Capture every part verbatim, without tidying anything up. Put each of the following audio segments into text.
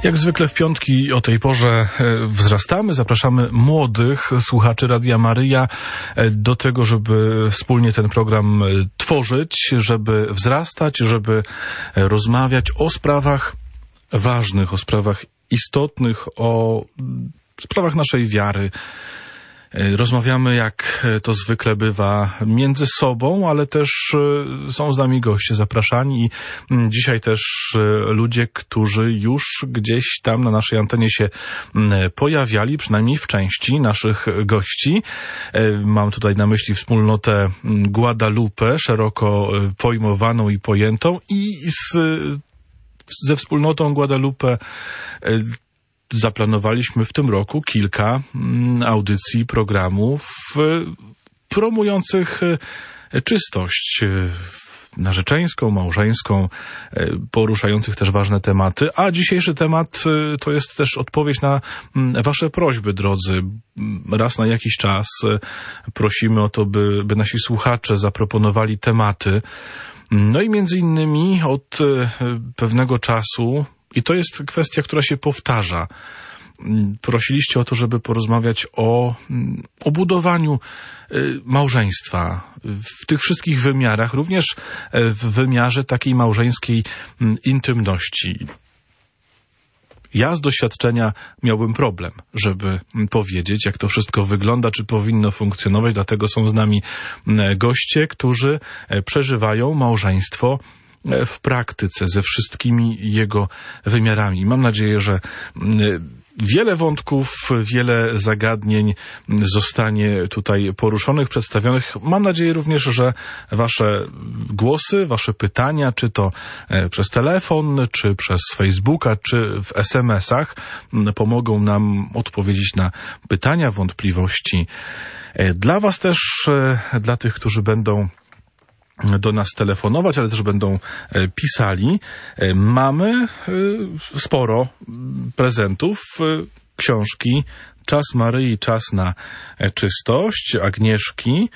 Jak zwykle w piątki o tej porze wzrastamy, zapraszamy młodych słuchaczy Radia Maryja do tego, żeby wspólnie ten program tworzyć, żeby wzrastać, żeby rozmawiać o sprawach ważnych, o sprawach istotnych, o sprawach naszej wiary. Rozmawiamy, jak to zwykle bywa, między sobą, ale też są z nami goście zapraszani i dzisiaj też ludzie, którzy już gdzieś tam na naszej antenie się pojawiali, przynajmniej w części naszych gości. Mam tutaj na myśli wspólnotę Guadalupe, szeroko pojmowaną i pojętą, i z, ze wspólnotą Guadalupe zaplanowaliśmy w tym roku kilka audycji, programów promujących czystość narzeczeńską, małżeńską, poruszających też ważne tematy. A dzisiejszy temat to jest też odpowiedź na wasze prośby, drodzy. Raz na jakiś czas prosimy o to, by, by nasi słuchacze zaproponowali tematy. No i między innymi od pewnego czasu, i to jest kwestia, która się powtarza, prosiliście o to, żeby porozmawiać o, o budowaniu małżeństwa w tych wszystkich wymiarach, również w wymiarze takiej małżeńskiej intymności. Ja z doświadczenia miałbym problem, żeby powiedzieć, jak to wszystko wygląda, czy powinno funkcjonować, dlatego są z nami goście, którzy przeżywają małżeństwo w praktyce, ze wszystkimi jego wymiarami. Mam nadzieję, że wiele wątków, wiele zagadnień zostanie tutaj poruszonych, przedstawionych. Mam nadzieję również, że wasze głosy, wasze pytania, czy to przez telefon, czy przez Facebooka, czy w es em esach, pomogą nam odpowiedzieć na pytania, wątpliwości. Dla was też, dla tych, którzy będą do nas telefonować, ale też będą pisali. Mamy sporo prezentów. Książki Czas Maryi, czas na czystość Agnieszki,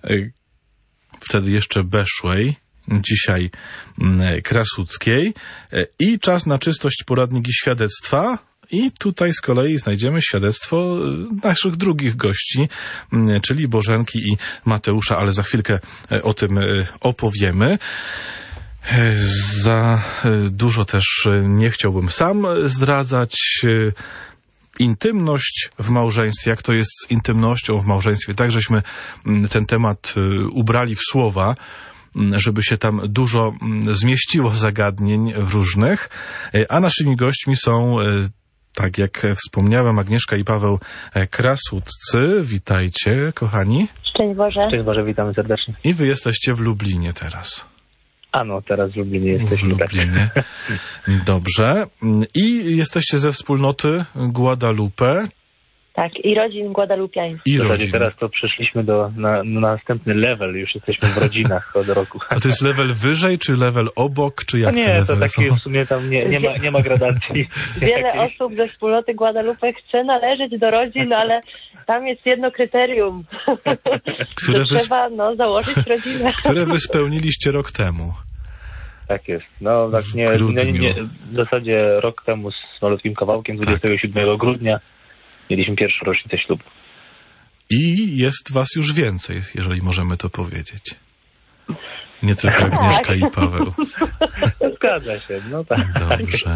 wtedy jeszcze Beszłej, dzisiaj Krasuckiej, i Czas na czystość, poradnik i świadectwa. I tutaj z kolei znajdziemy świadectwo naszych drugich gości, czyli Bożenki i Mateusza, ale za chwilkę o tym opowiemy. Za dużo też nie chciałbym sam zdradzać. Intymność w małżeństwie, jak to jest z intymnością w małżeństwie, tak żeśmy ten temat ubrali w słowa, żeby się tam dużo zmieściło zagadnień różnych. A naszymi gośćmi są, tak jak wspomniałem, Agnieszka i Paweł Krasuccy. Witajcie, kochani. Szczęść Boże. Szczęść Boże, witamy serdecznie. I wy jesteście w Lublinie teraz. A no, teraz w Lublinie jesteśmy. W Lublinie. Tak. Dobrze. I jesteście ze wspólnoty Guadalupe. Tak, i rodzin guadalupiańskich. I rodzin. Teraz to przeszliśmy do, na, na następny level, już jesteśmy w rodzinach od roku. A to jest level wyżej, czy level obok, czy jak? No nie, to takie w sumie tam nie, nie, ma, nie ma gradacji. Wiele jakieś... osób ze wspólnoty Guadalupe chce należeć do rodzin, ale tam jest jedno kryterium, które wy... trzeba no, założyć rodzinę. Które wy spełniliście rok temu. Tak jest. No tak nie, nie, nie, w zasadzie rok temu z malutkim kawałkiem, dwudziestego siódmego grudnia mieliśmy pierwszą rocznicę ślubu. I jest was już więcej, jeżeli możemy to powiedzieć. Nie tylko Agnieszka tak. i Paweł. Zgadza się, no tak. Dobrze.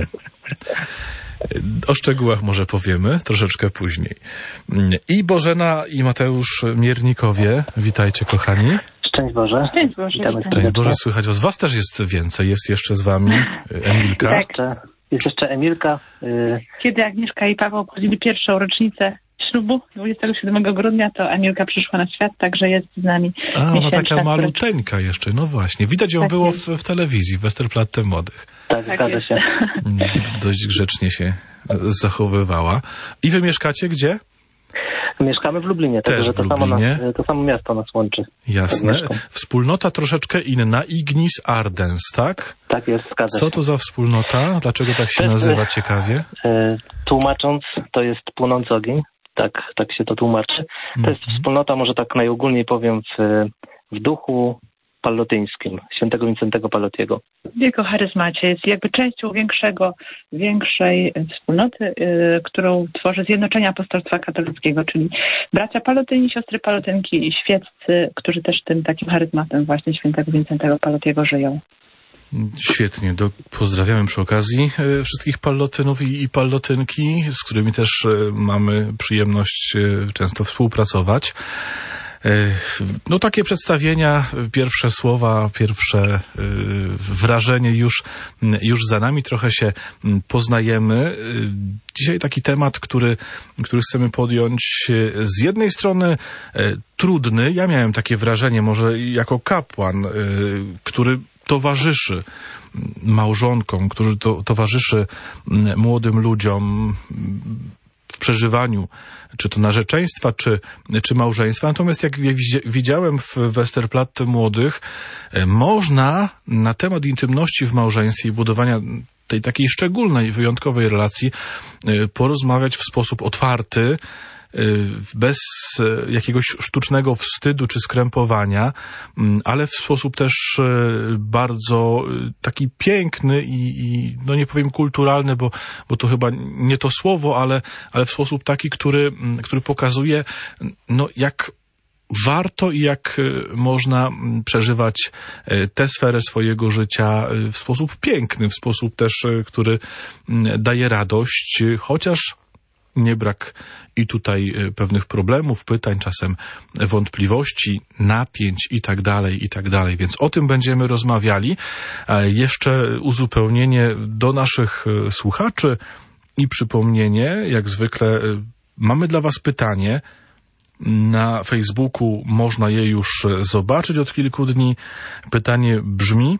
O szczegółach może powiemy troszeczkę później. I Bożena i Mateusz Miernikowie. Witajcie, kochani. Szczęść Boże. Szczęść Boże. Szczęść Boże, słychać was. Was też jest więcej. Jest jeszcze z wami Emilka. Tak. Jest jeszcze Emilka. Kiedy Agnieszka i Paweł obchodzili pierwszą rocznicę ślubu, dwudziestego siódmego grudnia, to Emilka przyszła na świat, także jest z nami. A, ona taka maluteńka jeszcze, no właśnie. Widać ją tak było w, w telewizji, w Westerplatte Młodych. Tak, tak zgadza się. Dość grzecznie się zachowywała. I wy mieszkacie gdzie? Mieszkamy w Lublinie, także to, samo nas, to samo miasto nas łączy. Jasne. Wspólnota troszeczkę inna, Ignis Ardens, tak? Tak jest, zgadza Co się. to za wspólnota? Dlaczego tak się nazywa, ciekawie? E, tłumacząc, to jest płonący ogień, tak, tak się to tłumaczy. To jest mm-hmm. wspólnota, może tak najogólniej powiem, w, w duchu, pallotyńskim, świętego Wincentego Pallotiego? W jego charyzmacie jest jakby częścią większego, większej wspólnoty, y, którą tworzy Zjednoczenie Apostolstwa Katolickiego, czyli bracia Pallotyni, siostry Pallotynki i świeccy, którzy też tym takim charyzmatem właśnie świętego Wincentego Pallotiego żyją. Świetnie. Do, pozdrawiamy przy okazji e, wszystkich pallotynów i, i pallotynki, z którymi też e, mamy przyjemność e, często współpracować. E, no takie przedstawienia, pierwsze słowa, pierwsze e, wrażenie już, już za nami. Trochę się poznajemy. E, dzisiaj taki temat, który, który chcemy podjąć. E, z jednej strony e, trudny. Ja miałem takie wrażenie, może jako kapłan, e, który towarzyszy małżonkom, który to, towarzyszy młodym ludziom w przeżywaniu czy to narzeczeństwa, czy, czy małżeństwa. Natomiast jak, jak widziałem w Westerplatte młodych, można na temat intymności w małżeństwie i budowania tej takiej szczególnej, wyjątkowej relacji porozmawiać w sposób otwarty, bez jakiegoś sztucznego wstydu czy skrępowania, ale w sposób też bardzo taki piękny i, i no nie powiem kulturalny, bo, bo to chyba nie to słowo, ale, ale w sposób taki, który, który pokazuje, no jak warto i jak można przeżywać tę sferę swojego życia w sposób piękny, w sposób też, który daje radość, chociaż nie brak i tutaj pewnych problemów, pytań, czasem wątpliwości, napięć i tak dalej, i tak dalej. Więc o tym będziemy rozmawiali. Jeszcze uzupełnienie do naszych słuchaczy i przypomnienie, jak zwykle mamy dla was pytanie. Na Facebooku można je już zobaczyć od kilku dni. Pytanie brzmi: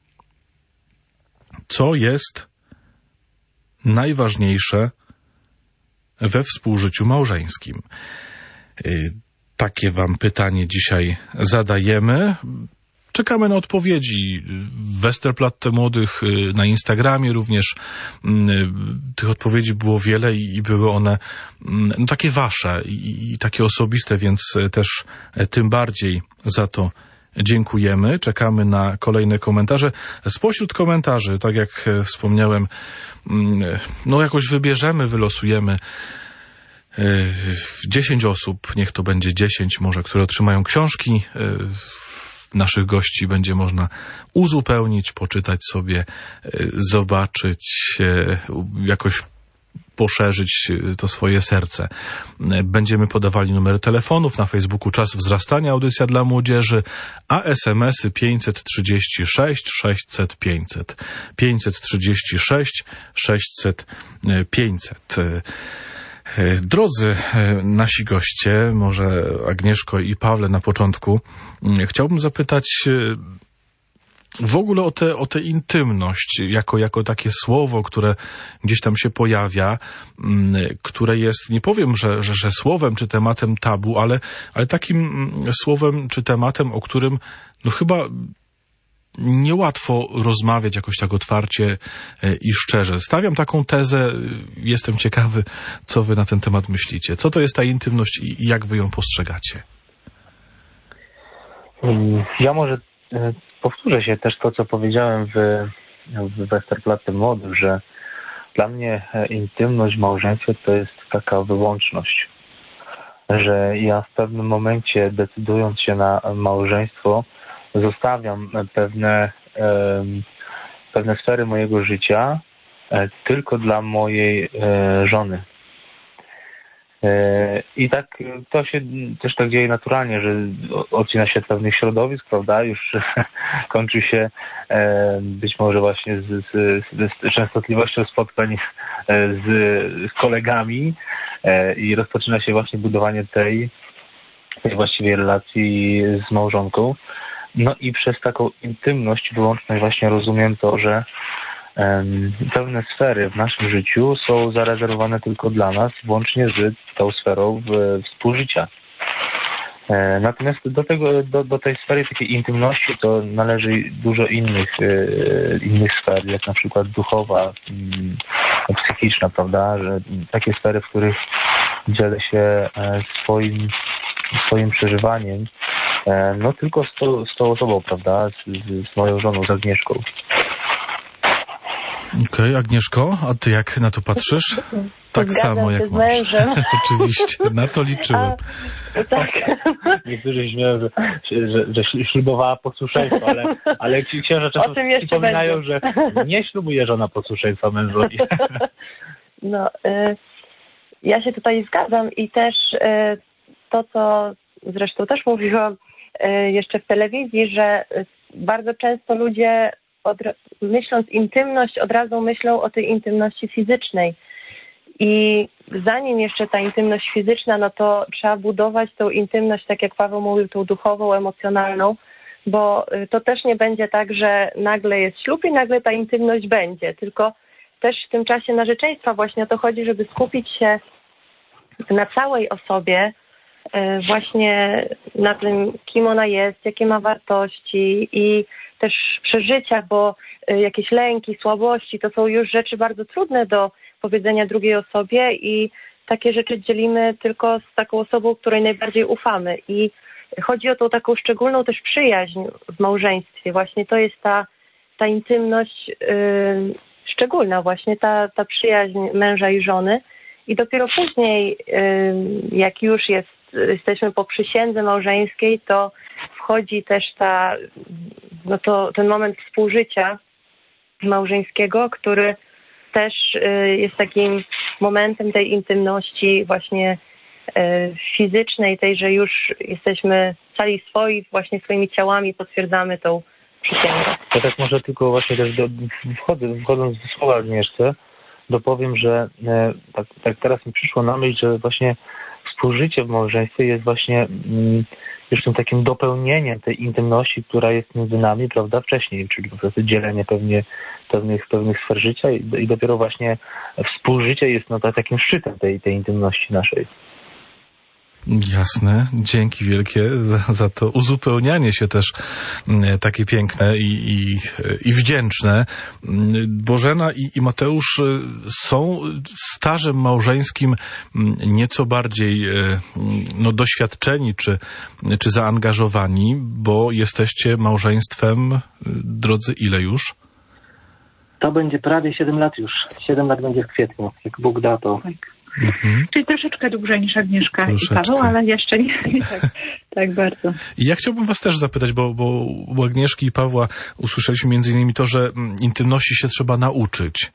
co jest najważniejsze we współżyciu małżeńskim? Takie wam pytanie dzisiaj zadajemy. Czekamy na odpowiedzi. Westerplatte Młodych na Instagramie również. Tych odpowiedzi było wiele i były one no, takie wasze i, i takie osobiste, więc też tym bardziej za to dziękujemy. Czekamy na kolejne komentarze. Spośród komentarzy, tak jak wspomniałem, no jakoś wybierzemy, wylosujemy dziesięć osób, niech to będzie dziesięć może, które otrzymają książki. Naszych gości będzie można uzupełnić, poczytać sobie, zobaczyć, jakoś poszerzyć to swoje serce. Będziemy podawali numery telefonów na Facebooku Czas Wzrastania, audycja dla młodzieży, a es em esy pięćset trzydzieści sześć sześćset pięćset. pięćset trzydzieści sześć sześćset pięćset. Drodzy nasi goście, może Agnieszko i Pawle na początku, chciałbym zapytać w ogóle o tę o tę intymność, jako, jako takie słowo, które gdzieś tam się pojawia, które jest, nie powiem, że, że, że słowem czy tematem tabu, ale, ale takim słowem czy tematem, o którym no chyba niełatwo rozmawiać jakoś tak otwarcie i szczerze. Stawiam taką tezę, jestem ciekawy, co wy na ten temat myślicie. Co to jest ta intymność i jak wy ją postrzegacie? Ja może powtórzę się też to, co powiedziałem w, w Westerplatte Młodych, że dla mnie intymność w małżeństwie to jest taka wyłączność. Że ja w pewnym momencie, decydując się na małżeństwo, zostawiam pewne, pewne sfery mojego życia tylko dla mojej żony. I tak to się też tak dzieje naturalnie, że odcina się od pewnych środowisk, prawda? Już kończy się być może właśnie z, z, z częstotliwością spotkań z, z kolegami i rozpoczyna się właśnie budowanie tej, tej właściwej relacji z małżonką. No i przez taką intymność, wyłączność właśnie rozumiem to, że um, pewne sfery w naszym życiu są zarezerwowane tylko dla nas, włącznie z tą sferą w, współżycia. E, natomiast do tego, do, do tej sfery takiej intymności to należy dużo innych, e, innych sfer, jak na przykład duchowa, m, psychiczna, prawda, że takie sfery, w których dzielę się e, swoim, swoim przeżywaniem no tylko z tą, z tą osobą, prawda, z, z moją żoną, z Agnieszką. Okej, okay, Agnieszko, a ty jak na to patrzysz? Tak Zgadzam samo jak z mężem. Oczywiście, na to liczyłem. A, tak. Niektórzy śmieją, że, że, że ślubowała posłuszeństwo, ale, ale księża często przypominają, że nie ślubuje żona posłuszeństwa mężowi. No, y, ja się tutaj zgadzam i też y, to, co zresztą też mówiłam y, jeszcze w telewizji, że y, bardzo często ludzie od, myśląc intymność, od razu myślą o tej intymności fizycznej. I zanim jeszcze ta intymność fizyczna, no to trzeba budować tą intymność, tak jak Paweł mówił, tą duchową, emocjonalną, bo to też nie będzie tak, że nagle jest ślub i nagle ta intymność będzie, tylko też w tym czasie narzeczeństwa właśnie o to chodzi, żeby skupić się na całej osobie, właśnie na tym, kim ona jest, jakie ma wartości i też przeżycia, bo jakieś lęki, słabości to są już rzeczy bardzo trudne do powiedzenia drugiej osobie i takie rzeczy dzielimy tylko z taką osobą, której najbardziej ufamy. I chodzi o tą taką szczególną też przyjaźń w małżeństwie. Właśnie to jest ta, ta intymność yy, szczególna właśnie, ta, ta przyjaźń męża i żony. I dopiero później, yy, jak już jest, jesteśmy po przysiędze małżeńskiej, to wchodzi też ta, no to ten moment współżycia małżeńskiego, który też jest takim momentem tej intymności właśnie fizycznej, tej, że już jesteśmy cali swoi, właśnie swoimi ciałami potwierdzamy tą przysięgę. Ja tak może tylko właśnie też do, wchodzę, wchodząc do słowa Agnieszce, dopowiem, że tak, tak teraz mi przyszło na myśl, że właśnie współżycie w małżeństwie jest właśnie mm, już tym takim dopełnieniem tej intymności, która jest między nami, prawda, wcześniej, czyli po prostu dzielenie pewnie pewnych, pewnych sfer życia i, i dopiero właśnie współżycie jest no, takim szczytem tej, tej intymności naszej. Jasne, dzięki wielkie za, za to uzupełnianie się też takie piękne i, i, i wdzięczne. Bożena i, i Mateusz są stażem małżeńskim nieco bardziej no, doświadczeni czy, czy zaangażowani, bo jesteście małżeństwem, drodzy, ile już? To będzie prawie siedem lat już. siedem lat będzie w kwietniu, jak Bóg da to. Tak. Mhm. Czyli troszeczkę dłużej niż Agnieszka troszeczkę. I Paweł, ale jeszcze nie, nie tak, tak bardzo. I ja chciałbym was też zapytać, bo, bo u Agnieszki i Pawła usłyszeliśmy między innymi to, że intymności się trzeba nauczyć.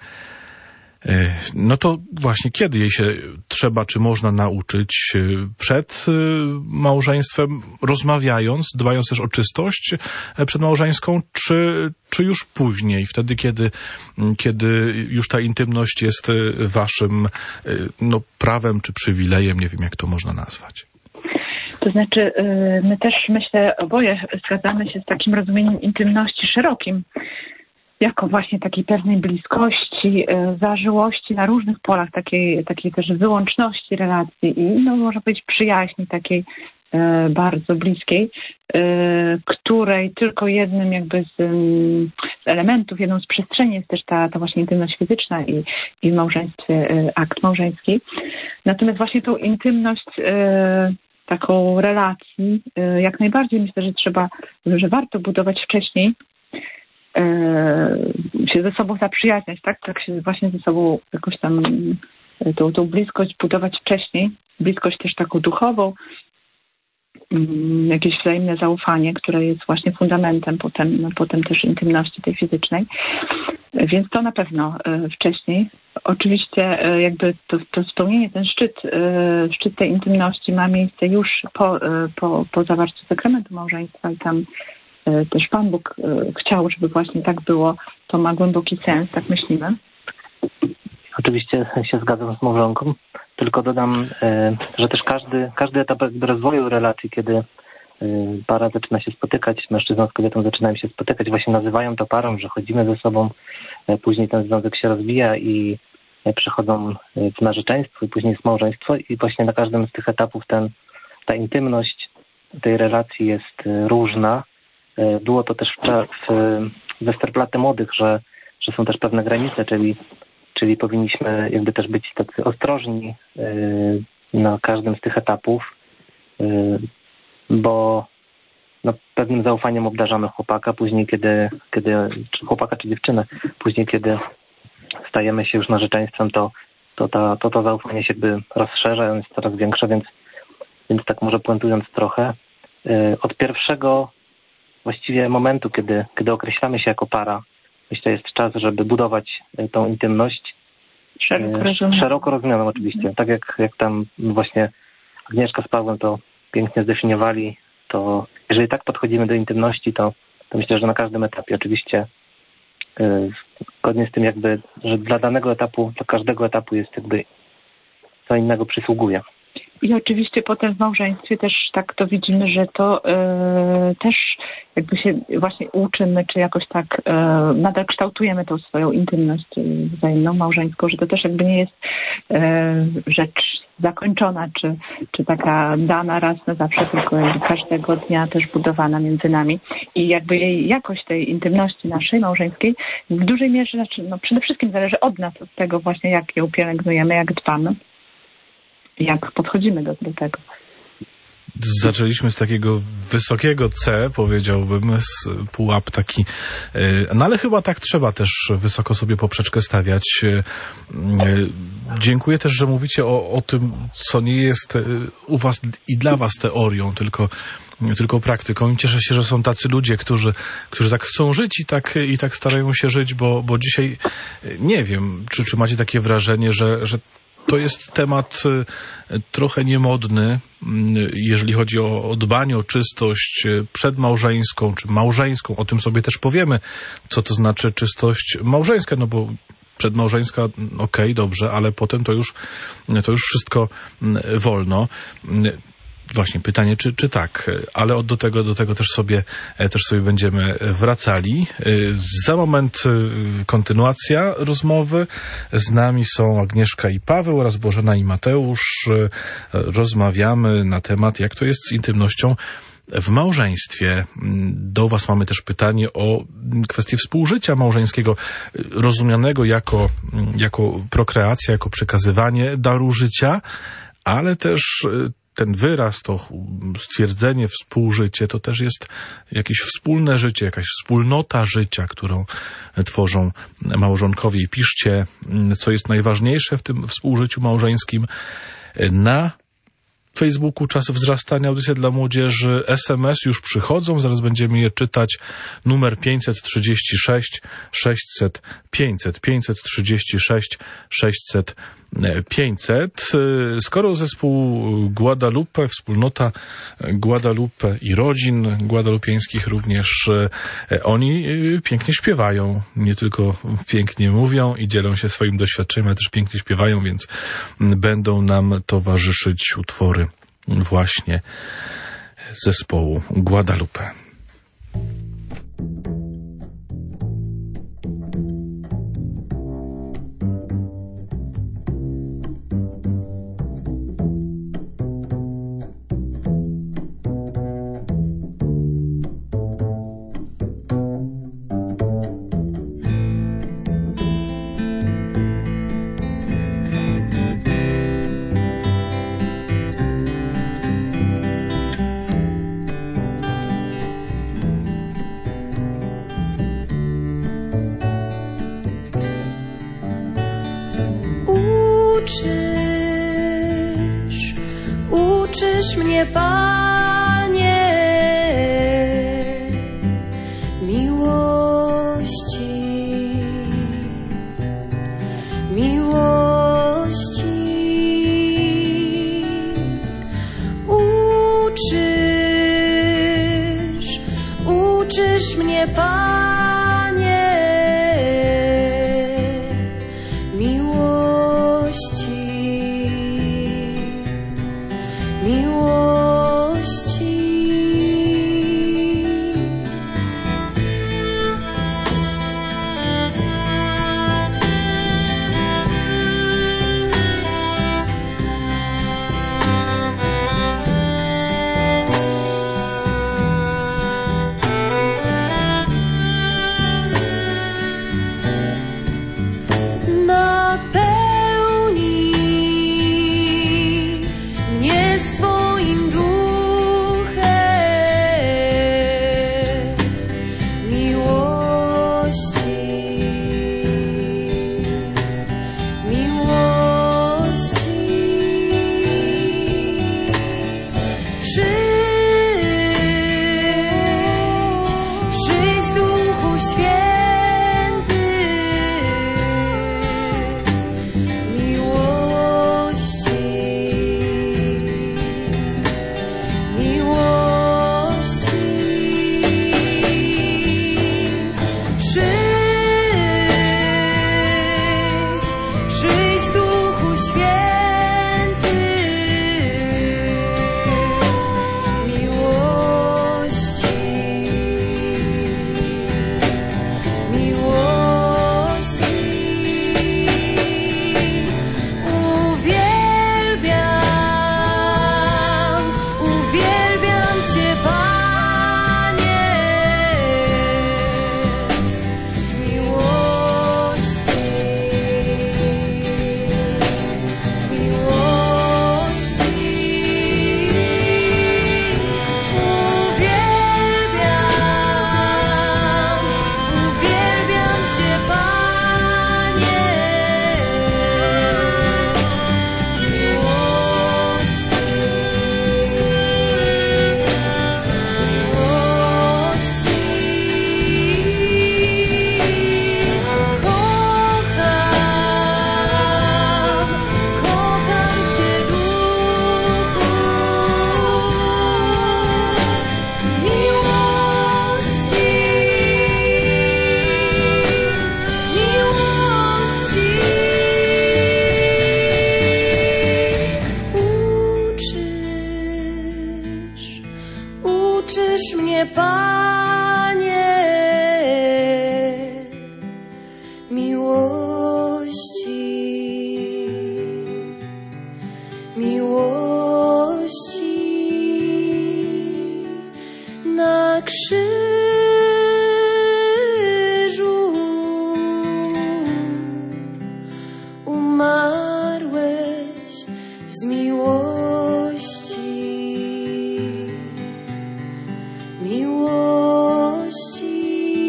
No to właśnie, kiedy jej się trzeba, czy można nauczyć? Przed małżeństwem, rozmawiając, dbając też o czystość przedmałżeńską, czy, czy już później, wtedy, kiedy, kiedy już ta intymność jest waszym no, prawem czy przywilejem, nie wiem, jak to można nazwać? To znaczy, my też, myślę, oboje zgadzamy się z takim rozumieniem intymności szerokim, jako właśnie takiej pewnej bliskości, zażyłości na różnych polach, takiej, takiej też wyłączności relacji i no, można powiedzieć przyjaźni takiej e, bardzo bliskiej, e, której tylko jednym jakby z, z elementów, jedną z przestrzeni jest też ta, ta właśnie intymność fizyczna i, i w małżeństwie e, akt małżeński. Natomiast właśnie tą intymność e, taką relacji e, jak najbardziej myślę, że trzeba, że warto budować wcześniej, się ze sobą zaprzyjaźniać, tak? Tak się właśnie ze sobą jakoś tam tą, tą bliskość budować wcześniej, bliskość też taką duchową, jakieś wzajemne zaufanie, które jest właśnie fundamentem potem, no, potem też intymności tej fizycznej. Więc to na pewno wcześniej. Oczywiście jakby to, to spełnienie, ten szczyt, szczyt tej intymności ma miejsce już po, po, po zawarciu sakramentu małżeństwa i tam też Pan Bóg chciał, żeby właśnie tak było. To ma głęboki sens, tak myślimy. Oczywiście się zgadzam z małżonką, tylko dodam, że też każdy, każdy etap rozwoju relacji, kiedy para zaczyna się spotykać, mężczyzna z kobietą zaczynają się spotykać, właśnie nazywają to parą, że chodzimy ze sobą, później ten związek się rozwija i przechodzą w narzeczeństwo i później jest małżeństwo i właśnie na każdym z tych etapów ten, ta intymność tej relacji jest różna. Było to też w, w Westerplatte młodych, że, że są też pewne granice, czyli, czyli powinniśmy jakby też być tacy ostrożni na każdym z tych etapów, bo no, pewnym zaufaniem obdarzamy chłopaka, później kiedy, kiedy czy chłopaka czy dziewczynę, później kiedy stajemy się już narzeczeństwem, to to, ta, to to zaufanie się jakby rozszerza, jest coraz większe, więc, więc tak może puentując trochę, yy, od pierwszego właściwie momentu, kiedy, kiedy określamy się jako para, myślę, jest czas, żeby budować yy, tą intymność. Szeroko rozumianą. Szeroko rozumianą oczywiście. Tak jak, jak tam właśnie Agnieszka z Pawłem to pięknie zdefiniowali, to jeżeli tak podchodzimy do intymności, to, to myślę, że na każdym etapie oczywiście yy, zgodnie z tym jakby, że dla danego etapu, dla każdego etapu jest jakby co innego przysługuje. I oczywiście potem w małżeństwie też tak to widzimy, że to yy, też jakby się właśnie uczymy, czy jakoś tak yy, nadal kształtujemy tą swoją intymność wzajemną, małżeńską, że to też jakby nie jest yy, rzecz zakończona, czy, czy taka dana raz na zawsze, tylko jakby każdego dnia też budowana między nami. I jakby jej jakość tej intymności naszej, małżeńskiej w dużej mierze, znaczy, no przede wszystkim zależy od nas, od tego właśnie, jak ją pielęgnujemy, jak dbamy, jak podchodzimy do, do tego. Zaczęliśmy z takiego wysokiego C, powiedziałbym, z pułap taki, no ale chyba tak trzeba też wysoko sobie poprzeczkę stawiać. Dziękuję też, że mówicie o, o tym, co nie jest u was i dla was teorią, tylko tylko praktyką. I cieszę się, że są tacy ludzie, którzy, którzy tak chcą żyć i tak, i tak starają się żyć, bo, bo dzisiaj nie wiem, czy, czy macie takie wrażenie, że, że to jest temat trochę niemodny, jeżeli chodzi o, o dbanie o czystość przedmałżeńską czy małżeńską. O tym sobie też powiemy, co to znaczy czystość małżeńska, no bo przedmałżeńska, okej, okay, dobrze, ale potem to już, to już wszystko wolno. Właśnie pytanie, czy, czy tak, ale do tego, do tego też sobie, też sobie będziemy wracali. Za moment kontynuacja rozmowy. Z nami są Agnieszka i Paweł oraz Bożena i Mateusz. Rozmawiamy na temat, jak to jest z intymnością w małżeństwie. Do was mamy też pytanie o kwestię współżycia małżeńskiego, rozumianego jako, jako prokreacja, jako przekazywanie daru życia, ale też ten wyraz, to stwierdzenie współżycie, to też jest jakieś wspólne życie, jakaś wspólnota życia, którą tworzą małżonkowie. I piszcie, co jest najważniejsze w tym współżyciu małżeńskim. Na Facebooku Czas Wzrastania, audycja dla młodzieży, S M S już przychodzą, zaraz będziemy je czytać. Numer pięćset trzydzieści sześć sześćset pięćset, pięćset trzydzieści sześć sześćset pięćset. Skoro zespół Guadalupe, wspólnota Guadalupe i rodzin guadalupieńskich również, oni pięknie śpiewają, nie tylko pięknie mówią i dzielą się swoim doświadczeniem, ale też pięknie śpiewają, więc będą nam towarzyszyć utwory właśnie zespołu Guadalupe. Uczysz, uczysz mnie, Panie, miłości, miłości. Uczysz, uczysz mnie, Panie, miłości, miłości. Napełnij mnie swoim duchem, uczysz mnie, Panie, miłości, miłości. Na krzyżu umarłeś z miłości, miłości.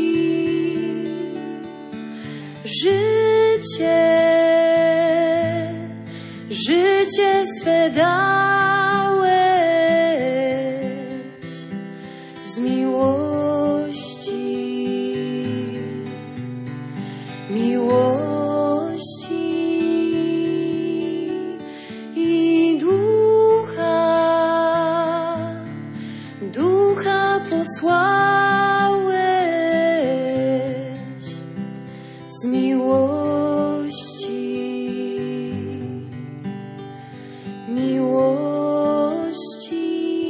Życie, życie swe dałeś z miłości, miłości. I ducha, ducha posłałeś z miłości, miłości.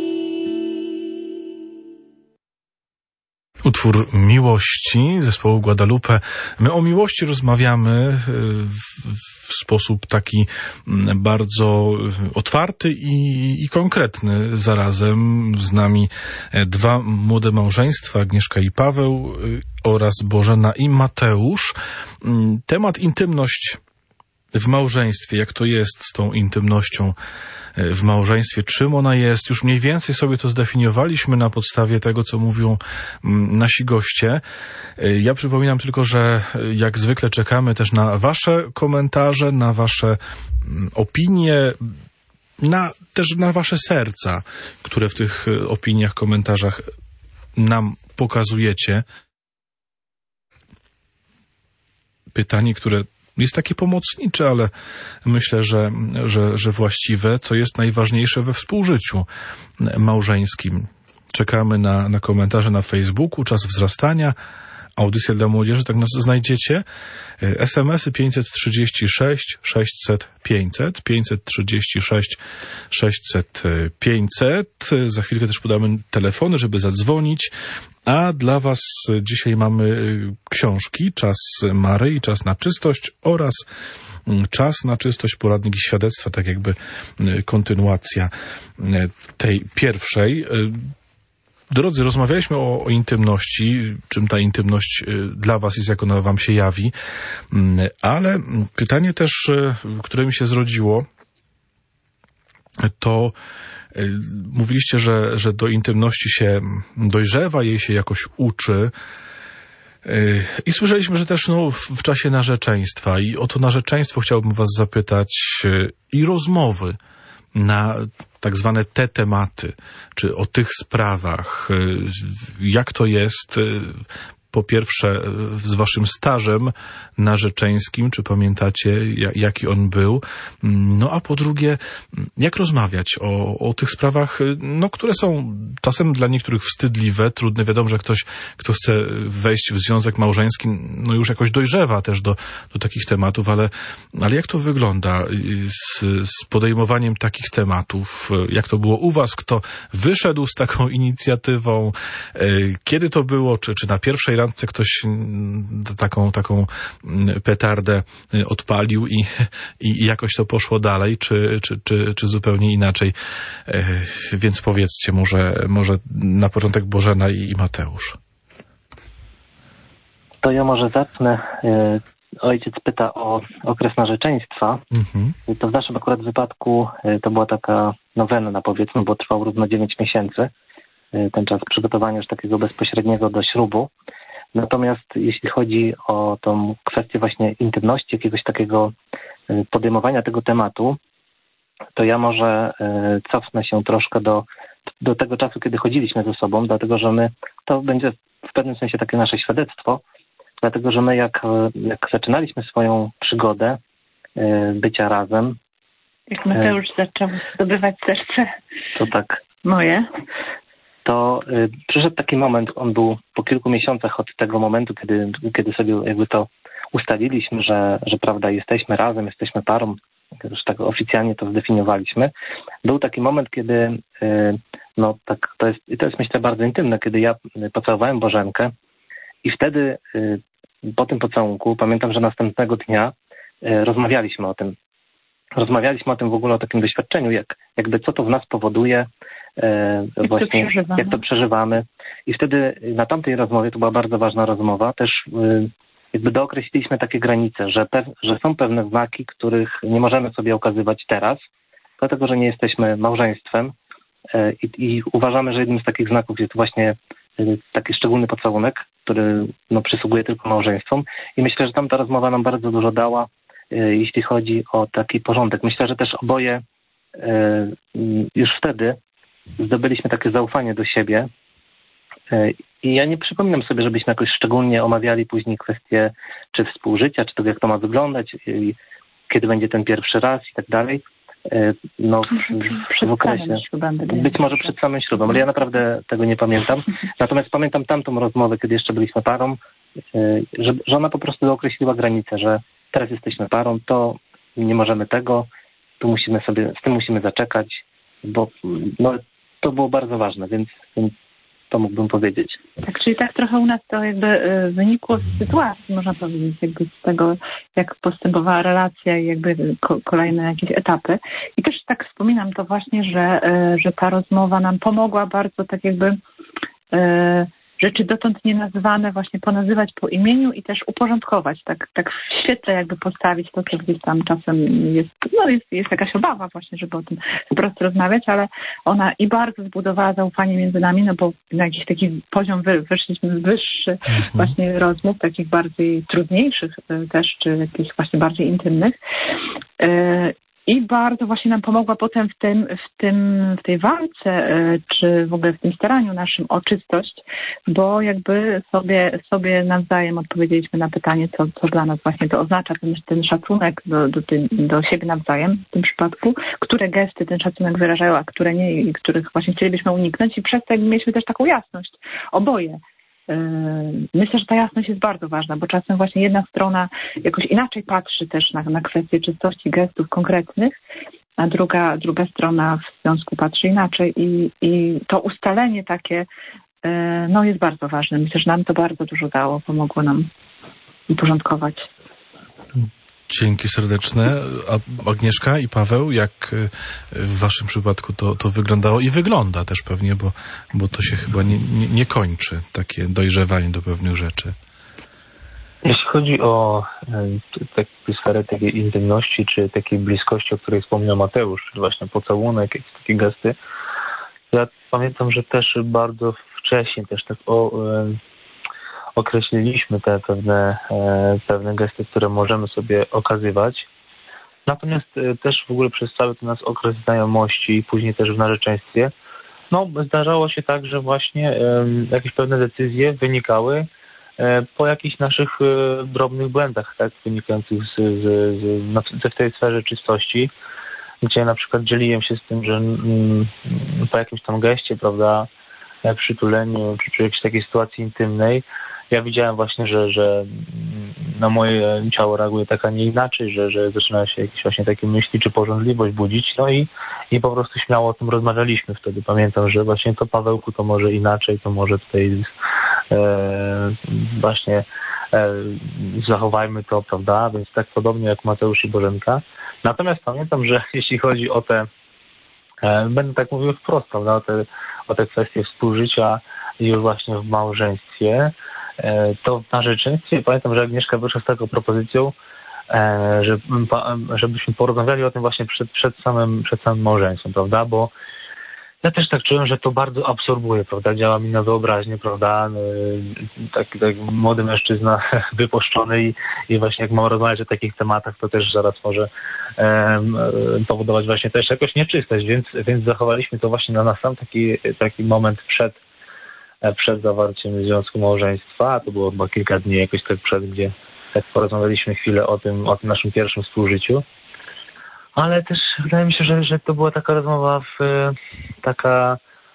Utwór Miłości zespołu Guadalupe. My o miłości rozmawiamy w, w sposób taki bardzo otwarty i, i konkretny zarazem. Z nami dwa młode małżeństwa, Agnieszka i Paweł, oraz Bożena i Mateusz. Temat intymność w małżeństwie, jak to jest z tą intymnością w małżeństwie, czym ona jest. Już mniej więcej sobie to zdefiniowaliśmy na podstawie tego, co mówią nasi goście. Ja przypominam tylko, że jak zwykle czekamy też na wasze komentarze, na wasze opinie, na, też na wasze serca, które w tych opiniach, komentarzach nam pokazujecie. Pytanie, które jest takie pomocnicze, ale myślę, że, że, że właściwe. Co jest najważniejsze we współżyciu małżeńskim? Czekamy na, na komentarze na Facebooku. Czas wzrastania. Audycja dla młodzieży, tak nas znajdziecie. es em esy pięćset trzydzieści sześć sześćset pięćset, pięćset trzydzieści sześć sześćset pięćset. Za chwilkę też podamy telefony, żeby zadzwonić. A dla was dzisiaj mamy książki Czas Maryi, Czas na czystość oraz Czas na czystość, poradnik i świadectwa, tak jakby kontynuacja tej pierwszej. Drodzy, rozmawialiśmy o, o intymności, czym ta intymność dla was jest, jak ona wam się jawi, ale pytanie też, które mi się zrodziło, to mówiliście, że, że do intymności się dojrzewa, jej się jakoś uczy. I słyszeliśmy, że też no, w czasie narzeczeństwa. I o to narzeczeństwo chciałbym was zapytać i rozmowy na tak zwane te tematy, czy o tych sprawach. Jak to jest, po pierwsze, z waszym stażem narzeczeńskim, czy pamiętacie, jaki on był? No a po drugie, jak rozmawiać o, o tych sprawach, no, które są czasem dla niektórych wstydliwe, trudne. Wiadomo, że ktoś, kto chce wejść w związek małżeński, no już jakoś dojrzewa też do, do takich tematów, ale, ale jak to wygląda z, z podejmowaniem takich tematów? Jak to było u was? Kto wyszedł z taką inicjatywą? Kiedy to było? Czy, czy na pierwszej randce ktoś taką, taką petardę odpalił i, i jakoś to poszło dalej, czy, czy, czy, czy zupełnie inaczej? Więc powiedzcie może, może na początek Bożena i Mateusz. To ja może zacznę. Ojciec pyta o okres narzeczeństwa. Mhm. To w naszym akurat wypadku to była taka nowenna, powiedzmy, bo trwał równo dziewięć miesięcy. Ten czas przygotowania już takiego bezpośredniego do ślubu. Natomiast jeśli chodzi o tą kwestię właśnie intymności, jakiegoś takiego podejmowania tego tematu, to ja może cofnę się troszkę do, do tego czasu, kiedy chodziliśmy ze sobą, dlatego że my, to będzie w pewnym sensie takie nasze świadectwo, dlatego że my jak, jak zaczynaliśmy swoją przygodę bycia razem. Jak Mateusz zaczął zdobywać serce to tak moje. To y, przyszedł taki moment, on był po kilku miesiącach od tego momentu, kiedy, kiedy sobie jakby to ustaliliśmy, że, że prawda, jesteśmy razem, jesteśmy parą, już tak oficjalnie to zdefiniowaliśmy. Był taki moment, kiedy y, no tak, to jest, to jest myślę bardzo intymne, kiedy ja pocałowałem Bożenkę i wtedy po tym pocałunku pamiętam, że następnego dnia rozmawialiśmy o tym. Rozmawialiśmy o tym w ogóle, o takim doświadczeniu, jak, jakby co to w nas powoduje, e, jak właśnie to jak to przeżywamy. I wtedy na tamtej rozmowie, to była bardzo ważna rozmowa, też e, jakby dookreśliliśmy takie granice, że, pew, że są pewne znaki, których nie możemy sobie okazywać teraz, dlatego że nie jesteśmy małżeństwem e, i, i uważamy, że jednym z takich znaków jest właśnie e, taki szczególny pocałunek, który no, przysługuje tylko małżeństwom. I myślę, że tamta rozmowa nam bardzo dużo dała, jeśli chodzi o taki porządek. Myślę, że też oboje już wtedy zdobyliśmy takie zaufanie do siebie i ja nie przypominam sobie, żebyśmy jakoś szczególnie omawiali później kwestie czy współżycia, czy tego, jak to ma wyglądać, kiedy będzie ten pierwszy raz i tak dalej. No, w, w okresie. Być może przed samym ślubem, ale ja naprawdę tego nie pamiętam. Natomiast pamiętam tamtą rozmowę, kiedy jeszcze byliśmy parą, że, że ona po prostu dookreśliła granicę, że teraz jesteśmy parą, to nie możemy tego, tu musimy sobie, z tym musimy zaczekać, bo no, to było bardzo ważne, więc, więc to mógłbym powiedzieć. Tak, czyli tak trochę u nas to jakby wynikło z sytuacji, można powiedzieć, jakby z tego, jak postępowała relacja i jakby kolejne jakieś etapy. I też tak wspominam to właśnie, że, że ta rozmowa nam pomogła bardzo tak jakby rzeczy dotąd nienazywane właśnie ponazywać po imieniu i też uporządkować, tak, tak w świetle jakby postawić to, co gdzieś tam czasem jest, no jest, jest jakaś obawa właśnie, żeby o tym wprost rozmawiać, ale ona i bardzo zbudowała zaufanie między nami, no bo na jakiś taki poziom wy, wyszliśmy wyższy mhm. właśnie rozmów, takich bardziej trudniejszych też, czy jakichś właśnie bardziej intymnych. I bardzo właśnie nam pomogła potem w tym, w tym, w tej walce, czy w ogóle w tym staraniu naszym o czystość, bo jakby sobie, sobie nawzajem odpowiedzieliśmy na pytanie, co, co dla nas właśnie to oznacza, ten, ten szacunek do, do, do siebie nawzajem w tym przypadku, które gesty ten szacunek wyrażają, a które nie i których właśnie chcielibyśmy uniknąć i przez to mieliśmy też taką jasność, oboje. Myślę, że ta jasność jest bardzo ważna, bo czasem właśnie jedna strona jakoś inaczej patrzy też na, na kwestie czystości gestów konkretnych, a druga, druga strona w związku patrzy inaczej i, i to ustalenie takie no, jest bardzo ważne. Myślę, że nam to bardzo dużo dało, pomogło nam uporządkować. Dzięki serdeczne. A Agnieszka i Paweł, jak w waszym przypadku to, to wyglądało i wygląda też pewnie, bo, bo to się chyba nie, nie, nie kończy, takie dojrzewanie do pewnych rzeczy. Jeśli chodzi o taką sferę takiej intymności, czy takiej bliskości, o której wspomniał Mateusz, czyli właśnie pocałunek, jakieś takie gesty, ja pamiętam, że też bardzo wcześnie też tak o... określiliśmy te pewne, e, pewne gesty, które możemy sobie okazywać. Natomiast e, też w ogóle przez cały ten nasz okres znajomości i później też w narzeczeństwie, no zdarzało się tak, że właśnie e, jakieś pewne decyzje wynikały e, po jakichś naszych e, drobnych błędach, tak, wynikających z, z, z, z tej sferze czystości, gdzie na przykład dzieliłem się z tym, że mm, po jakimś tam geście, prawda, przytuleniu, czy przy jakiejś takiej sytuacji intymnej, ja widziałem właśnie, że, że na moje ciało reaguje tak, a nie inaczej, że, że zaczynają się jakieś właśnie takie myśli czy pożądliwość budzić, no i, i po prostu śmiało o tym rozmawialiśmy wtedy. Pamiętam, że właśnie to Pawełku to może inaczej, to może tutaj e, właśnie e, zachowajmy to, prawda, więc tak podobnie jak Mateusz i Bożenka. Natomiast pamiętam, że jeśli chodzi o te, e, będę tak mówił wprost, prawda, o te, o te kwestie współżycia już właśnie w małżeństwie, to w narzeczeństwie pamiętam, że Agnieszka wyszła z taką propozycją, że, żebyśmy porozmawiali o tym właśnie przed, przed, samym, przed samym małżeństwem, prawda, bo ja też tak czułem, że to bardzo absorbuje, prawda, działa mi na wyobraźnię, prawda, taki tak młody mężczyzna wypuszczony i, i właśnie jak mam rozmawiać o takich tematach, to też zaraz może um, powodować właśnie też jakoś nieczystość, więc, więc zachowaliśmy to właśnie na, na sam taki, taki moment przed przed zawarciem związku małżeństwa, a to było chyba kilka dni jakoś tak przed, gdzie tak porozmawialiśmy chwilę o tym, o tym naszym pierwszym współżyciu. Ale też wydaje mi się, że, że to była taka rozmowa w, taka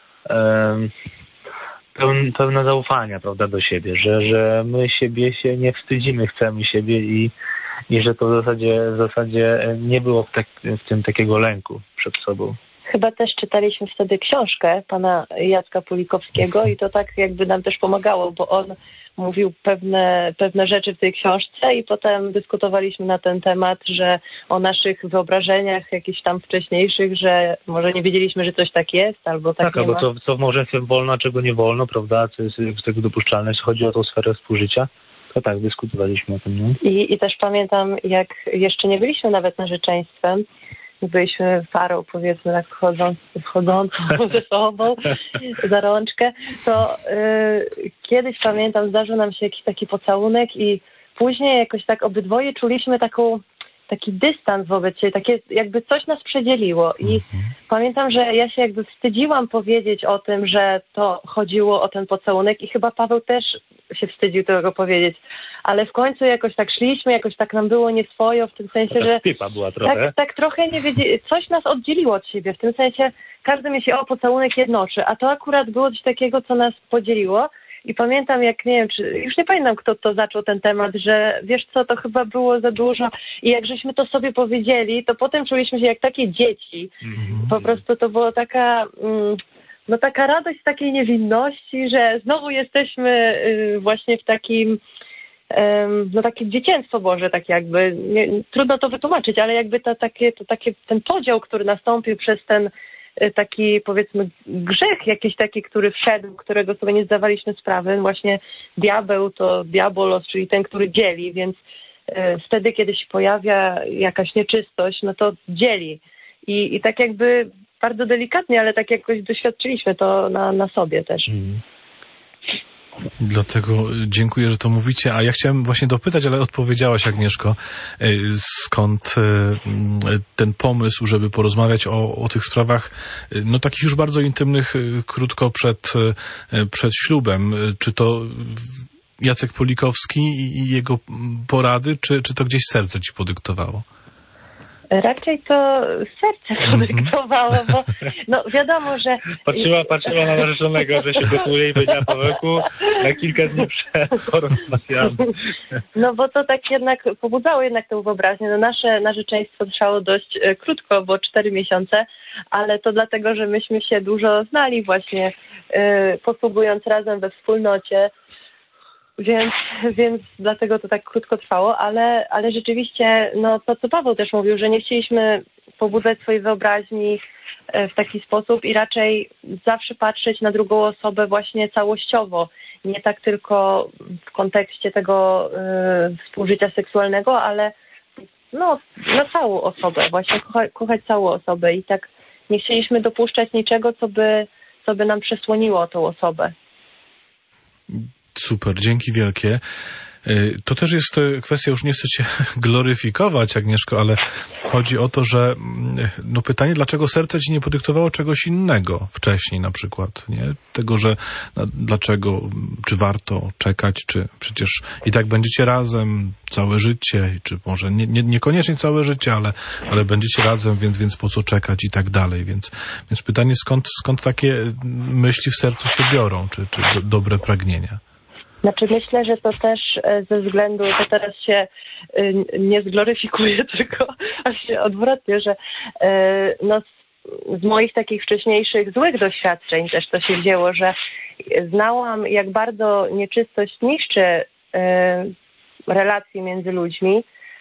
um, pełn, pełna zaufania, prawda, do siebie, że, że my siebie się nie wstydzimy, chcemy siebie i, i że to w zasadzie, w zasadzie nie było w, tak, w tym takiego lęku przed sobą. chyba też czytaliśmy wtedy książkę pana Jacka Pulikowskiego i to tak jakby nam też pomagało, bo on mówił pewne, pewne rzeczy w tej książce i potem dyskutowaliśmy na ten temat, że o naszych wyobrażeniach jakichś tam wcześniejszych, że może nie wiedzieliśmy, że coś tak jest, albo tak, Tak, nie albo ma. co, co w małżeństwie wolno, a czego nie wolno, prawda, co jest z tego dopuszczalne, jeśli chodzi o tą sferę współżycia. To tak, dyskutowaliśmy o tym, nie? I, I też pamiętam, jak jeszcze nie byliśmy nawet narzeczeństwem, byliśmy parą, powiedzmy tak chodząc, chodzącą ze sobą za rączkę, to yy, kiedyś pamiętam, zdarzył nam się jakiś taki pocałunek i później jakoś tak obydwoje czuliśmy taką, taki dystans wobec siebie, takie jakby coś nas przedzieliło i mhm. pamiętam, że ja się jakby wstydziłam powiedzieć o tym, że to chodziło o ten pocałunek i chyba Paweł też się wstydził tego powiedzieć, ale w końcu jakoś tak szliśmy, jakoś tak nam było nieswojo w tym sensie, że pipa była trochę. Tak, tak trochę nie wiedzieli, coś nas oddzieliło od siebie, w tym sensie każdy myśli, o pocałunek jednoczy, a to akurat było coś takiego, co nas podzieliło. I pamiętam, jak nie wiem, czy już nie pamiętam, kto to zaczął ten temat, że wiesz co, to chyba było za dużo i jak żeśmy to sobie powiedzieli, to potem czuliśmy się jak takie dzieci. Mm-hmm. Po prostu to była taka, no taka radość z takiej niewinności, że znowu jesteśmy właśnie w takim, no takie dzieciństwo Boże, tak jakby, nie, trudno to wytłumaczyć, ale jakby to takie, to takie, ten podział, który nastąpił przez ten taki, powiedzmy, grzech jakiś taki, który wszedł, którego sobie nie zdawaliśmy sprawy. Właśnie diabeł to diabolos, czyli ten, który dzieli, więc e, wtedy, kiedy się pojawia jakaś nieczystość, no to dzieli. I, i tak jakby bardzo delikatnie, ale tak jakoś doświadczyliśmy to na, na sobie też. Mm. Dlatego dziękuję, że to mówicie, a ja chciałem właśnie dopytać, ale odpowiedziałaś, Agnieszko, skąd ten pomysł, żeby porozmawiać o, o tych sprawach, no takich już bardzo intymnych, krótko przed, przed ślubem. Czy to Jacek Pulikowski i jego porady, czy, czy to gdzieś serce ci podyktowało? Raczej to serce podyktowało, bo no wiadomo, że... Patrzyła, patrzyła na narzeczonego, że się gotuje i powiedziała, Pawełku, na kilka dni przed porozmawiamy. No bo to tak jednak pobudzało jednak tę wyobraźnię. No nasze narzeczeństwo trwało dość e, krótko, bo cztery miesiące, ale to dlatego, że myśmy się dużo znali właśnie, e, posługując razem we wspólnocie. Więc, więc dlatego to tak krótko trwało, ale, ale rzeczywiście no to, co Paweł też mówił, że nie chcieliśmy pobudzać swojej wyobraźni w taki sposób i raczej zawsze patrzeć na drugą osobę właśnie całościowo, nie tak tylko w kontekście tego y, współżycia seksualnego, ale no na całą osobę, właśnie kocha, kochać całą osobę i tak nie chcieliśmy dopuszczać niczego, co by, co by nam przesłoniło tą osobę. Super, dzięki wielkie. To też jest kwestia, już nie chcę cię gloryfikować, Agnieszko, ale chodzi o to, że no pytanie, dlaczego serce ci nie podyktowało czegoś innego wcześniej na przykład, nie? Tego, że no, dlaczego, czy warto czekać, czy przecież i tak będziecie razem całe życie, czy może nie, nie, niekoniecznie całe życie, ale, ale będziecie razem, więc, więc po co czekać i tak dalej, więc, więc pytanie, skąd, skąd takie myśli w sercu się biorą, czy, czy do, dobre pragnienia? Znaczy myślę, że to też ze względu, to teraz się nie zgloryfikuje, tylko właśnie odwrotnie, że no z moich takich wcześniejszych złych doświadczeń też to się wzięło, że znałam, jak bardzo nieczystość niszczy relacje między ludźmi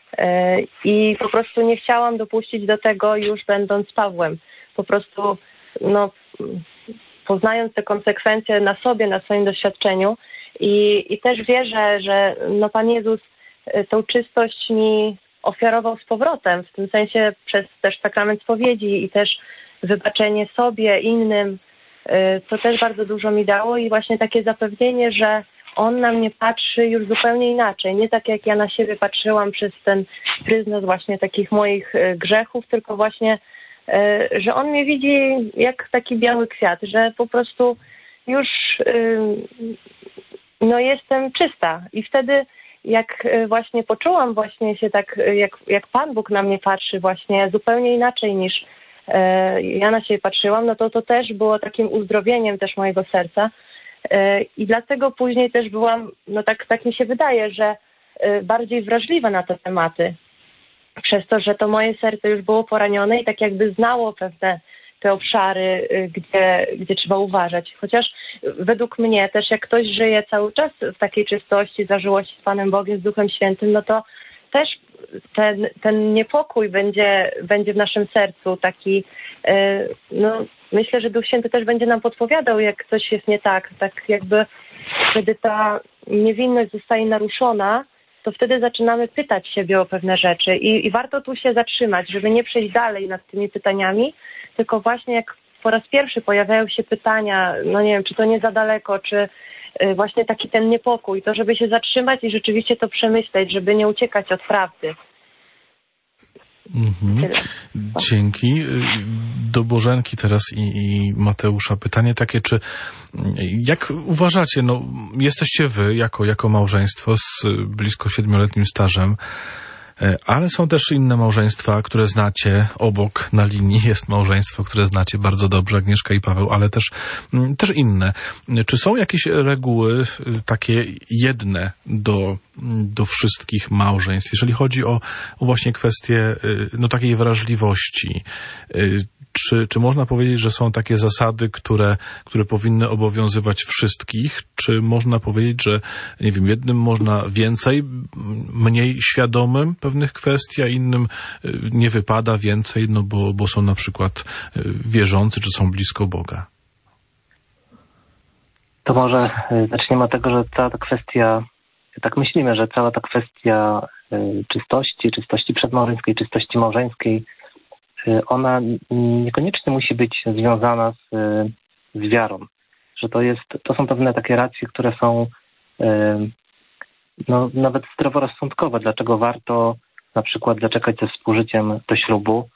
i po prostu nie chciałam dopuścić do tego już będąc Pawłem. Po prostu no, poznając te konsekwencje na sobie, na swoim doświadczeniu, I, I też wierzę, że no Pan Jezus tą czystość mi ofiarował z powrotem, w tym sensie przez też sakrament spowiedzi i też wybaczenie sobie, innym, co też bardzo dużo mi dało i właśnie takie zapewnienie, że On na mnie patrzy już zupełnie inaczej, nie tak jak ja na siebie patrzyłam przez ten pryzmat właśnie takich moich grzechów, tylko właśnie, że On mnie widzi jak taki biały kwiat, że po prostu już no jestem czysta i wtedy jak właśnie poczułam właśnie się tak, jak, jak Pan Bóg na mnie patrzy właśnie zupełnie inaczej niż e, ja na siebie patrzyłam, no to to też było takim uzdrowieniem też mojego serca e, i dlatego później też byłam, no tak, tak mi się wydaje, że e, bardziej wrażliwa na te tematy, przez to, że to moje serce już było poranione i tak jakby znało pewne te obszary, gdzie, gdzie trzeba uważać. Chociaż według mnie też jak ktoś żyje cały czas w takiej czystości, zażyłości z Panem Bogiem, z Duchem Świętym, no to też ten, ten niepokój będzie, będzie w naszym sercu taki, no myślę, że Duch Święty też będzie nam podpowiadał, jak coś jest nie tak, tak jakby kiedy ta niewinność zostaje naruszona, to wtedy zaczynamy pytać siebie o pewne rzeczy i, i warto tu się zatrzymać, żeby nie przejść dalej nad tymi pytaniami, tylko właśnie jak po raz pierwszy pojawiają się pytania, no nie wiem, czy to nie za daleko, czy właśnie taki ten niepokój, to żeby się zatrzymać i rzeczywiście to przemyśleć, żeby nie uciekać od prawdy. Mhm. Dzięki. Do Bożenki teraz i, i Mateusza pytanie takie, czy jak uważacie, no jesteście wy jako, jako małżeństwo z blisko siedmioletnim stażem, ale są też inne małżeństwa, które znacie. Obok na linii jest małżeństwo, które znacie bardzo dobrze, Agnieszka i Paweł, ale też, też inne. Czy są jakieś reguły takie jedne do, do wszystkich małżeństw, jeżeli chodzi o, o właśnie kwestię no, takiej wrażliwości? Czy, czy można powiedzieć, że są takie zasady, które, które powinny obowiązywać wszystkich? Czy można powiedzieć, że nie wiem, jednym można więcej, mniej świadomym pewnych kwestii, a innym nie wypada więcej, no bo, bo są na przykład wierzący, czy są blisko Boga? To może zaczniemy od tego, że cała ta kwestia, tak myślimy, że cała ta kwestia czystości, czystości przedmałżeńskiej, czystości małżeńskiej, ona niekoniecznie musi być związana z, z wiarą. Że to jest, to są pewne takie racje, które są no, nawet zdroworozsądkowe. Dlaczego warto na przykład zaczekać ze współżyciem do ślubu?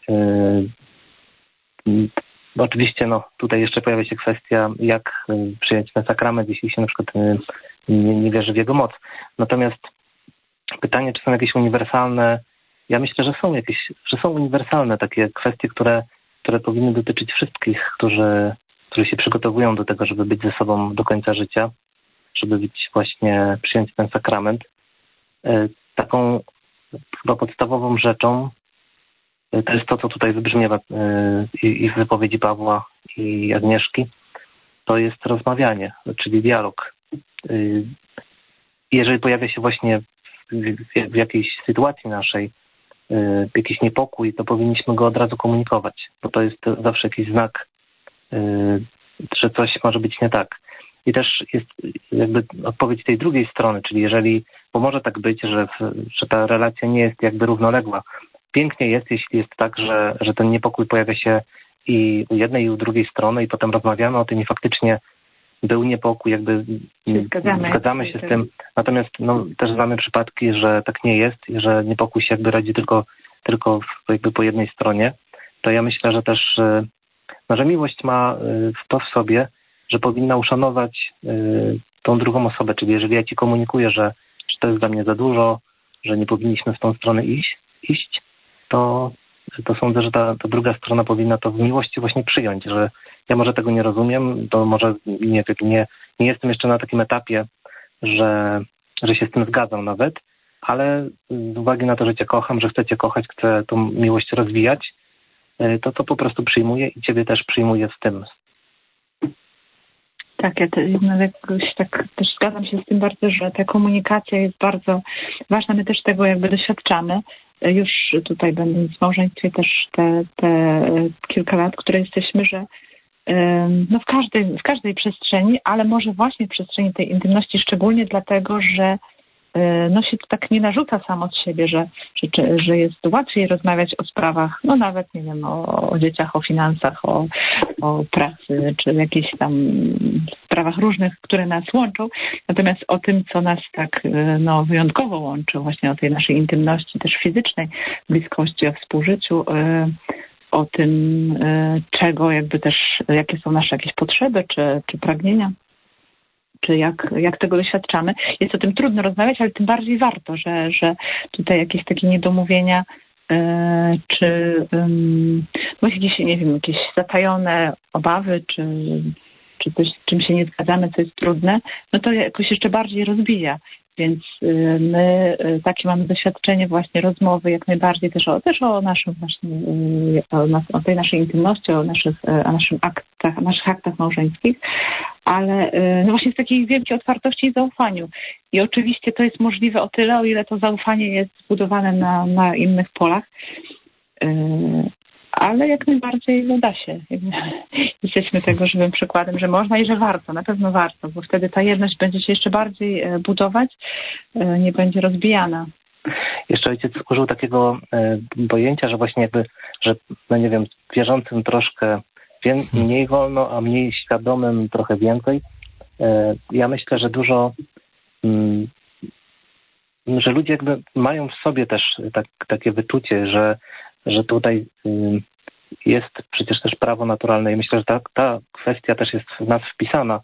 Oczywiście no, tutaj jeszcze pojawia się kwestia, jak przyjąć ten sakrament, jeśli się na przykład nie, nie wierzy w jego moc. Natomiast pytanie, czy są jakieś uniwersalne, ja myślę, że są jakieś, że są uniwersalne takie kwestie, które, które powinny dotyczyć wszystkich, którzy, którzy się przygotowują do tego, żeby być ze sobą do końca życia, żeby być właśnie, przyjąć ten sakrament. Taką chyba podstawową rzeczą to jest to, co tutaj wybrzmiewa i w wypowiedzi Pawła i Agnieszki, to jest rozmawianie, czyli dialog. Jeżeli pojawia się właśnie w jakiejś sytuacji naszej jakiś niepokój, to powinniśmy go od razu komunikować, bo to jest zawsze jakiś znak, że coś może być nie tak. I też jest jakby odpowiedź tej drugiej strony, czyli jeżeli, bo może tak być, że, że ta relacja nie jest jakby równoległa. Pięknie jest, jeśli jest tak, że, że ten niepokój pojawia się i u jednej, i u drugiej strony i potem rozmawiamy o tym i faktycznie był niepokój, jakby zgadzamy, zgadzamy się z tym. Natomiast no, też znamy przypadki, że tak nie jest, że niepokój się jakby rodzi tylko, tylko jakby po jednej stronie. To ja myślę, że też no, że miłość ma to w sobie, że powinna uszanować tą drugą osobę. Czyli jeżeli ja ci komunikuję, że, że to jest dla mnie za dużo, że nie powinniśmy w tą stronę iść, iść to, to sądzę, że ta, ta druga strona powinna to w miłości właśnie przyjąć, że ja może tego nie rozumiem, to może nie, nie, nie jestem jeszcze na takim etapie, że, że się z tym zgadzam nawet, ale z uwagi na to, że cię kocham, że chcę cię kochać, chcę tą miłość rozwijać, to to po prostu przyjmuję i ciebie też przyjmuję z tym. Tak, ja te, no, jakoś tak też zgadzam się z tym bardzo, że ta komunikacja jest bardzo ważna. My też tego jakby doświadczamy. Już tutaj będąc w małżeństwie też te, te kilka lat, które jesteśmy, że no w każdej, w każdej przestrzeni, ale może właśnie w przestrzeni tej intymności szczególnie dlatego, że no się to tak nie narzuca samo od siebie, że, że, że jest łatwiej rozmawiać o sprawach, no nawet, nie wiem, o, o dzieciach, o finansach, o, o pracy, czy jakichś tam sprawach różnych, które nas łączą. Natomiast o tym, co nas tak no, wyjątkowo łączy, właśnie o tej naszej intymności też fizycznej, bliskości, o współżyciu, o tym, czego jakby też, jakie są nasze jakieś potrzeby, czy, czy pragnienia, czy jak, jak tego doświadczamy. Jest o tym trudno rozmawiać, ale tym bardziej warto, że, że tutaj jakieś takie niedomówienia, yy, czy yy, jakieś, nie wiem, jakieś zatajone obawy, czy, czy coś, z czym się nie zgadzamy, co jest trudne, no to jakoś jeszcze bardziej rozbija. Więc my takie mamy doświadczenie właśnie rozmowy jak najbardziej też o, też o naszym właśnie, o, nas, o tej naszej intymności, o naszych, o naszym aktach, naszych aktach małżeńskich, ale no właśnie z takiej wielkiej otwartości i zaufaniu. I oczywiście to jest możliwe o tyle, o ile to zaufanie jest zbudowane na, na innych polach. Ale jak najbardziej no da się. Jesteśmy tego żywym przykładem, że można i że warto, na pewno warto, bo wtedy ta jedność będzie się jeszcze bardziej budować, nie będzie rozbijana. Jeszcze ojciec użył takiego e, pojęcia, że właśnie jakby, że no nie wiem, wierzącym troszkę wie, mniej wolno, a mniej świadomym trochę więcej. E, ja myślę, że dużo, mm, że ludzie jakby mają w sobie też tak, takie wyczucie, że że tutaj jest przecież też prawo naturalne i myślę, że ta, ta kwestia też jest w nas wpisana.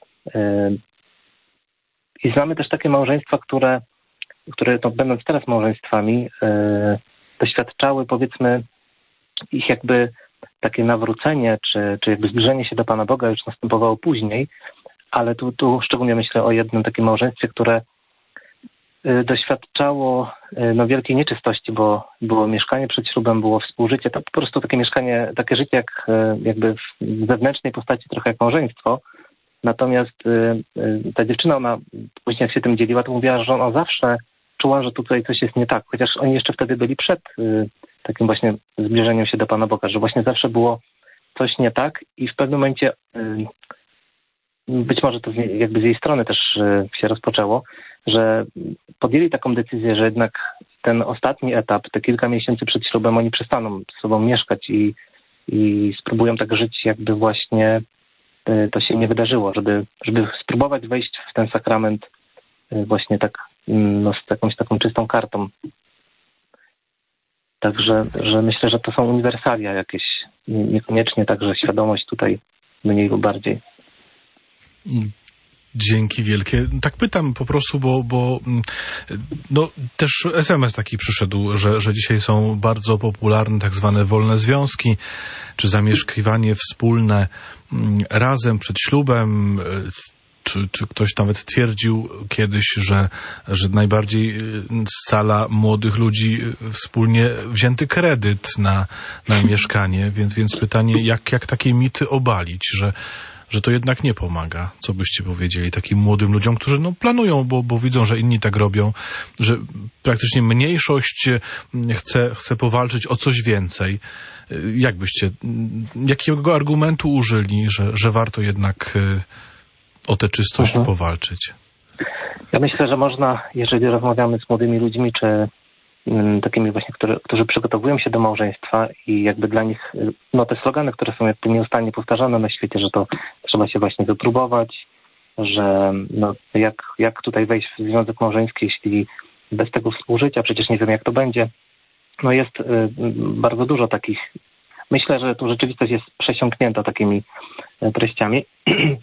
I znamy też takie małżeństwa, które, które no, będąc teraz małżeństwami, doświadczały, powiedzmy, ich jakby takie nawrócenie, czy, czy jakby zbliżenie się do Pana Boga już następowało później, ale tu, tu szczególnie myślę o jednym takim małżeństwie, które doświadczało no, wielkiej nieczystości, bo było mieszkanie przed ślubem, było współżycie. To po prostu takie mieszkanie, takie życie jak jakby w zewnętrznej postaci trochę jak małżeństwo. Natomiast ta dziewczyna, ona później jak się tym dzieliła, to mówiła, że ona zawsze czuła, że tutaj coś jest nie tak. Chociaż oni jeszcze wtedy byli przed takim właśnie zbliżeniem się do Pana Boga, że właśnie zawsze było coś nie tak i w pewnym momencie być może to jakby z jej strony też się rozpoczęło, że podjęli taką decyzję, że jednak ten ostatni etap, te kilka miesięcy przed ślubem, oni przestaną z sobą mieszkać i, i spróbują tak żyć, jakby właśnie to się nie wydarzyło, żeby, żeby spróbować wejść w ten sakrament właśnie tak no, z jakąś taką czystą kartą. Także że myślę, że to są uniwersalia jakieś, niekoniecznie także świadomość tutaj mniej lub bardziej. Dzięki wielkie. Tak pytam po prostu, bo, bo no, też es em es taki przyszedł, że, że dzisiaj są bardzo popularne tak zwane wolne związki, czy zamieszkiwanie wspólne razem przed ślubem, czy, czy ktoś nawet twierdził kiedyś, że, że najbardziej scala młodych ludzi wspólnie wzięty kredyt na, na mieszkanie, więc, więc pytanie, jak, jak takie mity obalić, że że to jednak nie pomaga. Co byście powiedzieli takim młodym ludziom, którzy no, planują, bo, bo widzą, że inni tak robią, że praktycznie mniejszość chce, chce powalczyć o coś więcej. Jak byście, jakiego argumentu użyli, że, że warto jednak o tę czystość mhm. powalczyć? Ja myślę, że można, jeżeli rozmawiamy z młodymi ludźmi, czy takimi właśnie, które, którzy przygotowują się do małżeństwa i jakby dla nich, no te slogany, które są jakby nieustannie powtarzane na świecie, że to trzeba się właśnie wypróbować, że no jak, jak tutaj wejść w związek małżeński, jeśli bez tego współżycia, przecież nie wiem jak to będzie. No jest y, bardzo dużo takich, myślę, że tu rzeczywistość jest przesiąknięta takimi treściami. y,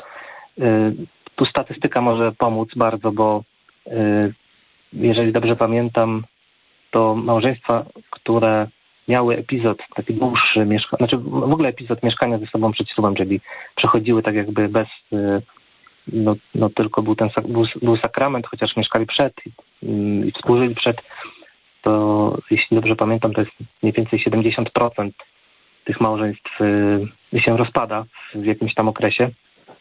tu statystyka może pomóc bardzo, bo y, jeżeli dobrze pamiętam, to małżeństwa, które miały epizod taki dłuższy, mieszka- znaczy w ogóle epizod mieszkania ze sobą przed ślubem, czyli przechodziły tak jakby bez, no, no tylko był ten był, był sakrament, chociaż mieszkali przed i, i współżyli przed, to jeśli dobrze pamiętam, to jest mniej więcej siedemdziesiąt procent tych małżeństw się rozpada w jakimś tam okresie.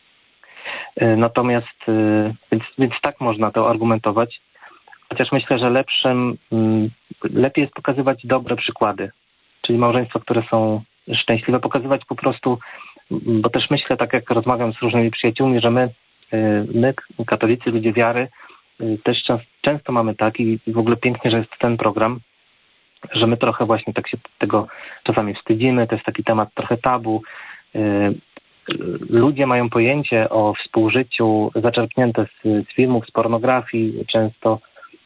Natomiast, więc, więc tak można to argumentować. Chociaż myślę, że lepszym, lepiej jest pokazywać dobre przykłady, czyli małżeństwa, które są szczęśliwe, pokazywać po prostu, bo też myślę, tak jak rozmawiam z różnymi przyjaciółmi, że my, my katolicy, ludzie wiary, też często mamy tak i w ogóle pięknie, że jest ten program, że my trochę właśnie tak się tego czasami wstydzimy, to jest taki temat trochę tabu. Ludzie mają pojęcie o współżyciu zaczerpnięte z, z filmów, z pornografii często,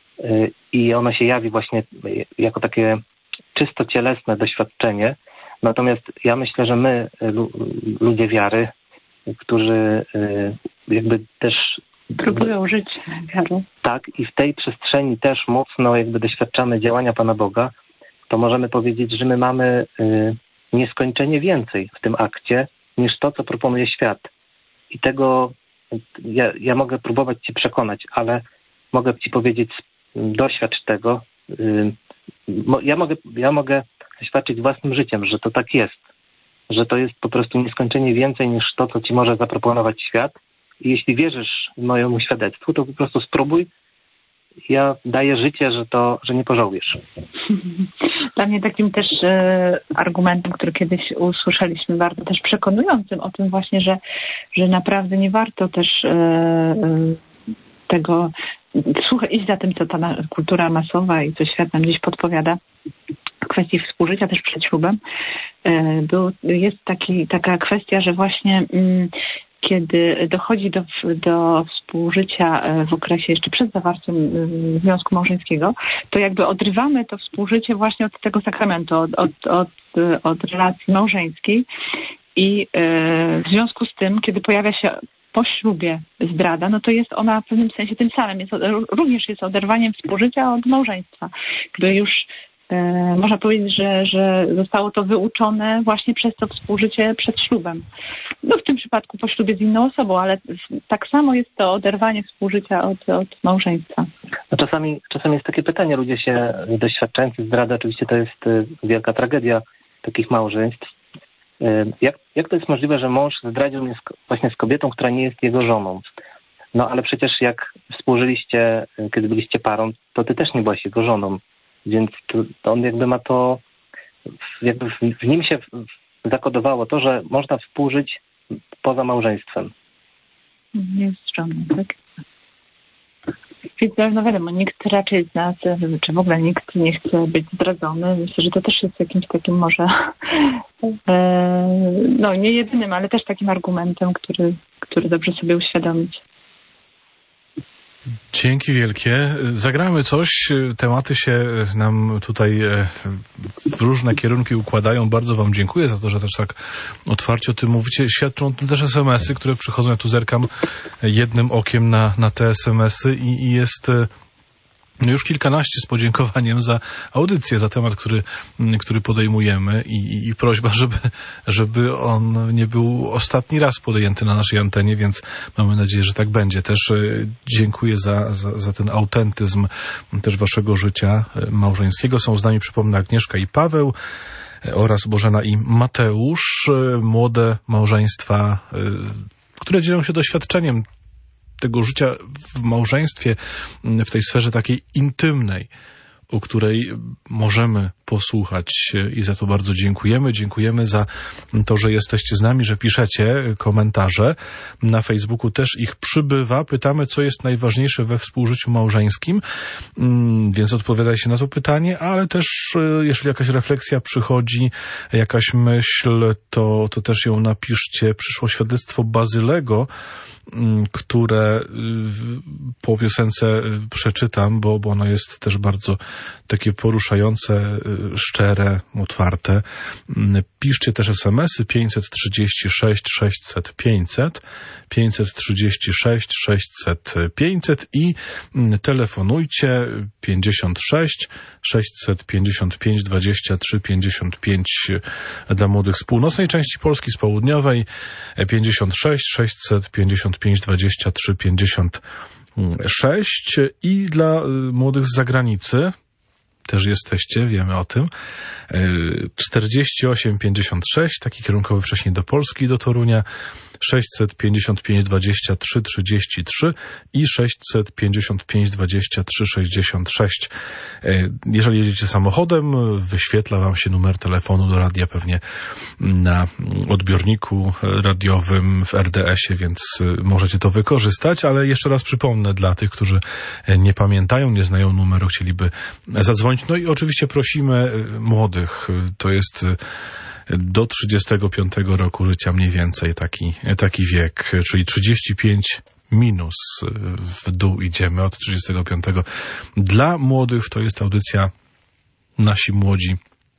i ono się jawi właśnie jako takie czysto cielesne doświadczenie. Natomiast ja myślę, że my, ludzie wiary, którzy jakby też próbują żyć wiarą. Tak, i w tej przestrzeni też mocno jakby doświadczamy działania Pana Boga, to możemy powiedzieć, że my mamy nieskończenie więcej w tym akcie niż to, co proponuje świat. I tego ja, ja mogę próbować Cię przekonać, ale mogę ci powiedzieć, doświadcz tego. Ja mogę, ja mogę świadczyć własnym życiem, że to tak jest. Że to jest po prostu nieskończenie więcej niż to, co ci może zaproponować świat. I jeśli wierzysz mojemu świadectwu, to po prostu spróbuj. Ja daję życie, że to, że nie pożałujesz. Dla mnie takim też e, argumentem, który kiedyś usłyszeliśmy, bardzo też przekonującym o tym właśnie, że, że naprawdę nie warto też e, e, tego słuchaj, iść za tym, co ta na, kultura masowa i co świat nam gdzieś podpowiada w kwestii współżycia też przed ślubem. E, był, jest taki, taka kwestia, że właśnie mm, kiedy dochodzi do, do współżycia w okresie jeszcze przed zawarciem związku małżeńskiego, to jakby odrywamy to współżycie właśnie od tego sakramentu, od, od, od, od relacji małżeńskiej i w związku z tym, kiedy pojawia się po ślubie zdrada, no to jest ona w pewnym sensie tym samym, jest, również jest oderwaniem współżycia od małżeństwa. Jakby już E, można powiedzieć, że, że zostało to wyuczone właśnie przez to współżycie przed ślubem. No w tym przypadku po ślubie z inną osobą, ale tak samo jest to oderwanie współżycia od, od małżeństwa. No czasami, czasami jest takie pytanie, ludzie się doświadczający zdrady, oczywiście to jest wielka tragedia takich małżeństw. Jak, jak to jest możliwe, że mąż zdradził mnie z, właśnie z kobietą, która nie jest jego żoną? No ale przecież jak współżyliście, kiedy byliście parą, to ty też nie byłaś jego żoną. Więc to, to on jakby ma to, jakby w, w nim się zakodowało to, że można współżyć poza małżeństwem. Nie jest żoną, tak? Więc no wiadomo, nikt raczej z nas, czy w ogóle nikt nie chce być zdradzony. Myślę, że to też jest jakimś takim może, no nie jedynym, ale też takim argumentem, który, który dobrze sobie uświadomić. Dzięki wielkie. Zagramy coś. Tematy się nam tutaj w różne kierunki układają. Bardzo wam dziękuję za to, że też tak otwarcie o tym mówicie. Świadczą o tym też es em esy, które przychodzą. Ja tu zerkam jednym okiem na, na te es em esy i, i jest no już kilkanaście z podziękowaniem za audycję, za temat, który, który podejmujemy i, i prośba, żeby, żeby on nie był ostatni raz podjęty na naszej antenie, więc mamy nadzieję, że tak będzie. Też dziękuję za, za, za ten autentyzm też waszego życia małżeńskiego. Są z nami, przypomnę, Agnieszka i Paweł oraz Bożena i Mateusz, młode małżeństwa, które dzielą się doświadczeniem tego życia w małżeństwie, w tej sferze takiej intymnej, o której możemy posłuchać i za to bardzo dziękujemy. Dziękujemy za to, że jesteście z nami, że piszecie komentarze. Na Facebooku też ich przybywa. Pytamy, co jest najważniejsze we współżyciu małżeńskim, więc odpowiadaj się na to pytanie, ale też jeżeli jakaś refleksja przychodzi, jakaś myśl, to, to też ją napiszcie. Przyszło świadectwo Bazylego, które po piosence przeczytam, bo, bo ono jest też bardzo takie poruszające, szczere, otwarte. Piszcie też es em esy pięćset trzydzieści sześć sześćset pięćset, pięćset trzydzieści sześć sześćset pięćset i telefonujcie pięćdziesiąt sześć sześćset pięćdziesiąt pięć dwadzieścia trzy pięćdziesiąt pięć dla młodych z północnej części Polski, z południowej pięćdziesiąt sześć sześćset pięćdziesiąt pięć dwadzieścia trzy pięćdziesiąt sześć i dla młodych z zagranicy też jesteście, wiemy o tym. czterdzieści osiem pięćdziesiąt sześć, taki kierunkowy wcześniej do Polski, do Torunia, sześćset pięćdziesiąt pięć dwadzieścia trzy trzydzieści trzy i sześćset pięćdziesiąt pięć dwadzieścia trzy sześćdziesiąt sześć. Jeżeli jedziecie samochodem, wyświetla wam się numer telefonu do radia pewnie na odbiorniku radiowym w er de esie, więc możecie to wykorzystać, ale jeszcze raz przypomnę dla tych, którzy nie pamiętają, nie znają numeru, chcieliby zadzwonić. No i oczywiście prosimy młodych, to jest do trzydziestego piątego roku życia mniej więcej taki, taki wiek, czyli trzydzieści pięć minus w dół idziemy od trzydziestego piątego. Dla młodych to jest audycja Nasi Młodzi.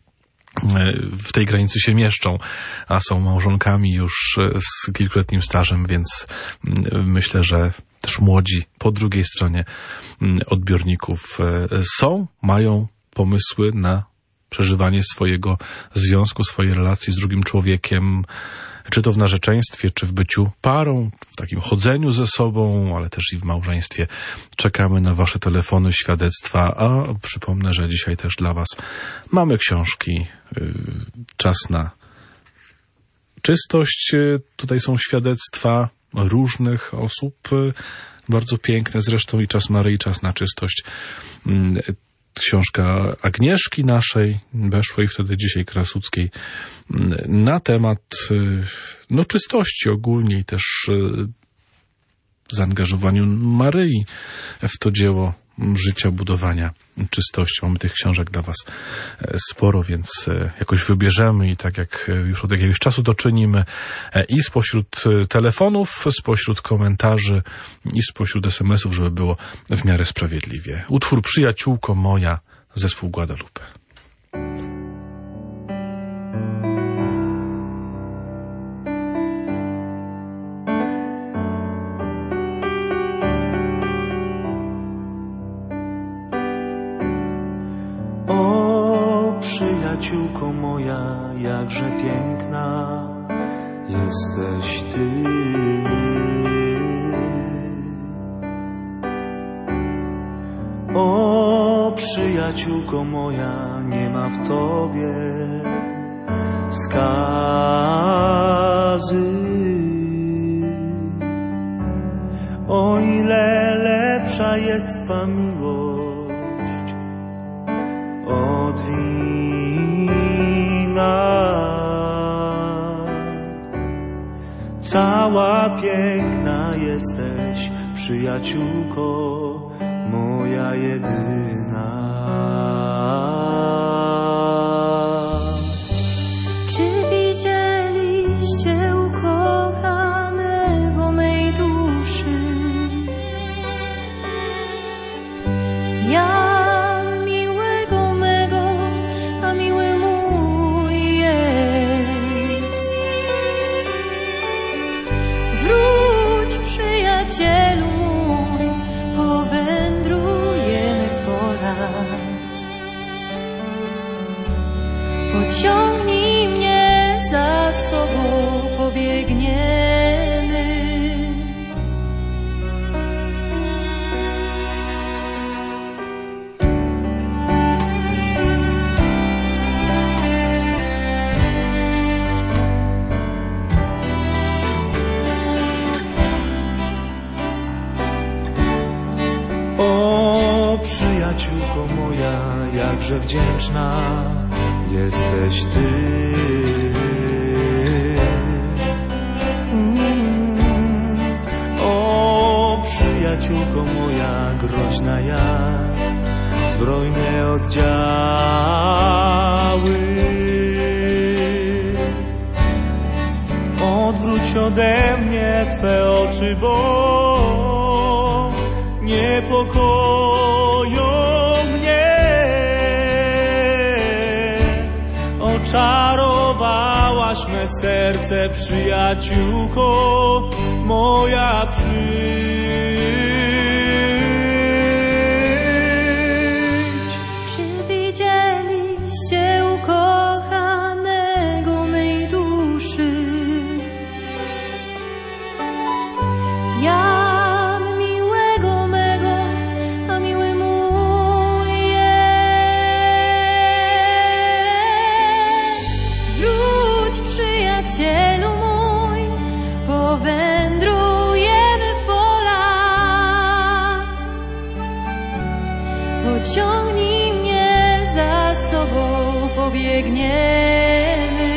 W tej granicy się mieszczą, a są małżonkami już z kilkuletnim stażem, więc myślę, że też młodzi po drugiej stronie odbiorników są, mają pomysły na przeżywanie swojego związku, swojej relacji z drugim człowiekiem, czy to w narzeczeństwie, czy w byciu parą, w takim chodzeniu ze sobą, ale też i w małżeństwie. Czekamy na wasze telefony, świadectwa, a przypomnę, że dzisiaj też dla was mamy książki. Czas na czystość. Tutaj są świadectwa różnych osób, bardzo piękne zresztą, i Czas Maryi, Czas na czystość. Książka Agnieszki naszej, weszłej wtedy, dzisiaj Krasuckiej, na temat no, czystości ogólnie i też zaangażowaniu Maryi w to dzieło życia, budowania czystości. Mamy tych książek dla was sporo, więc jakoś wybierzemy i tak jak już od jakiegoś czasu to czynimy, i spośród telefonów, spośród komentarzy i spośród es em esów, żeby było w miarę sprawiedliwie. Utwór Przyjaciółko moja, zespół Guadalupe. Przyjaciółko moja, jakże piękna jesteś ty. O, przyjaciółko moja, nie ma w tobie skazy. O ile lepsza jest twa miłość od wina. Cała piękna jesteś, przyjaciółko moja jedyna. Czy widzieliście ukochanego mej duszy? Ja przyjacielu mój, powędrujemy w pola. Pociągnij mnie za sobą, pobiegniemy. Przyjaciółko moja, jakże wdzięczna jesteś ty. Mm. O, przyjaciółko moja, groźna jak zbrojne oddziały. Odwróć ode mnie twe oczy, bo niepokoją mnie. Oczarowałaś me serce, przyjaciółko moja, przyjdź. Czy widzieliście ukochanego mej duszy? Ja przyjacielu mój, powędrujemy w pola. Pociągnij mnie za sobą, pobiegniemy.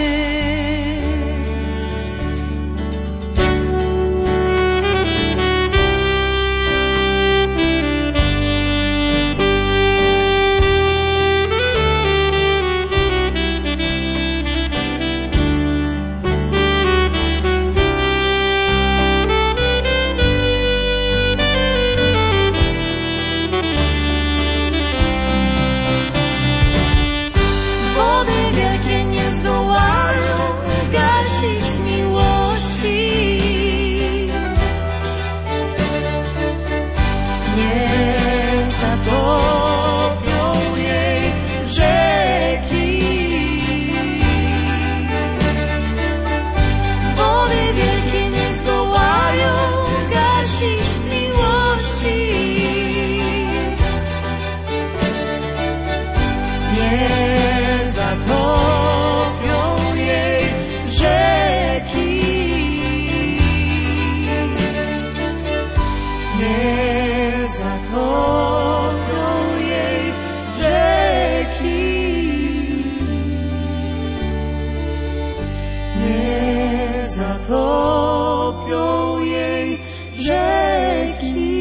Wody wielkie rzeki.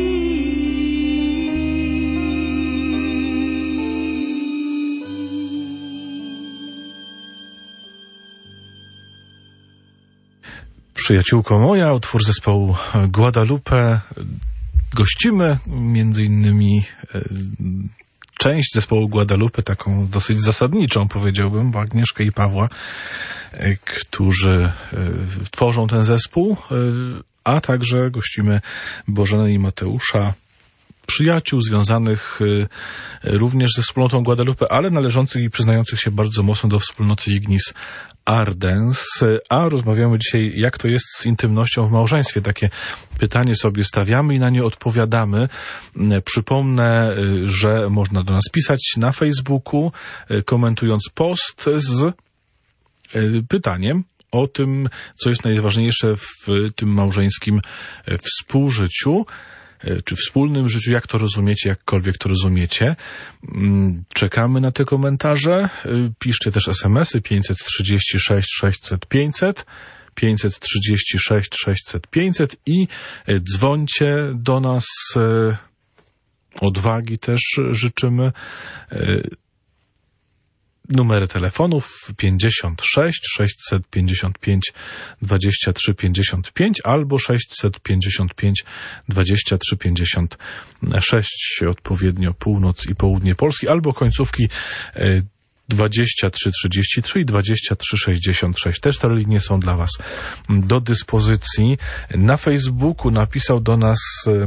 Przyjaciółko moja, utwór zespołu Guadalupe. Gościmy między innymi część zespołu Guadalupe, taką dosyć zasadniczą, powiedziałbym, bo Agnieszkę i Pawła, którzy tworzą ten zespół, a także gościmy Bożenę i Mateusza, przyjaciół związanych również ze wspólnotą Guadalupe, ale należących i przyznających się bardzo mocno do wspólnoty Ignis Ardens. A rozmawiamy dzisiaj, jak to jest z intymnością w małżeństwie. Takie pytanie sobie stawiamy i na nie odpowiadamy. Przypomnę, że można do nas pisać na Facebooku, komentując post z pytaniem o tym, co jest najważniejsze w tym małżeńskim współżyciu, czy wspólnym życiu, jak to rozumiecie, jakkolwiek to rozumiecie. Czekamy na te komentarze. Piszcie też es em esy pięćset trzydzieści sześć sześćset pięćset, pięćset trzydzieści sześć sześćset pięćset i dzwońcie do nas. Odwagi też życzymy. Numery telefonów pięćdziesiąt sześć sześćset pięćdziesiąt pięć dwadzieścia trzy pięćdziesiąt pięć albo sześćset pięćdziesiąt pięć dwadzieścia trzy pięćdziesiąt sześć, odpowiednio północ i południe Polski, albo końcówki dwadzieścia trzy trzydzieści trzy i dwadzieścia trzy sześćdziesiąt sześć. Też te linie są dla Was do dyspozycji. Na Facebooku napisał do nas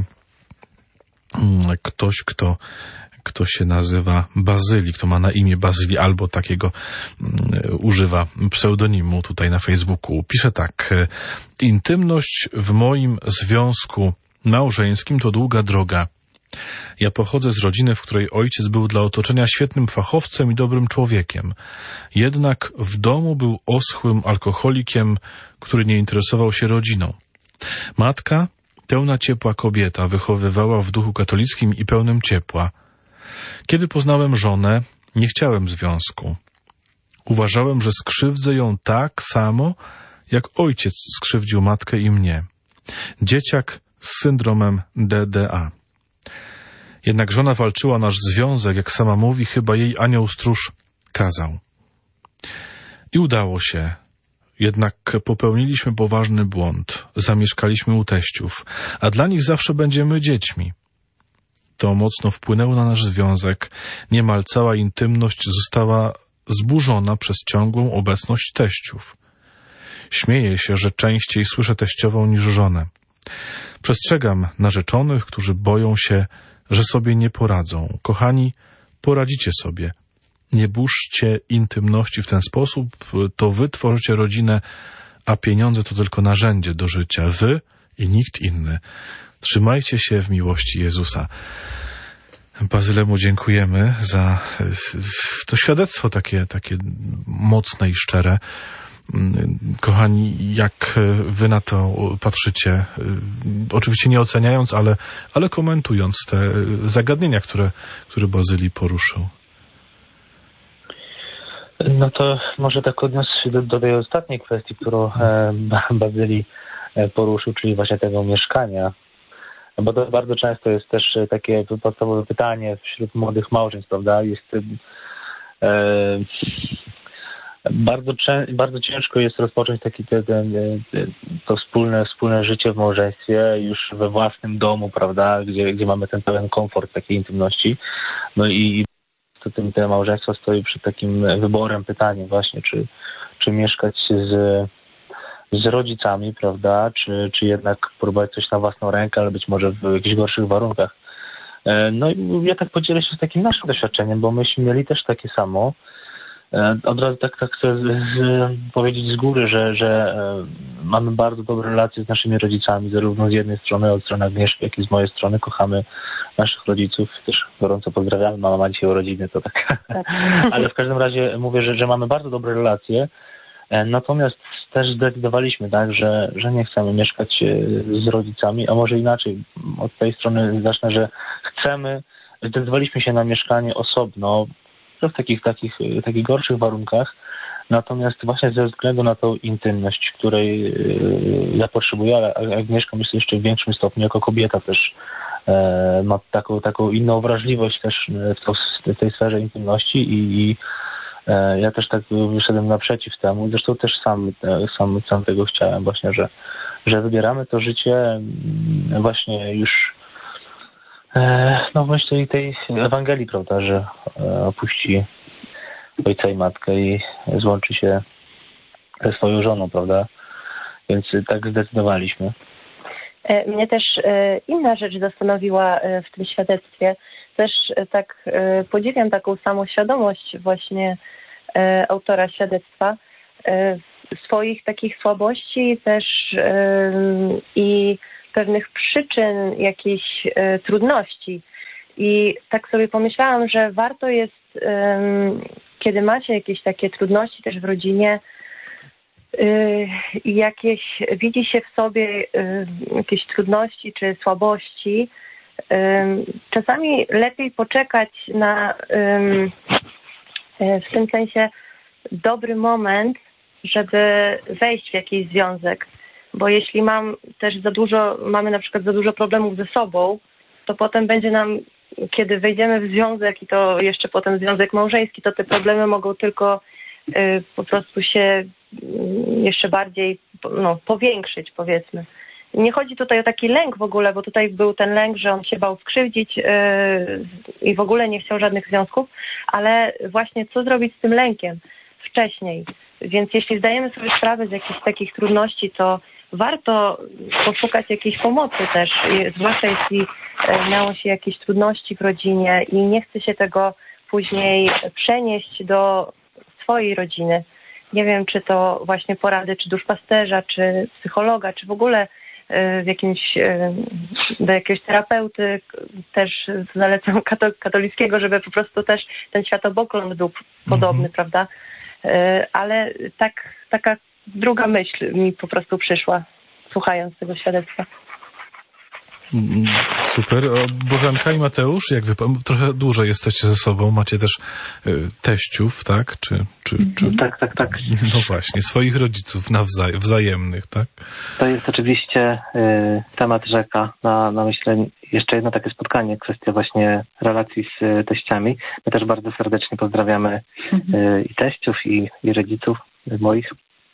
ktoś, kto kto się nazywa Bazyli, kto ma na imię Bazyli, albo takiego um, używa pseudonimu tutaj na Facebooku. Pisze tak: intymność w moim związku małżeńskim to długa droga. Ja pochodzę z rodziny, w której ojciec był dla otoczenia świetnym fachowcem i dobrym człowiekiem. Jednak w domu był oschłym alkoholikiem, który nie interesował się rodziną. Matka, pełna ciepła kobieta, wychowywała w duchu katolickim i pełnym ciepła. Kiedy poznałem żonę, nie chciałem związku. Uważałem, że skrzywdzę ją tak samo, jak ojciec skrzywdził matkę i mnie. Dzieciak z syndromem D D A. Jednak żona walczyła o nasz związek, jak sama mówi, chyba jej anioł stróż kazał. I udało się. Jednak popełniliśmy poważny błąd. Zamieszkaliśmy u teściów, a dla nich zawsze będziemy dziećmi. To mocno wpłynęło na nasz związek. Niemal cała intymność została zburzona przez ciągłą obecność teściów. Śmieję się, że częściej słyszę teściową niż żonę. Przestrzegam narzeczonych, którzy boją się, że sobie nie poradzą. Kochani, poradzicie sobie. Nie burzcie intymności w ten sposób, to wy tworzycie rodzinę, a pieniądze to tylko narzędzie do życia. Wy i nikt inny. Trzymajcie się w miłości Jezusa. Bazylemu dziękujemy za to świadectwo takie, takie mocne i szczere. Kochani, jak wy na to patrzycie, oczywiście nie oceniając, ale, ale komentując te zagadnienia, które, które Bazyli poruszył? No to może tak odniosę się do, do tej ostatniej kwestii, którą e, Bazyli poruszył, czyli właśnie tego mieszkania. Bo to bardzo często jest też takie podstawowe pytanie wśród młodych małżeństw, prawda? Jest e, bardzo, bardzo ciężko jest rozpocząć taki ten, ten, to wspólne, wspólne życie w małżeństwie już we własnym domu, prawda? Gdzie, gdzie mamy ten pełen komfort takiej intymności. No i to tym te małżeństwo stoi przed takim wyborem, pytaniem właśnie, czy, czy mieszkać z z rodzicami, prawda, czy, czy jednak próbować coś na własną rękę, ale być może w jakichś gorszych warunkach. No i ja tak podzielę się z takim naszym doświadczeniem, bo myśmy mieli też takie samo. Od razu tak, tak chcę z, z, powiedzieć z góry, że, że mamy bardzo dobre relacje z naszymi rodzicami, zarówno z jednej strony, od strony Agnieszki, jak i z mojej strony. Kochamy naszych rodziców, też gorąco pozdrawiamy. Mama ma dzisiaj urodziny, to tak. tak. Ale w każdym razie mówię, że, że mamy bardzo dobre relacje. Natomiast też zdecydowaliśmy tak, że, że nie chcemy mieszkać z rodzicami, a może inaczej, od tej strony zacznę, że chcemy, zdecydowaliśmy się na mieszkanie osobno, w takich, takich, takich gorszych warunkach, Natomiast właśnie ze względu na tą intymność, której ja potrzebuję, ale Agnieszka myślę jeszcze w większym stopniu jako kobieta też ma taką, taką inną wrażliwość też w, to, w tej sferze intymności i, i ja też tak wyszedłem naprzeciw temu. Zresztą też sam, sam, sam tego chciałem właśnie, że, że wybieramy to życie właśnie już no w myśli tej Ewangelii, prawda, że opuści ojca i matkę i złączy się ze swoją żoną, prawda? Więc tak zdecydowaliśmy. Mnie też inna rzecz zastanowiła w tym świadectwie. Też tak podziwiam taką samą świadomość właśnie autora świadectwa, swoich takich słabości też i pewnych przyczyn jakiejś trudności. I tak sobie pomyślałam, że warto jest, kiedy macie jakieś takie trudności też w rodzinie, i jakieś, widzi się w sobie jakieś trudności czy słabości, czasami lepiej poczekać na w tym sensie dobry moment, żeby wejść w jakiś związek. Bo jeśli mam też za dużo, mamy na przykład za dużo problemów ze sobą, to potem będzie nam, kiedy wejdziemy w związek i to jeszcze potem związek małżeński, to te problemy mogą tylko y, po prostu się jeszcze bardziej no, powiększyć, powiedzmy. Nie chodzi tutaj o taki lęk w ogóle, bo tutaj był ten lęk, że on się bał skrzywdzić yy, i w ogóle nie chciał żadnych związków, ale właśnie co zrobić z tym lękiem wcześniej. Więc jeśli zdajemy sobie sprawę z jakichś takich trudności, to warto poszukać jakiejś pomocy też, zwłaszcza jeśli miało się jakieś trudności w rodzinie i nie chce się tego później przenieść do swojej rodziny. Nie wiem, czy to właśnie porady, czy duszpasterza, czy psychologa, czy w ogóle w jakimś, do jakiegoś terapeuty, też zalecam katolickiego, żeby po prostu też ten światopogląd był podobny, mm-hmm. prawda? Ale tak, taka druga myśl mi po prostu przyszła, słuchając tego świadectwa. Super. Bożenka i Mateusz, jak wy trochę dłużej jesteście ze sobą, macie też y, teściów, tak? Czy, czy, czy... Tak, tak, tak. No właśnie, swoich rodziców nawzaj- wzajemnych, tak? To jest oczywiście y, temat rzeka na, na myślę jeszcze jedno takie spotkanie, kwestia właśnie relacji z y, teściami. My też bardzo serdecznie pozdrawiamy y, i teściów, i, i rodziców y, moich.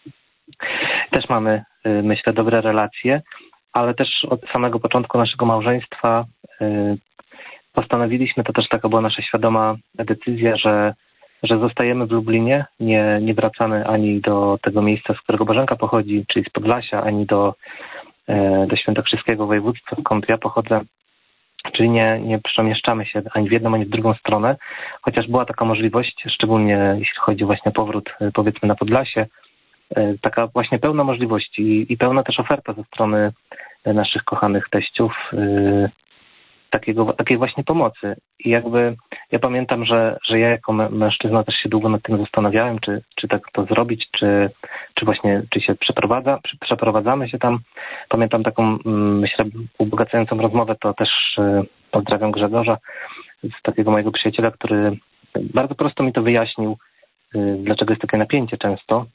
Też mamy, y, myślę, dobre relacje, ale też od samego początku naszego małżeństwa y, postanowiliśmy, to też taka była nasza świadoma decyzja, że, że zostajemy w Lublinie, nie, nie wracamy ani do tego miejsca, z którego Bożenka pochodzi, czyli z Podlasia, ani do, y, do świętokrzyskiego województwa, skąd ja pochodzę, czyli nie, nie przemieszczamy się ani w jedną, ani w drugą stronę, chociaż była taka możliwość, szczególnie jeśli chodzi właśnie o powrót, y, powiedzmy, na Podlasie, taka właśnie pełna możliwość i, i pełna też oferta ze strony naszych kochanych teściów yy, takiego, takiej właśnie pomocy. I jakby ja pamiętam, że, że ja jako mężczyzna też się długo nad tym zastanawiałem, czy, czy tak to zrobić, czy, czy właśnie czy się przeprowadza, czy przeprowadzamy się tam. Pamiętam taką, myślę, ubogacającą rozmowę, to też yy, pozdrawiam Grzegorza, z takiego mojego przyjaciela, który bardzo prosto mi to wyjaśnił, yy, dlaczego jest takie napięcie często,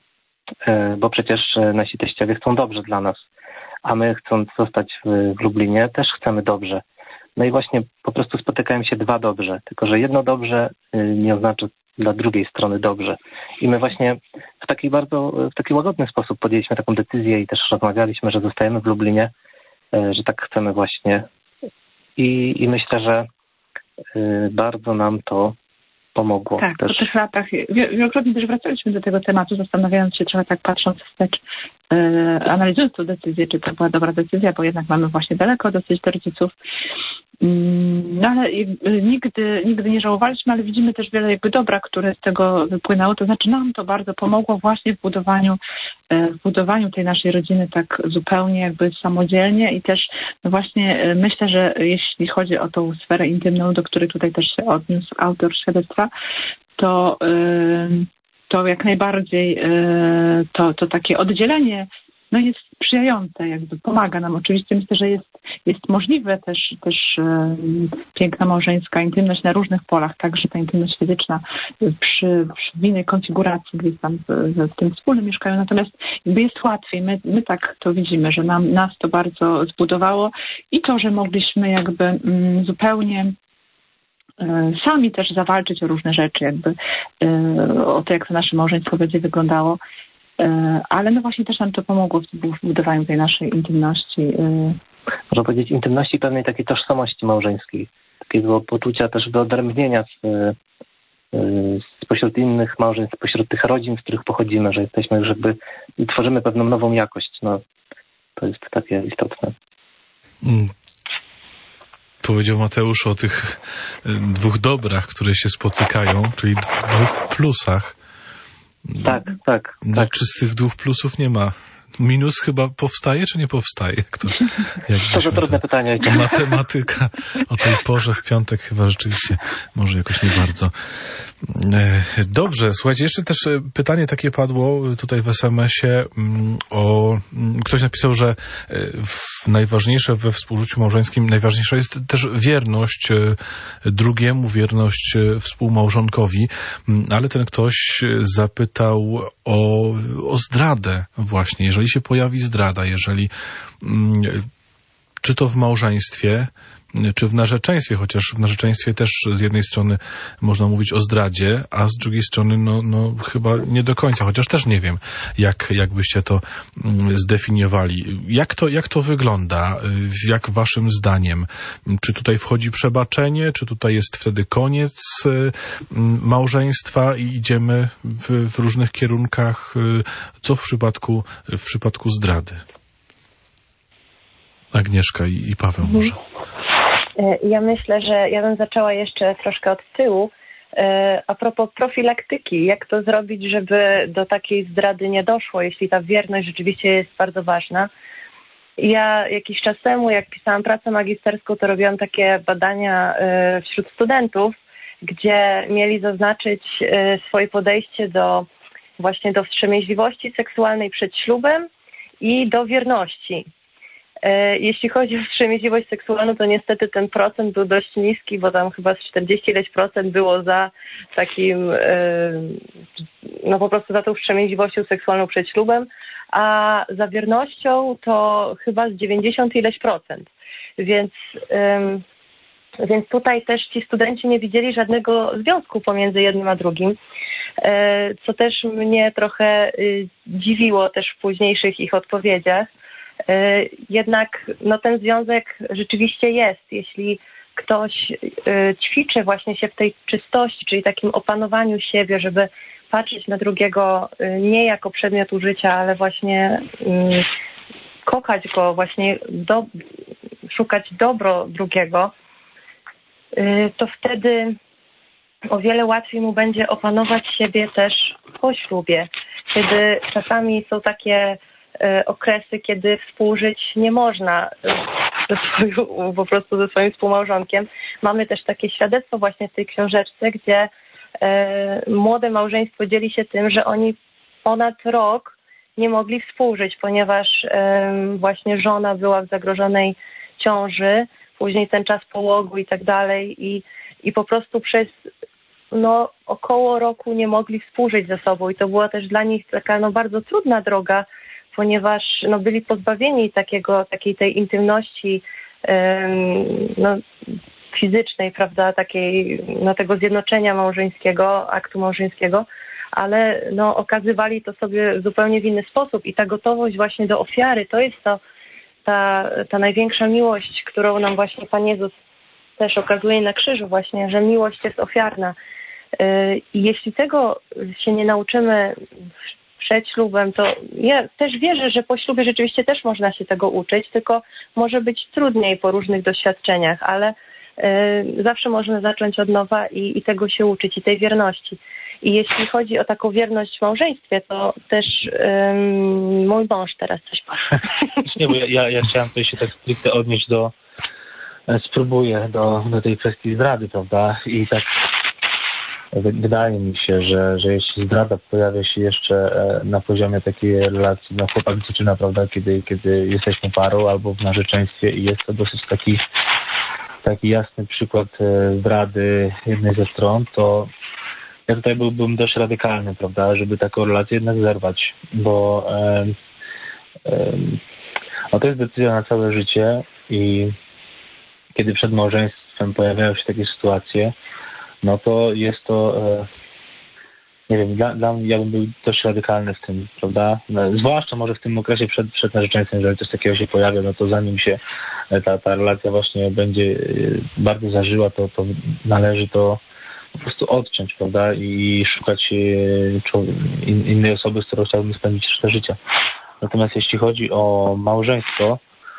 bo przecież nasi teściowie chcą dobrze dla nas, a my, chcąc zostać w, w Lublinie, też chcemy dobrze. No i właśnie po prostu spotykają się dwa dobrze, tylko że jedno dobrze nie oznacza dla drugiej strony dobrze. I my właśnie w taki bardzo, w taki łagodny sposób podjęliśmy taką decyzję i też rozmawialiśmy, że zostajemy w Lublinie, że tak chcemy właśnie. I, i myślę, że bardzo nam to pomogło. Tak, też. po tych latach wielokrotnie też wracaliśmy do tego tematu, zastanawiając się trochę tak patrząc wstecz, e, analizując tę decyzję, czy to była dobra decyzja, bo jednak mamy właśnie daleko dosyć do rodziców. No ale nigdy, nigdy nie żałowaliśmy, ale widzimy też wiele jakby dobra, które z tego wypłynęło. To znaczy nam to bardzo pomogło właśnie w budowaniu, w budowaniu tej naszej rodziny tak zupełnie jakby samodzielnie i też no właśnie myślę, że jeśli chodzi o tą sferę intymną, do której tutaj też się odniósł autor świadectwa, to, to jak najbardziej to, to takie oddzielenie no jest sprzyjające, jakby pomaga nam. Oczywiście myślę, że jest, jest możliwe też, też piękna małżeńska intymność na różnych polach, także ta intymność fizyczna przy, przy w innej konfiguracji gdzieś tam w, w tym wspólnym mieszkaniu, natomiast jakby jest łatwiej. My, my tak to widzimy, że nam, nas to bardzo zbudowało i to, że mogliśmy jakby mm, zupełnie sami też zawalczyć o różne rzeczy, jakby o to, jak to nasze małżeństwo będzie wyglądało. Ale no właśnie też nam to pomogło w budowaniu tej naszej intymności. Można powiedzieć intymności, pewnej takiej tożsamości małżeńskiej. Takiego poczucia też wyodrębnienia z, spośród innych małżeństw, spośród tych rodzin, z których pochodzimy, że jesteśmy już jakby i tworzymy pewną nową jakość. No, to jest takie istotne. Mm. Powiedział Mateusz o tych dwóch dobrach, które się spotykają, czyli dwóch plusach. Tak, tak. No, tak. Czy z tych dwóch plusów nie ma? Minus chyba powstaje, czy nie powstaje? Jak to, to za trudne to, pytanie. Matematyka o tej porze w piątek chyba rzeczywiście może jakoś nie bardzo. Dobrze, słuchajcie, jeszcze też pytanie takie padło tutaj w es em esie o... Ktoś napisał, że najważniejsze we współżyciu małżeńskim, najważniejsza jest też wierność drugiemu, wierność współmałżonkowi, ale ten ktoś zapytał o, o zdradę właśnie, jeżeli się pojawi zdrada, jeżeli czy to w małżeństwie, czy w narzeczeństwie, chociaż w narzeczeństwie też z jednej strony można mówić o zdradzie, a z drugiej strony no, no chyba nie do końca, chociaż też nie wiem, jak, jak byście to zdefiniowali. Jak to, jak to wygląda? Jak waszym zdaniem? Czy tutaj wchodzi przebaczenie? Czy tutaj jest wtedy koniec małżeństwa i idziemy w, w różnych kierunkach? Co w przypadku, w przypadku zdrady? Agnieszka i, i Paweł może. Ja myślę, że ja bym zaczęła jeszcze troszkę od tyłu. A propos profilaktyki, jak to zrobić, żeby do takiej zdrady nie doszło, jeśli ta wierność rzeczywiście jest bardzo ważna. Ja jakiś czas temu, jak pisałam pracę magisterską, to robiłam takie badania wśród studentów, gdzie mieli zaznaczyć swoje podejście do właśnie do wstrzemięźliwości seksualnej przed ślubem i do wierności. Jeśli chodzi o wstrzemięźliwość seksualną, to niestety ten procent był dość niski, bo tam chyba z czterdzieści ileś procent było za takim, no po prostu za tą wstrzemięźliwością seksualną przed ślubem, a za wiernością to chyba z dziewięćdziesiąt ileś procent. Więc, więc tutaj też ci studenci nie widzieli żadnego związku pomiędzy jednym a drugim, co też mnie trochę dziwiło też w późniejszych ich odpowiedziach. Jednak no, ten związek rzeczywiście jest. Jeśli ktoś ćwiczy właśnie się w tej czystości, czyli takim opanowaniu siebie, żeby patrzeć na drugiego nie jako przedmiot użycia, ale właśnie kochać go, właśnie do, szukać dobro drugiego, to wtedy o wiele łatwiej mu będzie opanować siebie też po ślubie, kiedy czasami są takie okresy, kiedy współżyć nie można ze swoją, po prostu ze swoim współmałżonkiem. Mamy też takie świadectwo właśnie w tej książeczce, gdzie e, młode małżeństwo dzieli się tym, że oni ponad rok nie mogli współżyć, ponieważ e, właśnie żona była w zagrożonej ciąży, później ten czas połogu i tak dalej i, i po prostu przez no, około roku nie mogli współżyć ze sobą i to była też dla nich taka no, bardzo trudna droga, ponieważ no, byli pozbawieni takiego, takiej tej intymności ym, no, fizycznej, prawda, takiej, no, tego zjednoczenia małżeńskiego, aktu małżeńskiego, ale no, okazywali to sobie zupełnie w inny sposób i ta gotowość właśnie do ofiary, to jest to, ta, ta największa miłość, którą nam właśnie Pan Jezus też okazuje na krzyżu właśnie, że miłość jest ofiarna. Yy, I jeśli tego się nie nauczymy przed ślubem, to ja też wierzę, że po ślubie rzeczywiście też można się tego uczyć, tylko może być trudniej po różnych doświadczeniach, ale y, zawsze można zacząć od nowa i, i tego się uczyć, i tej wierności. I jeśli chodzi o taką wierność w małżeństwie, to też y, mój mąż teraz coś powie. Nie, bo ja, ja chciałem tutaj się tak stricte odnieść do, spróbuję do, do tej kwestii zdrady, prawda, i tak wydaje mi się, że, że jeśli zdrada pojawia się jeszcze na poziomie takiej relacji, no chłopak dziewczyna, prawda, kiedy, kiedy jesteśmy parą albo w narzeczeństwie i jest to dosyć taki, taki jasny przykład zdrady jednej ze stron, to ja tutaj byłbym dość radykalny, prawda, żeby taką relację jednak zerwać, bo e, e, no to jest decyzja na całe życie i kiedy przed małżeństwem pojawiają się takie sytuacje, no to jest to, e, nie wiem, dla, dla mnie ja bym był dość radykalny w tym, prawda? No, zwłaszcza może w tym okresie przed, przed narzeczeństwem, jeżeli coś takiego się pojawia, no to zanim się ta, ta relacja właśnie będzie bardzo zażyła, to, to należy to po prostu odciąć, prawda? I szukać innej osoby, z którą chciałbym spędzić resztę życia. Natomiast jeśli chodzi o małżeństwo,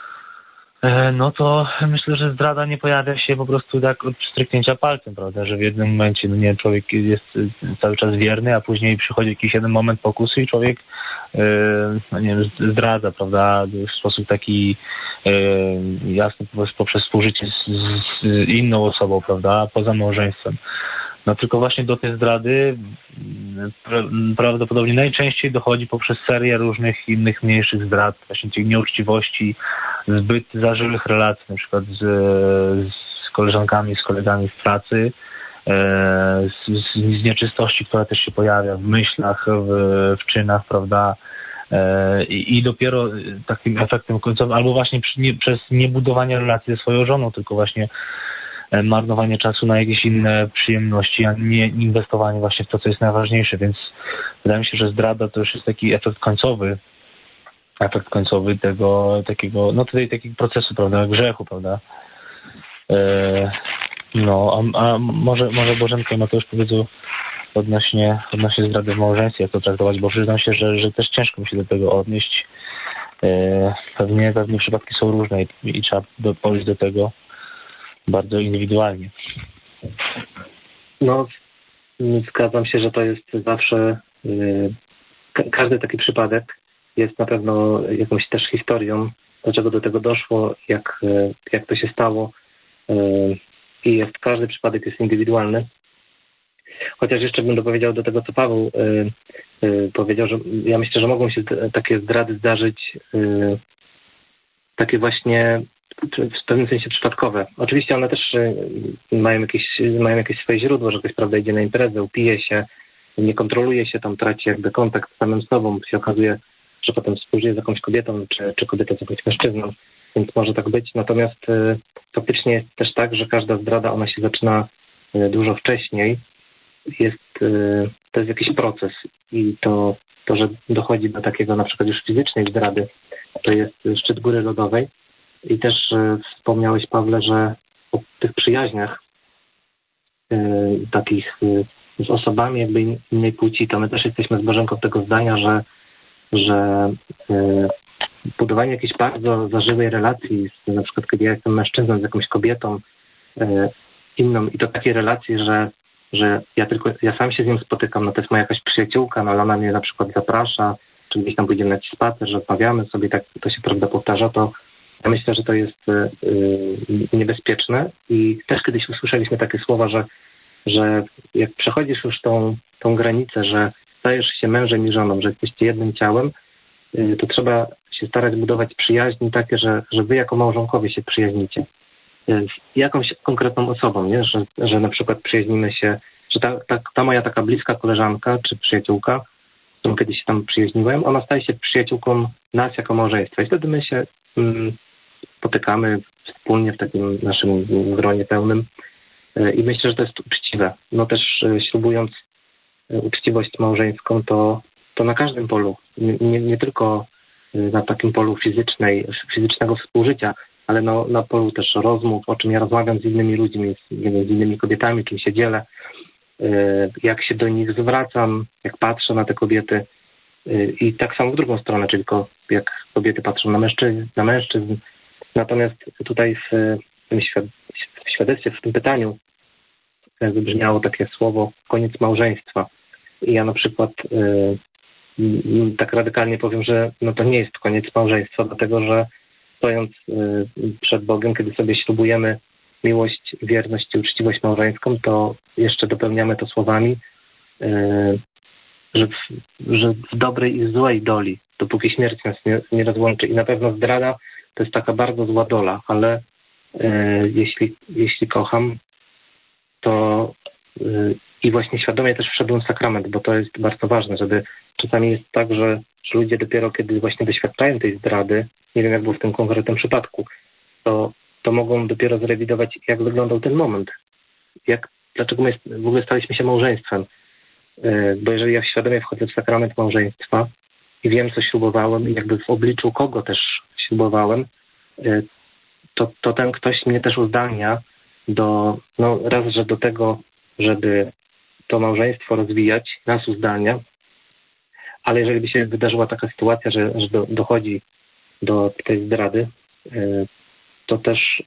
no to myślę, że zdrada nie pojawia się po prostu tak od stryknięcia palcem, prawda, że w jednym momencie, no nie wiem, człowiek jest cały czas wierny, a później przychodzi jakiś jeden moment pokusu i człowiek, no nie wiem, zdradza, prawda, w sposób taki jasny poprzez współżycie z, z inną osobą, prawda, poza małżeństwem. No tylko właśnie do tej zdrady prawdopodobnie najczęściej dochodzi poprzez serię różnych innych mniejszych zdrad, właśnie tych nieuczciwości, zbyt zażyłych relacji, na przykład z, z koleżankami, z kolegami w pracy, z, z nieczystości, która też się pojawia w myślach, w, w czynach, prawda? I, i dopiero takim efektem końcowym, albo właśnie przy, nie, przez niebudowanie relacji ze swoją żoną, tylko właśnie marnowanie czasu na jakieś inne przyjemności, a nie inwestowanie właśnie w to, co jest najważniejsze, więc wydaje mi się, że zdrada to już jest taki efekt końcowy, efekt końcowy tego takiego, no tutaj takiego procesu, prawda, grzechu, prawda. E, no, a, a może, może Bożenka i Mateusz powiedzą odnośnie, odnośnie zdrady w małżeństwie, jak to traktować, bo przyznam się, że, że też ciężko mi się do tego odnieść. E, pewnie, pewnie przypadki są różne i, i trzeba do, podejść do tego bardzo indywidualnie. No, zgadzam się, że to jest zawsze, ka- każdy taki przypadek jest na pewno jakąś też historią, dlaczego do tego doszło, jak, jak to się stało i jest, każdy przypadek jest indywidualny. Chociaż jeszcze bym dopowiedział do tego, co Paweł powiedział, że ja myślę, że mogą się takie zdrady zdarzyć, takie właśnie w pewnym sensie przypadkowe. Oczywiście one też mają jakieś, mają jakieś swoje źródło, że ktoś, prawda, idzie na imprezę, upije się, nie kontroluje się, tam traci jakby kontakt z samym sobą, się okazuje, że potem współżyje z jakąś kobietą, czy, czy kobieta z jakimś mężczyzną, więc może tak być. Natomiast y, faktycznie jest też tak, że każda zdrada, ona się zaczyna y, dużo wcześniej. Jest, y, to jest jakiś proces i to, to, że dochodzi do takiego na przykład już fizycznej zdrady, to jest szczyt góry lodowej. I też y, wspomniałeś, Pawle, że o tych przyjaźniach y, takich y, z osobami jakby innej płci, to my też jesteśmy z Bożenką tego zdania, że, że y, budowanie jakiejś bardzo zażyłej relacji, z, na przykład kiedy ja jestem mężczyzną z jakąś kobietą y, inną i to takiej relacji, że, że ja tylko ja sam się z nią spotykam, no to jest moja jakaś przyjaciółka, no ale ona mnie na przykład zaprasza, czy gdzieś tam pójdziemy na jakiś spacer, że rozmawiamy sobie, tak to się prawda powtarza, to ja myślę, że to jest y, niebezpieczne i też kiedyś usłyszeliśmy takie słowa, że, że jak przechodzisz już tą, tą granicę, że stajesz się mężem i żoną, że jesteście jednym ciałem, y, to trzeba się starać budować przyjaźni takie, że, że wy jako małżonkowie się przyjaźnicie y, z jakąś konkretną osobą, nie? Że, że na przykład przyjaźnimy się, że ta, ta, ta moja taka bliska koleżanka czy przyjaciółka, z którą kiedyś się tam przyjaźniłem, ona staje się przyjaciółką nas jako małżeństwa i wtedy my się mm, spotykamy wspólnie w takim naszym gronie pełnym i myślę, że to jest uczciwe. No też ślubując uczciwość małżeńską, to, to na każdym polu, nie, nie tylko na takim polu fizycznej, fizycznego współżycia, ale no, na polu też rozmów, o czym ja rozmawiam z innymi ludźmi, z, nie wiem, z innymi kobietami, czym się dzielę, jak się do nich zwracam, jak patrzę na te kobiety i tak samo w drugą stronę, czyli tylko jak kobiety patrzą na mężczyzn, na mężczyzn. Natomiast tutaj w tym świadectwie, w tym pytaniu wybrzmiało takie słowo koniec małżeństwa. I ja na przykład yy, tak radykalnie powiem, że no to nie jest koniec małżeństwa, dlatego że stojąc yy, przed Bogiem, kiedy sobie ślubujemy miłość, wierność i uczciwość małżeńską, to jeszcze dopełniamy to słowami, że w, że w dobrej i w złej doli, dopóki śmierć nas nie, nie rozłączy. I na pewno zdrada to jest taka bardzo zła dola, ale e, jeśli, jeśli kocham, to e, i właśnie świadomie też wszedłem w sakrament, bo to jest bardzo ważne, żeby czasami jest tak, że, że ludzie dopiero kiedy właśnie doświadczają tej zdrady, nie wiem jak było w tym konkretnym przypadku, to, to mogą dopiero zrewidować, jak wyglądał ten moment. Jak, dlaczego my w ogóle staliśmy się małżeństwem. Bo jeżeli ja świadomie wchodzę w sakrament małżeństwa i wiem, co ślubowałem i jakby w obliczu kogo też ślubowałem, to, to ten ktoś mnie też uzdalnia do, no raz, że do tego, żeby to małżeństwo rozwijać, nas uzdalnia, ale jeżeli by się wydarzyła taka sytuacja, że, że do, dochodzi do tej zdrady, to też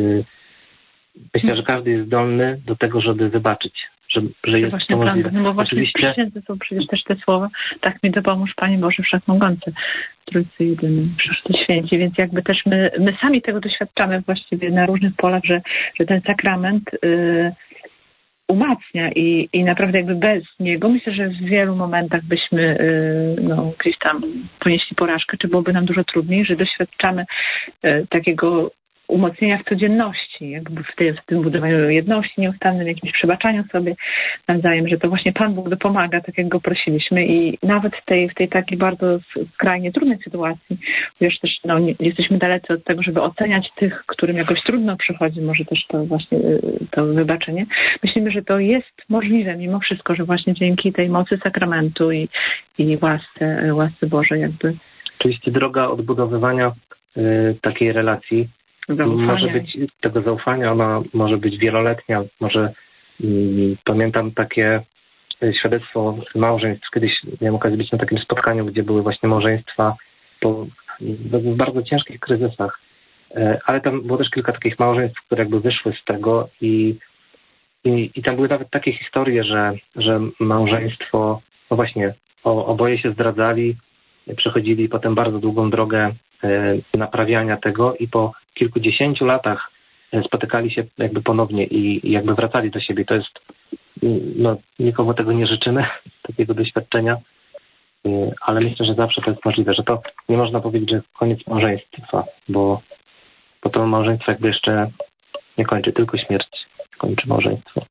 myślę, że każdy jest zdolny do tego, żeby wybaczyć. Że, że jest właśnie to możliwe. No bo właśnie Oczywiście... w księdze są przecież też te słowa, tak mi dopomóż Panie Boże Wszechmogący, Trójcy Jedyny, Wszechty Święci, więc jakby też my, my sami tego doświadczamy właściwie na różnych polach, że, że ten sakrament yy, umacnia i, i naprawdę jakby bez niego myślę, że w wielu momentach byśmy yy, no, gdzieś tam ponieśli porażkę, czy byłoby nam dużo trudniej, że doświadczamy yy, takiego umocnienia w codzienności, jakby w, tej, w tym budowaniu jedności nieustannym, jakimś przebaczaniu sobie nawzajem, że to właśnie Pan Bóg dopomaga, tak jak Go prosiliśmy i nawet w tej, w tej takiej bardzo skrajnie trudnej sytuacji, wiesz, też no, nie, jesteśmy dalecy od tego, żeby oceniać tych, którym jakoś trudno przychodzi, może też to właśnie to wybaczenie. Myślimy, że to jest możliwe mimo wszystko, że właśnie dzięki tej mocy sakramentu i, i łasce, łasce Bożej jakby. Oczywiście droga odbudowywania y, takiej relacji zaufania. Może być tego zaufania, ona może być wieloletnia, może mm, pamiętam takie świadectwo małżeństw, kiedyś miałem okazję być na takim spotkaniu, gdzie były właśnie małżeństwa po w bardzo ciężkich kryzysach, ale tam było też kilka takich małżeństw, które jakby wyszły z tego i, i, i tam były nawet takie historie, że, że małżeństwo, no właśnie, o, oboje się zdradzali, przechodzili potem bardzo długą drogę naprawiania tego i po kilkudziesięciu latach spotykali się jakby ponownie i jakby wracali do siebie. To jest, no nikomu tego nie życzymy, takiego doświadczenia, ale myślę, że zawsze to jest możliwe, że to nie można powiedzieć, że koniec małżeństwa, bo, bo to małżeństwo jakby jeszcze nie kończy, tylko śmierć kończy małżeństwo.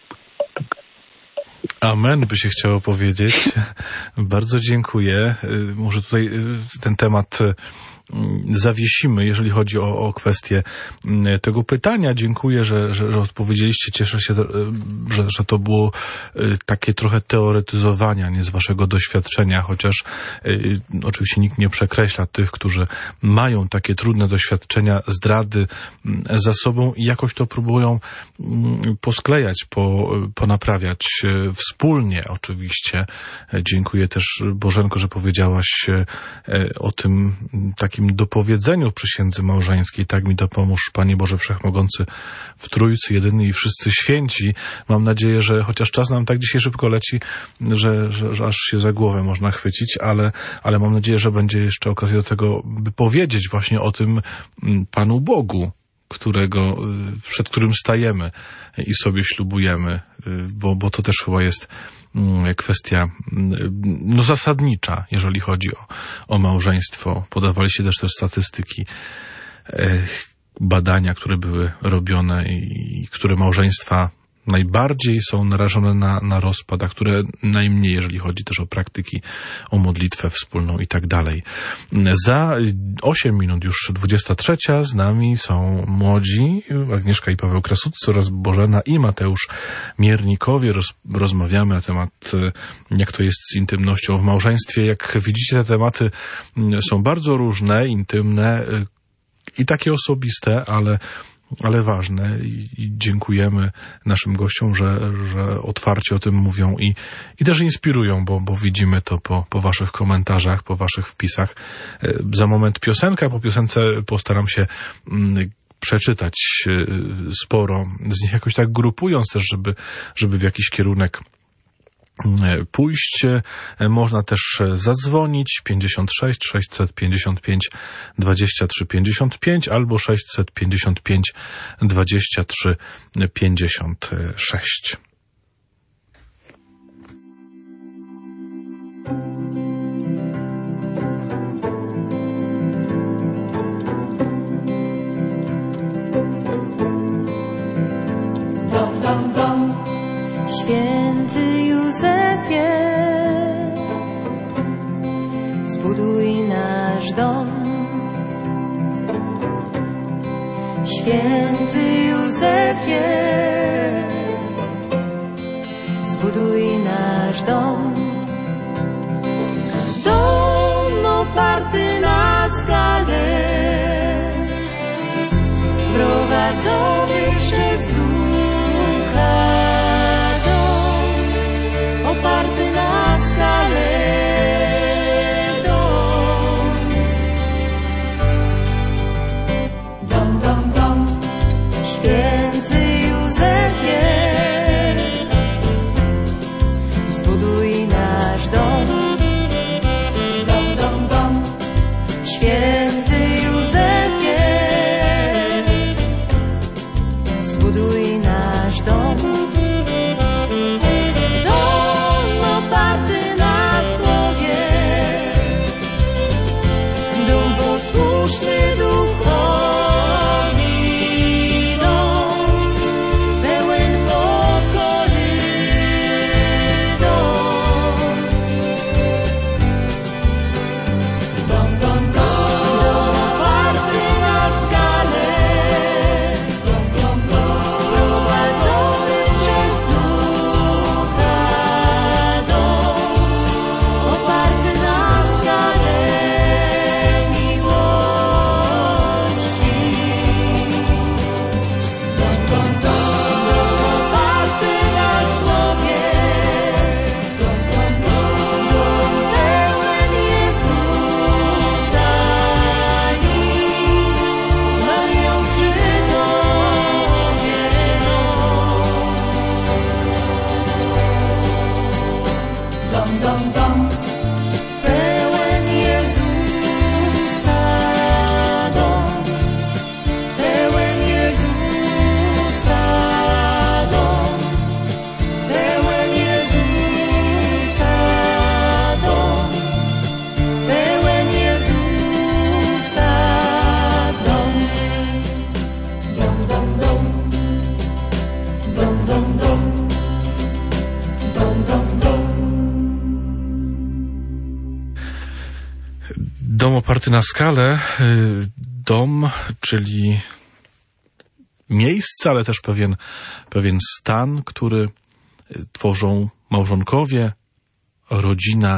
Amen, by się chciało powiedzieć. Bardzo dziękuję. Może tutaj ten temat zawiesimy, jeżeli chodzi o, o kwestię tego pytania. Dziękuję, że, że, że odpowiedzieliście. Cieszę się, że, że to było takie trochę teoretyzowania, nie z waszego doświadczenia, chociaż y, oczywiście nikt nie przekreśla tych, którzy mają takie trudne doświadczenia zdrady za sobą i jakoś to próbują posklejać, po, ponaprawiać wspólnie oczywiście. Dziękuję też, Bożenko, że powiedziałaś o tym takim dopowiedzeniu przysiędzy małżeńskiej. Tak mi dopomóż, Panie Boże Wszechmogący, w Trójcy Jedyny i Wszyscy Święci. Mam nadzieję, że chociaż czas nam tak dzisiaj szybko leci, że, że, że aż się za głowę można chwycić, ale, ale mam nadzieję, że będzie jeszcze okazja do tego, by powiedzieć właśnie o tym Panu Bogu, którego, przed którym stajemy i sobie ślubujemy, bo, bo to też chyba jest kwestia no, zasadnicza, jeżeli chodzi o, o małżeństwo. Podawaliście też te statystyki, badania, które były robione i które małżeństwa najbardziej są narażone na, na rozpad, a które najmniej, jeżeli chodzi też o praktyki, o modlitwę wspólną i tak dalej. Za osiem minut już dwudziesta trzecia z nami są młodzi Agnieszka i Paweł Krasuccy oraz Bożena i Mateusz Miernikowie. Roz, rozmawiamy na temat, jak to jest z intymnością w małżeństwie. Jak widzicie, te tematy są bardzo różne, intymne i takie osobiste, ale ale ważne i, i dziękujemy naszym gościom, że, że otwarcie o tym mówią i, i też inspirują, bo, bo widzimy to po, po waszych komentarzach, po waszych wpisach. Za moment piosenka, po piosence postaram się mm, przeczytać sporo z nich, jakoś tak grupując też, żeby, żeby w jakiś kierunek pójść. Można też zadzwonić pięćdziesiąt sześć sześćset pięćdziesiąt pięć dwadzieścia trzy pięćdziesiąt pięć albo sześćset pięćdziesiąt pięć dwadzieścia trzy pięćdziesiąt sześć. Święty Józefie, zbuduj nasz dom. Święty Józefie, zbuduj nasz dom. Dom oparty na skale, prowadzony przez Ducha. Oparty na skale dom. Dom, dom, dom. Święty Józefie, zbuduj nasz dom. Dom, dom, dom. Święty Józefie, zbuduj nasz dom. Oparty na słowie, dom posłuszny Duchowi, dom pełen pokory, dom. Dom, dom, dom. Dom oparty na skale, dom, dom, dom. Prowadzony przez Ducha. Oparty na skale miłości. Dom, dom, dom. Oparty na słowie. Dom, dom, dom. Dom pełen Jezusa i z Maryją przy Tobie dom. Dom, dom, dom. Pełen Jezusa dom. Pełen Jezusa dom. Pełen Jezusa dom. Pełen Jezusa dom. Dom, dom, dom. Dom, dom, dom. Dom, dom, dom. Dom oparty na skale, dom, czyli miejsce, ale też pewien, pewien stan, który tworzą małżonkowie, rodzina,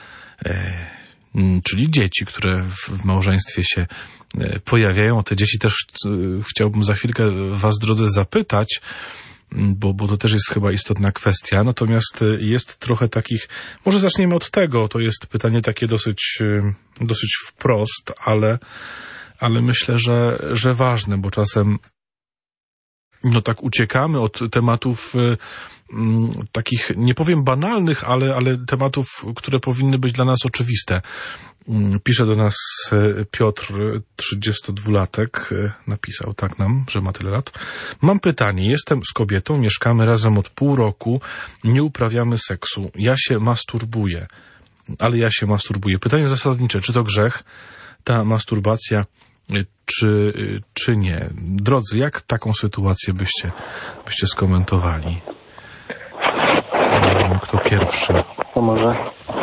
czyli dzieci, które w małżeństwie się pojawiają. O te dzieci też chciałbym za chwilkę was, drodzy, zapytać, bo, bo to też jest chyba istotna kwestia. Natomiast jest trochę takich, może zaczniemy od tego, to jest pytanie takie dosyć, dosyć wprost, ale, ale myślę, że, że ważne, bo czasem no tak uciekamy od tematów mm, takich, nie powiem banalnych, ale, ale tematów, które powinny być dla nas oczywiste. Pisze do nas Piotr, trzydziestodwulatek, napisał tak nam, że ma tyle lat. Mam pytanie, jestem z kobietą, mieszkamy razem od pół roku, nie uprawiamy seksu. Ja się masturbuję, ale ja się masturbuję. Pytanie zasadnicze, czy to grzech, ta masturbacja, czy, czy nie? Drodzy, jak taką sytuację byście, byście skomentowali? Kto pierwszy? To może...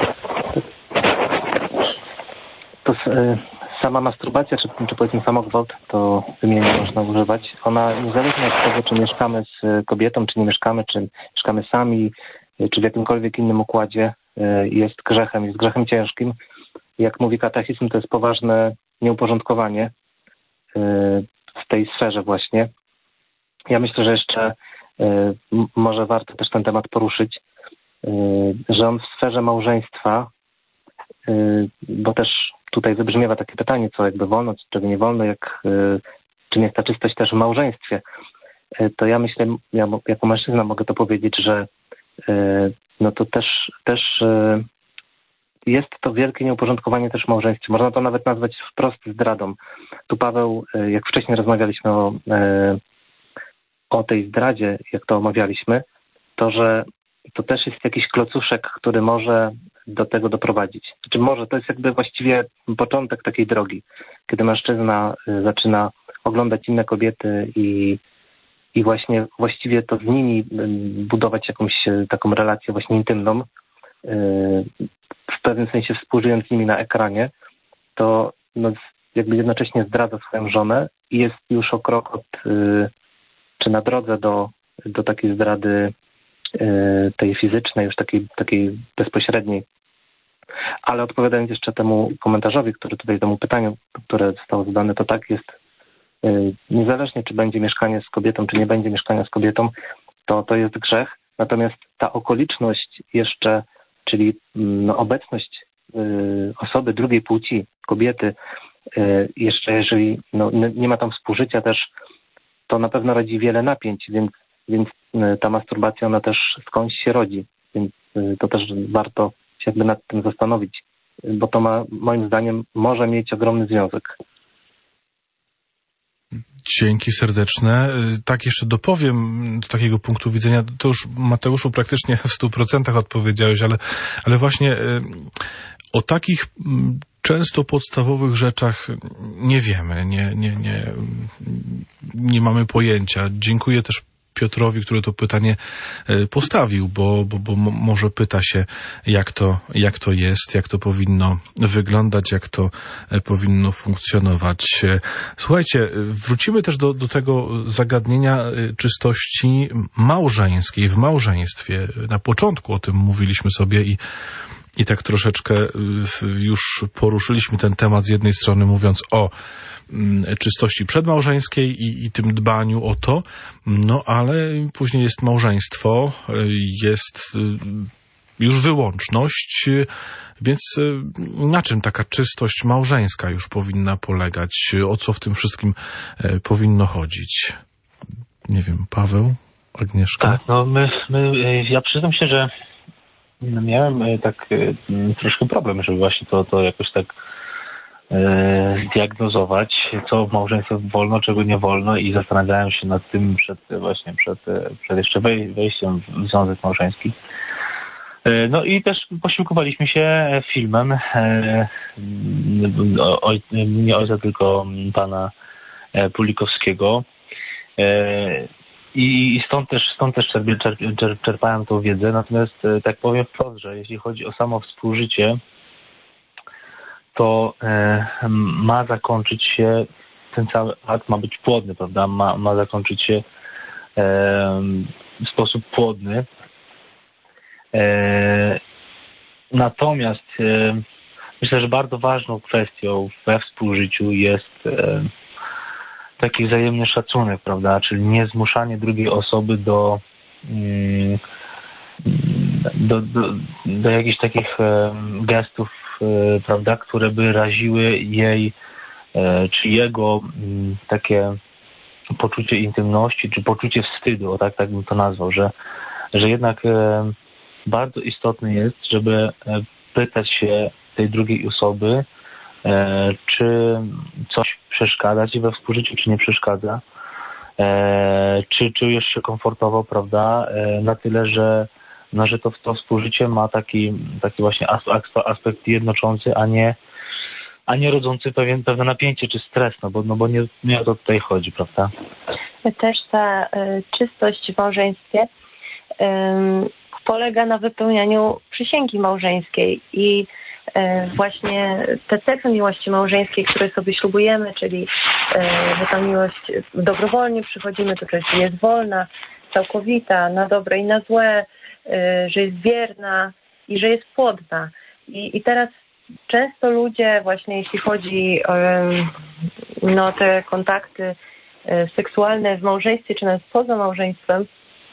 To y, sama masturbacja, czy, czy powiedzmy samogwałt, to wymiennie można używać. Ona niezależnie od tego, czy mieszkamy z kobietą, czy nie mieszkamy, czy mieszkamy sami, czy w jakimkolwiek innym układzie, y, jest grzechem, jest grzechem ciężkim. Jak mówi katechizm, to jest poważne nieuporządkowanie y, w tej sferze właśnie. Ja myślę, że jeszcze y, m- może warto też ten temat poruszyć, y, że on w sferze małżeństwa, y, bo też tutaj wybrzmiewa takie pytanie, co jakby wolno, czego nie wolno, jak, y, czym jest ta czystość też w małżeństwie. Y, to ja myślę, ja jako mężczyzna mogę to powiedzieć, że y, no to też, też jest to wielkie nieuporządkowanie też w małżeństwie. Można to nawet nazwać wprost zdradą. Tu Paweł, jak wcześniej rozmawialiśmy o, o tej zdradzie, jak to omawialiśmy, to, że to też jest jakiś klocuszek, który może do tego doprowadzić. Znaczy może, to jest jakby właściwie początek takiej drogi, kiedy mężczyzna zaczyna oglądać inne kobiety i, i właśnie właściwie to z nimi budować jakąś taką relację właśnie intymną, w pewnym sensie współżyjąc z nimi na ekranie, to no, jakby jednocześnie zdradza swoją żonę i jest już o krok od, czy na drodze do, do takiej zdrady tej fizycznej, już takiej, takiej bezpośredniej. Ale odpowiadając jeszcze temu komentarzowi, który tutaj, temu pytaniu, które zostało zadane, to tak jest, niezależnie czy będzie mieszkanie z kobietą, czy nie będzie mieszkania z kobietą, to to jest grzech. Natomiast ta okoliczność jeszcze, czyli no, obecność y, osoby drugiej płci, kobiety, y, jeszcze jeżeli no, nie ma tam współżycia też, to na pewno rodzi wiele napięć, więc, więc y, ta masturbacja, ona też skądś się rodzi. Więc y, to też warto się jakby nad tym zastanowić, bo to ma, moim zdaniem, może mieć ogromny związek. Dzięki serdeczne. Tak jeszcze dopowiem z takiego punktu widzenia, to już Mateuszu praktycznie w stu procentach odpowiedziałeś, ale, ale właśnie o takich często podstawowych rzeczach nie wiemy, nie, nie, nie, nie mamy pojęcia. Dziękuję też Piotrowi, który to pytanie postawił, bo, bo, bo może pyta się, jak to, jak to jest, jak to powinno wyglądać, jak to powinno funkcjonować. Słuchajcie, wrócimy też do, do tego zagadnienia czystości małżeńskiej w małżeństwie. Na początku o tym mówiliśmy sobie i I tak troszeczkę już poruszyliśmy ten temat z jednej strony, mówiąc o czystości przedmałżeńskiej i, i tym dbaniu o to, no ale później jest małżeństwo, jest już wyłączność, więc na czym taka czystość małżeńska już powinna polegać? O co w tym wszystkim powinno chodzić? Nie wiem, Paweł, Agnieszka? Tak, no my, my ja przyznam się, że miałem tak troszkę problem, żeby właśnie to, to jakoś tak e, zdiagnozować, co w małżeństwie wolno, czego nie wolno i zastanawiałem się nad tym przed właśnie przed, przed jeszcze wej, wejściem w związek małżeński. E, no i też posiłkowaliśmy się filmem e, o, nie ojca, tylko pana Pulikowskiego. E, I stąd też, stąd też czerpałem tą wiedzę, natomiast tak powiem wprost, że jeśli chodzi o samo współżycie, to e, ma zakończyć się, ten cały akt ma być płodny, prawda? Ma, ma zakończyć się e, w sposób płodny. E, natomiast e, myślę, że bardzo ważną kwestią we współżyciu jest e, taki wzajemny szacunek, prawda, czyli nie zmuszanie drugiej osoby do, do, do, do jakichś takich gestów, prawda, które by raziły jej czy jego takie poczucie intymności, czy poczucie wstydu, o tak, tak bym to nazwał, że, że jednak bardzo istotne jest, żeby pytać się tej drugiej osoby, czy coś przeszkadza ci we współżyciu, czy nie przeszkadza, czy czujesz się komfortowo, prawda, na tyle, że, no, że to, to współżycie ma taki, taki właśnie aspekt jednoczący, a nie, a nie rodzący pewien, pewne napięcie czy stres, no bo, no bo nie, nie o to tutaj chodzi, prawda? Też ta y, czystość w małżeństwie y, polega na wypełnianiu przysięgi małżeńskiej i właśnie te cechy miłości małżeńskiej, które sobie ślubujemy, czyli że ta miłość dobrowolnie przychodzimy, to jest, jest wolna, całkowita, na dobre i na złe, że jest wierna i że jest płodna. I, i teraz często ludzie właśnie, jeśli chodzi o no, te kontakty seksualne w małżeństwie, czy nawet poza małżeństwem,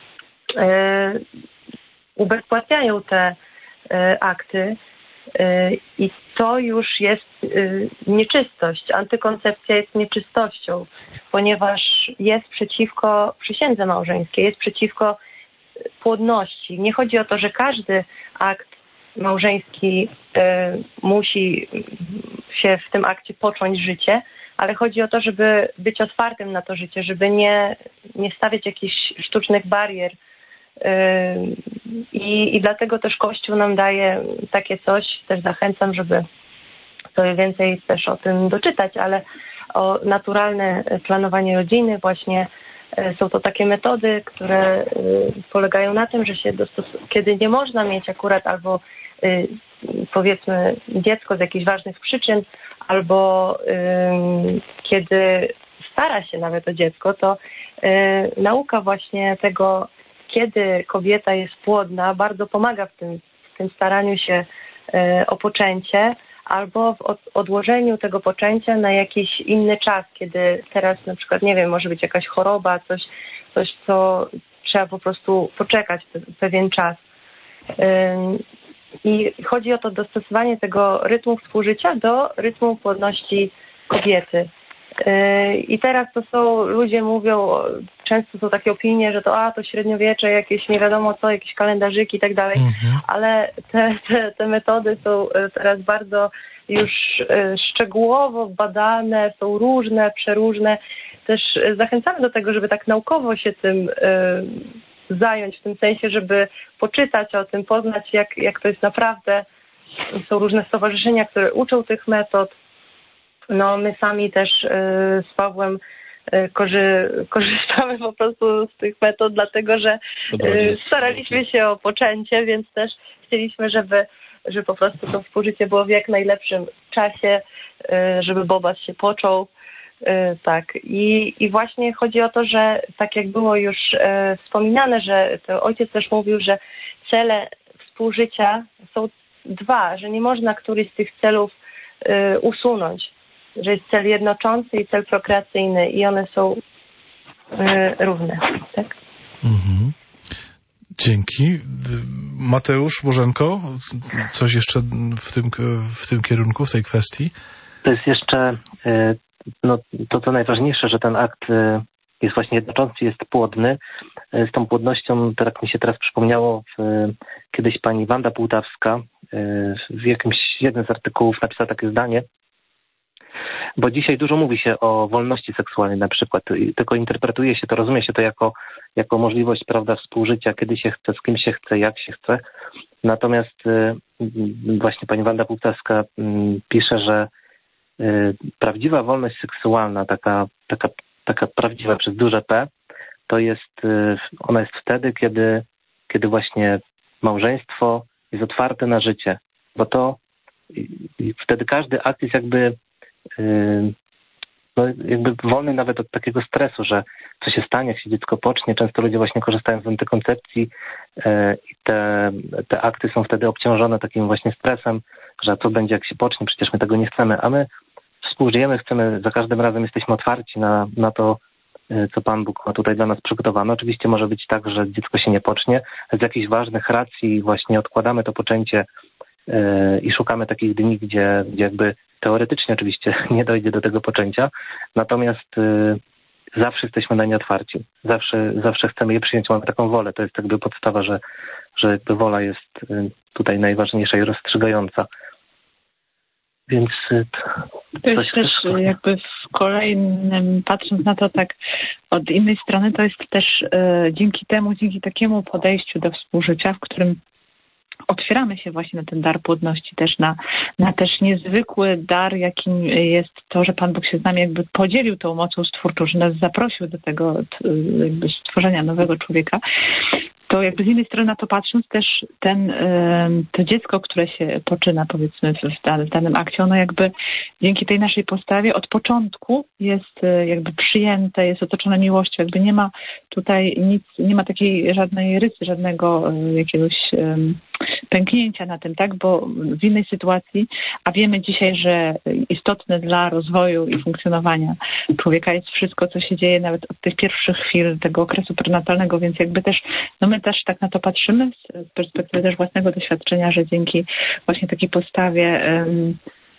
ubezpłatniają te akty, i to już jest nieczystość. Antykoncepcja jest nieczystością, ponieważ jest przeciwko przysiędze małżeńskiej, jest przeciwko płodności. Nie chodzi o to, że każdy akt małżeński y, musi się w tym akcie począć życie, ale chodzi o to, żeby być otwartym na to życie, żeby nie, nie stawiać jakichś sztucznych barier. I, I dlatego też Kościół nam daje takie coś, też zachęcam, żeby sobie więcej też o tym doczytać, ale o naturalne planowanie rodziny właśnie są to takie metody, które polegają na tym, że się dostos- kiedy nie można mieć akurat albo powiedzmy dziecko z jakichś ważnych przyczyn, albo ym, kiedy stara się nawet o dziecko, to y, nauka właśnie tego, kiedy kobieta jest płodna, bardzo pomaga w tym, w tym staraniu się y, o poczęcie, albo w od, odłożeniu tego poczęcia na jakiś inny czas, kiedy teraz na przykład, nie wiem, może być jakaś choroba, coś, coś co trzeba po prostu poczekać pe, pewien czas. Y, I chodzi o to dostosowanie tego rytmu współżycia do rytmu płodności kobiety. I teraz to są, ludzie mówią, często są takie opinie, że to a, to średniowiecze, jakieś nie wiadomo co, jakieś kalendarzyki i tak dalej, mhm. ale te, te, te metody są teraz bardzo już szczegółowo badane, są różne, przeróżne. Też zachęcamy do tego, żeby tak naukowo się tym zająć, w tym sensie, żeby poczytać o tym, poznać jak, jak to jest naprawdę. Są różne stowarzyszenia, które uczą tych metod. No my sami też y, z Pawłem y, korzy, korzystamy po prostu z tych metod, dlatego że y, staraliśmy się o poczęcie, więc też chcieliśmy, żeby, żeby po prostu to współżycie było w jak najlepszym czasie, y, żeby Bobas się począł. Tak. I, I właśnie chodzi o to, że tak jak było już e, wspominane, że to ojciec też mówił, że cele współżycia są dwa, że nie można któryś z tych celów e, usunąć, że jest cel jednoczący i cel prokreacyjny i one są e, równe. Tak? Mhm. Dzięki. Mateusz, Bożenko, coś jeszcze w tym, w tym kierunku, w tej kwestii? To jest jeszcze... Y- No, to co najważniejsze, że ten akt jest właśnie jednoczący, jest płodny. Z tą płodnością, tak mi się teraz przypomniało, kiedyś pani Wanda Półtawska w jakimś jednym z artykułów napisała takie zdanie, bo dzisiaj dużo mówi się o wolności seksualnej na przykład, tylko interpretuje się to, rozumie się to jako, jako możliwość, prawda, współżycia, kiedy się chce, z kim się chce, jak się chce. Natomiast właśnie pani Wanda Półtawska pisze, że prawdziwa wolność seksualna, taka, taka, taka prawdziwa przez duże P, to jest, ona jest wtedy, kiedy, kiedy właśnie małżeństwo jest otwarte na życie, bo to wtedy każdy akt jest jakby, no jakby wolny nawet od takiego stresu, że co się stanie, jak się dziecko pocznie. Często ludzie właśnie korzystają z antykoncepcji i te, te akty są wtedy obciążone takim właśnie stresem, że co będzie, jak się pocznie, przecież my tego nie chcemy, a my współżyjemy, chcemy, za każdym razem jesteśmy otwarci na, na to, co Pan Bóg ma tutaj dla nas przygotowane. Oczywiście może być tak, że dziecko się nie pocznie, z jakichś ważnych racji właśnie odkładamy to poczęcie yy, i szukamy takich dni, gdzie, gdzie jakby teoretycznie oczywiście nie dojdzie do tego poczęcia, natomiast yy, zawsze jesteśmy na nie otwarci. Zawsze, zawsze chcemy je przyjąć, mamy taką wolę. To jest jakby podstawa, że, że jakby wola jest yy, tutaj najważniejsza i rozstrzygająca. Więc to jest też jakby w kolejnym, patrząc na to tak od innej strony, to jest też e, dzięki temu, dzięki takiemu podejściu do współżycia, w którym otwieramy się właśnie na ten dar płodności, też na, na też niezwykły dar, jakim jest to, że Pan Bóg się z nami jakby podzielił tą mocą stwórczą, że nas zaprosił do tego jakby stworzenia nowego człowieka. To jakby z innej strony na to patrząc też ten, to dziecko, które się poczyna powiedzmy w danym akcie, ono jakby dzięki tej naszej postawie od początku jest jakby przyjęte, jest otoczone miłością, jakby nie ma tutaj nic, nie ma takiej żadnej rysy, żadnego jakiegoś pęknięcia na tym, tak, bo w innej sytuacji, a wiemy dzisiaj, że istotne dla rozwoju i funkcjonowania człowieka jest wszystko, co się dzieje nawet od tych pierwszych chwil tego okresu prenatalnego, więc jakby też, no my też tak na to patrzymy z perspektywy też własnego doświadczenia, że dzięki właśnie takiej postawie um,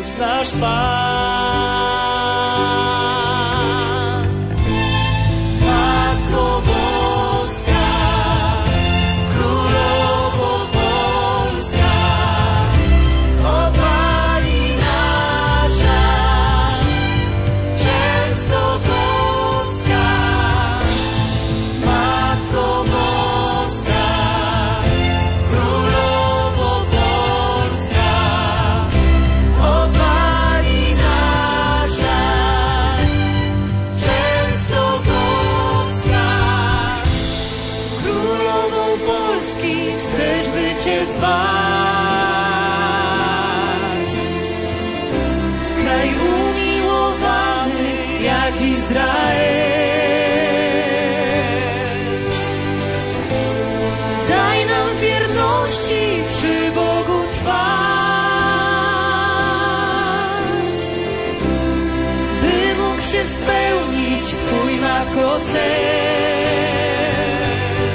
Jezus nasz Pan. Matko Boska, Królowo Polska, o Pani nasza, Częstochowska. Matko Boska, Królowo Polska, o Pani nasza, Częstochowska. Królową Polski chcesz, by Cię zwać. Kraj umiłowany jak Izrael. Daj nam wierności przy Bogu trwać, by mógł się spełnić Twój, Matko, cel,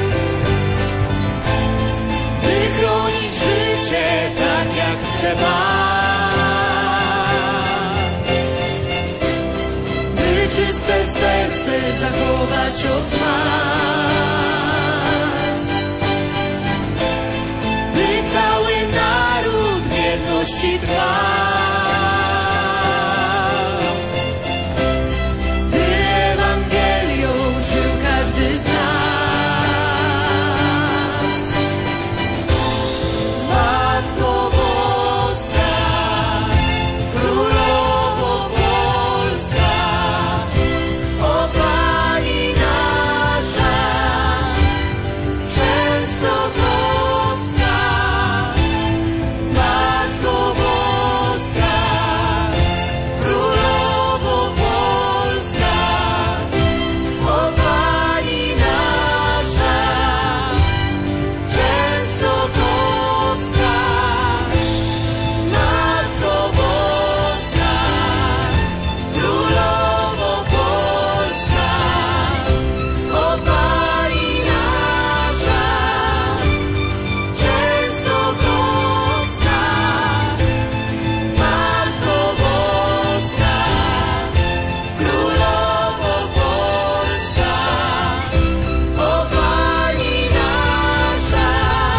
by chronić życie tak jak chce Pan, by czyste serce zachować od zmaz, by cały naród w jedności trwał, by Ewangelią żył każdy z nas. Matko Boska, Królowo Polska, o Pani nasza, Częstochowska. Matko Boska, Królowo Polska, o Pani nasza, Częstochowska. Matko Boska, Królowo Polska, o Pani nasza, Częstochowska. Matko Boska, Królowo Polska, o Pani nasza,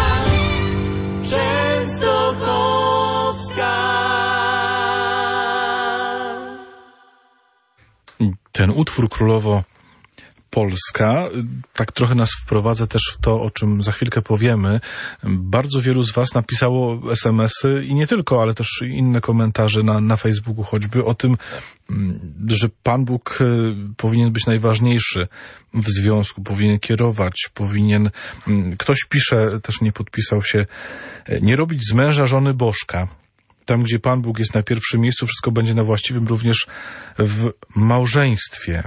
Częstochowska. Ten utwór Królowo Polska tak trochę nas wprowadza też w to, o czym za chwilkę powiemy. Bardzo wielu z was napisało es em esy i nie tylko, ale też inne komentarze na, na Facebooku choćby o tym, że Pan Bóg powinien być najważniejszy w związku, powinien kierować, powinien... Ktoś pisze, też nie podpisał się, nie robić z męża żony bożka. Tam, gdzie Pan Bóg jest na pierwszym miejscu, wszystko będzie na właściwym również w małżeństwie.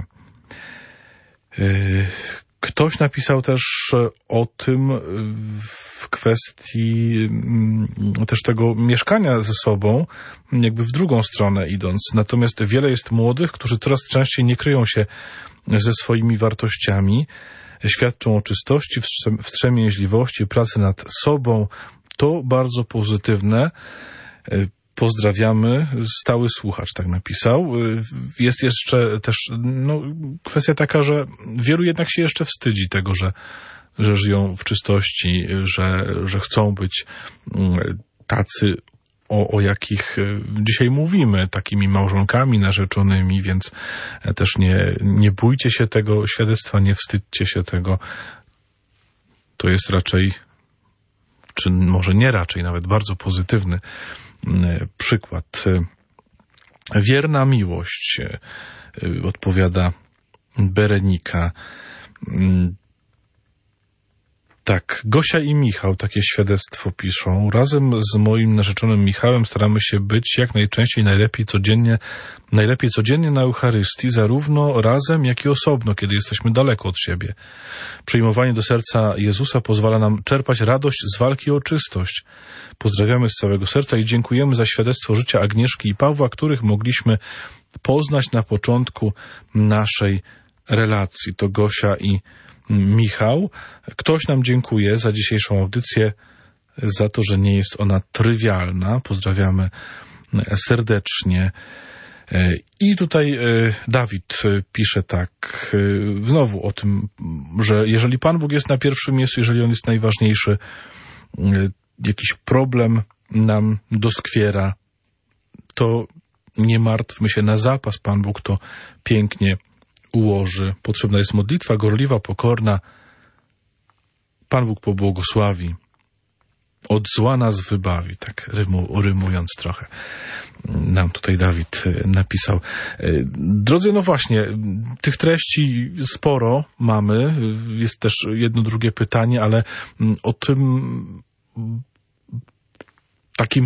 Ktoś napisał też o tym w kwestii też tego mieszkania ze sobą, jakby w drugą stronę idąc. Natomiast wiele jest młodych, którzy coraz częściej nie kryją się ze swoimi wartościami, świadczą o czystości, wstrzemięźliwości, pracy nad sobą. To bardzo pozytywne. Pozdrawiamy. Stały słuchacz tak napisał. Jest jeszcze też no, kwestia taka, że wielu jednak się jeszcze wstydzi tego, że, że żyją w czystości, że, że chcą być tacy, o, o jakich dzisiaj mówimy, takimi małżonkami narzeczonymi, więc też nie, nie bójcie się tego świadectwa, nie wstydźcie się tego. To jest raczej, czy może nie raczej, nawet bardzo pozytywny przykład. Wierna miłość, odpowiada Berenika. Tak, Gosia i Michał takie świadectwo piszą. Razem z moim narzeczonym Michałem staramy się być jak najczęściej, najlepiej codziennie, najlepiej codziennie na Eucharystii, zarówno razem, jak i osobno, kiedy jesteśmy daleko od siebie. Przyjmowanie do serca Jezusa pozwala nam czerpać radość z walki o czystość. Pozdrawiamy z całego serca i dziękujemy za świadectwo życia Agnieszki i Pawła, których mogliśmy poznać na początku naszej relacji. To Gosia i Michał. Ktoś nam dziękuję za dzisiejszą audycję, za to, że nie jest ona trywialna. Pozdrawiamy serdecznie. I tutaj Dawid pisze tak, znowu o tym, że jeżeli Pan Bóg jest na pierwszym miejscu, jeżeli On jest najważniejszy, jakiś problem nam doskwiera, to nie martwmy się, na zapas Pan Bóg to pięknie ułoży. Potrzebna jest modlitwa gorliwa, pokorna. Pan Bóg pobłogosławi. Od zła nas wybawi, tak rymu, rymując trochę. Nam tutaj Dawid napisał. Drodzy, no właśnie, tych treści sporo mamy. Jest też jedno, drugie pytanie, ale o tym takim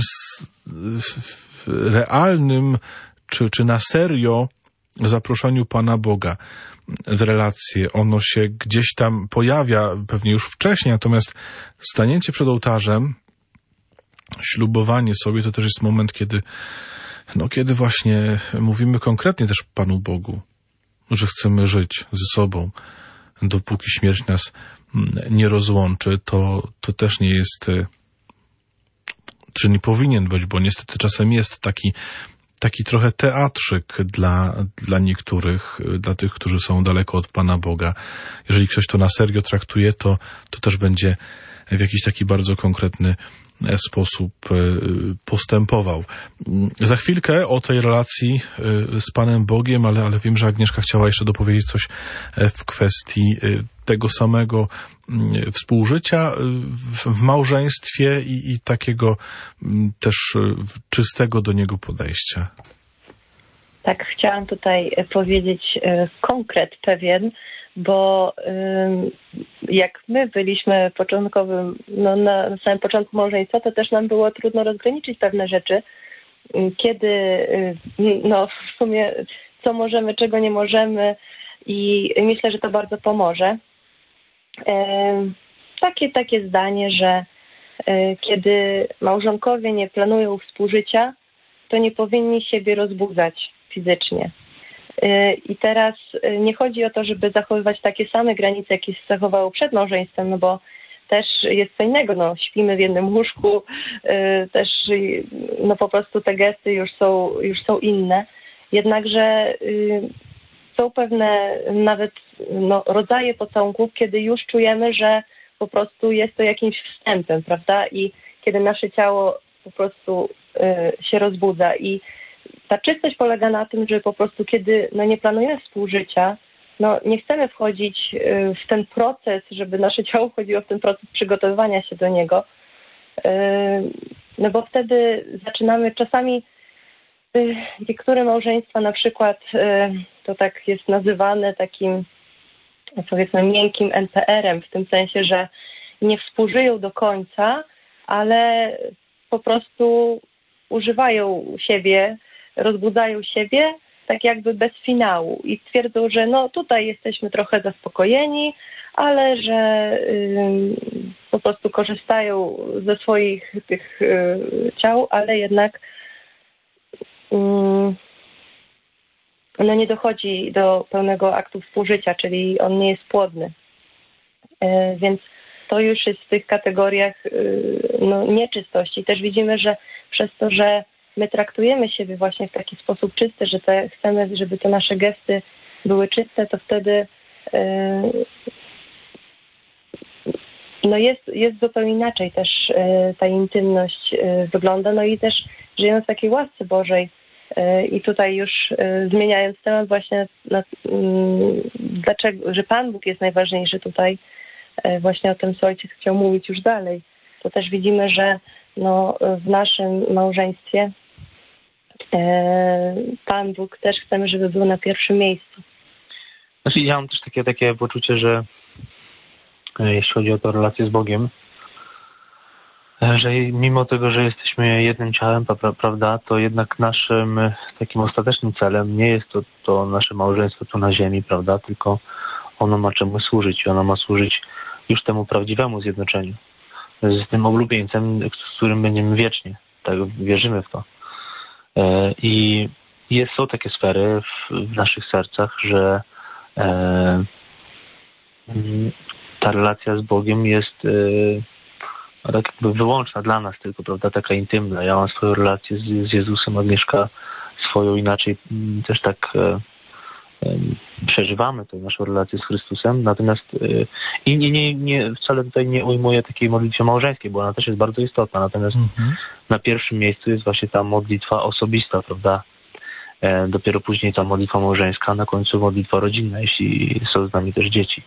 realnym, czy, czy na serio zaproszeniu Pana Boga w relacje. Ono się gdzieś tam pojawia, pewnie już wcześniej, natomiast stanięcie przed ołtarzem, ślubowanie sobie, to też jest moment, kiedy, no, kiedy właśnie mówimy konkretnie też Panu Bogu, że chcemy żyć ze sobą, dopóki śmierć nas nie rozłączy. To, to też nie jest, czy nie powinien być, bo niestety czasem jest taki taki trochę teatrzyk dla, dla niektórych, dla tych, którzy są daleko od Pana Boga. Jeżeli ktoś to na serio traktuje, to, to też będzie w jakiś taki bardzo konkretny sposób postępował. Za chwilkę o tej relacji z Panem Bogiem, ale, ale wiem, że Agnieszka chciała jeszcze dopowiedzieć coś w kwestii tego samego współżycia w, w małżeństwie i, i takiego też czystego do niego podejścia. Tak, chciałam tutaj powiedzieć konkret pewien, bo jak my byliśmy początkowym, no na, na samym początku małżeństwa, to też nam było trudno rozgraniczyć pewne rzeczy, kiedy, no w sumie co możemy, czego nie możemy, i myślę, że to bardzo pomoże. Takie, takie zdanie, że kiedy małżonkowie nie planują współżycia, to nie powinni siebie rozbudzać fizycznie. I teraz nie chodzi o to, żeby zachowywać takie same granice, jakie się zachowało przed małżeństwem, no bo też jest co innego, no śpimy w jednym łóżku, też no po prostu te gesty już są, już są inne. Jednakże są pewne nawet no, rodzaje pocałunków, kiedy już czujemy, że po prostu jest to jakimś wstępem, prawda? I kiedy nasze ciało po prostu y, się rozbudza. I ta czystość polega na tym, że po prostu kiedy no, nie planujemy współżycia, no nie chcemy wchodzić y, w ten proces, żeby nasze ciało wchodziło w ten proces przygotowywania się do niego, y, no bo wtedy zaczynamy czasami y, niektóre małżeństwa na przykład y, to tak jest nazywane takim, powiedzmy, miękkim en pe erem, w tym sensie, że nie współżyją do końca, ale po prostu używają siebie, rozbudzają siebie, tak jakby bez finału i twierdzą, że no tutaj jesteśmy trochę zaspokojeni, ale że y, po prostu korzystają ze swoich tych y, ciał, ale jednak y, no nie dochodzi do pełnego aktu współżycia, czyli on nie jest płodny. Y, więc to już jest w tych kategoriach y, no, nieczystości. Też widzimy, że przez to, że my traktujemy siebie właśnie w taki sposób czysty, że te, chcemy, żeby te nasze gesty były czyste, to wtedy yy, no jest, jest zupełnie inaczej też yy, ta intymność yy, wygląda. No i też żyjąc w takiej łasce Bożej yy, i tutaj już yy, zmieniając temat właśnie na, yy, dlaczego, że Pan Bóg jest najważniejszy tutaj, yy, właśnie o tym, co Ojciec chciał mówić już dalej, to też widzimy, że no, w naszym małżeństwie Pan Bóg też chcemy, żeby był na pierwszym miejscu. Znaczy, ja mam też takie, takie poczucie, że jeśli chodzi o tę relację z Bogiem, że mimo tego, że jesteśmy jednym ciałem, prawda, to jednak naszym takim ostatecznym celem nie jest to, to nasze małżeństwo tu na ziemi, prawda, tylko ono ma czemu służyć i ono ma służyć już temu prawdziwemu zjednoczeniu z tym oblubieńcem, z którym będziemy wiecznie. Tak, wierzymy w to. I jest, są takie sfery w, w naszych sercach, że e, ta relacja z Bogiem jest e, tak jakby wyłączna dla nas tylko, prawda, taka intymna. Ja mam swoją relację z, z Jezusem, Agnieszka swoją, inaczej też tak e, e, przeżywamy tę naszą relację z Chrystusem, natomiast e, i nie, nie, nie, wcale tutaj nie ujmuję takiej modlitwy małżeńskiej, bo ona też jest bardzo istotna, natomiast mhm. na pierwszym miejscu jest właśnie ta modlitwa osobista, prawda, e, dopiero później ta modlitwa małżeńska, na końcu modlitwa rodzinna, jeśli są z nami też dzieci.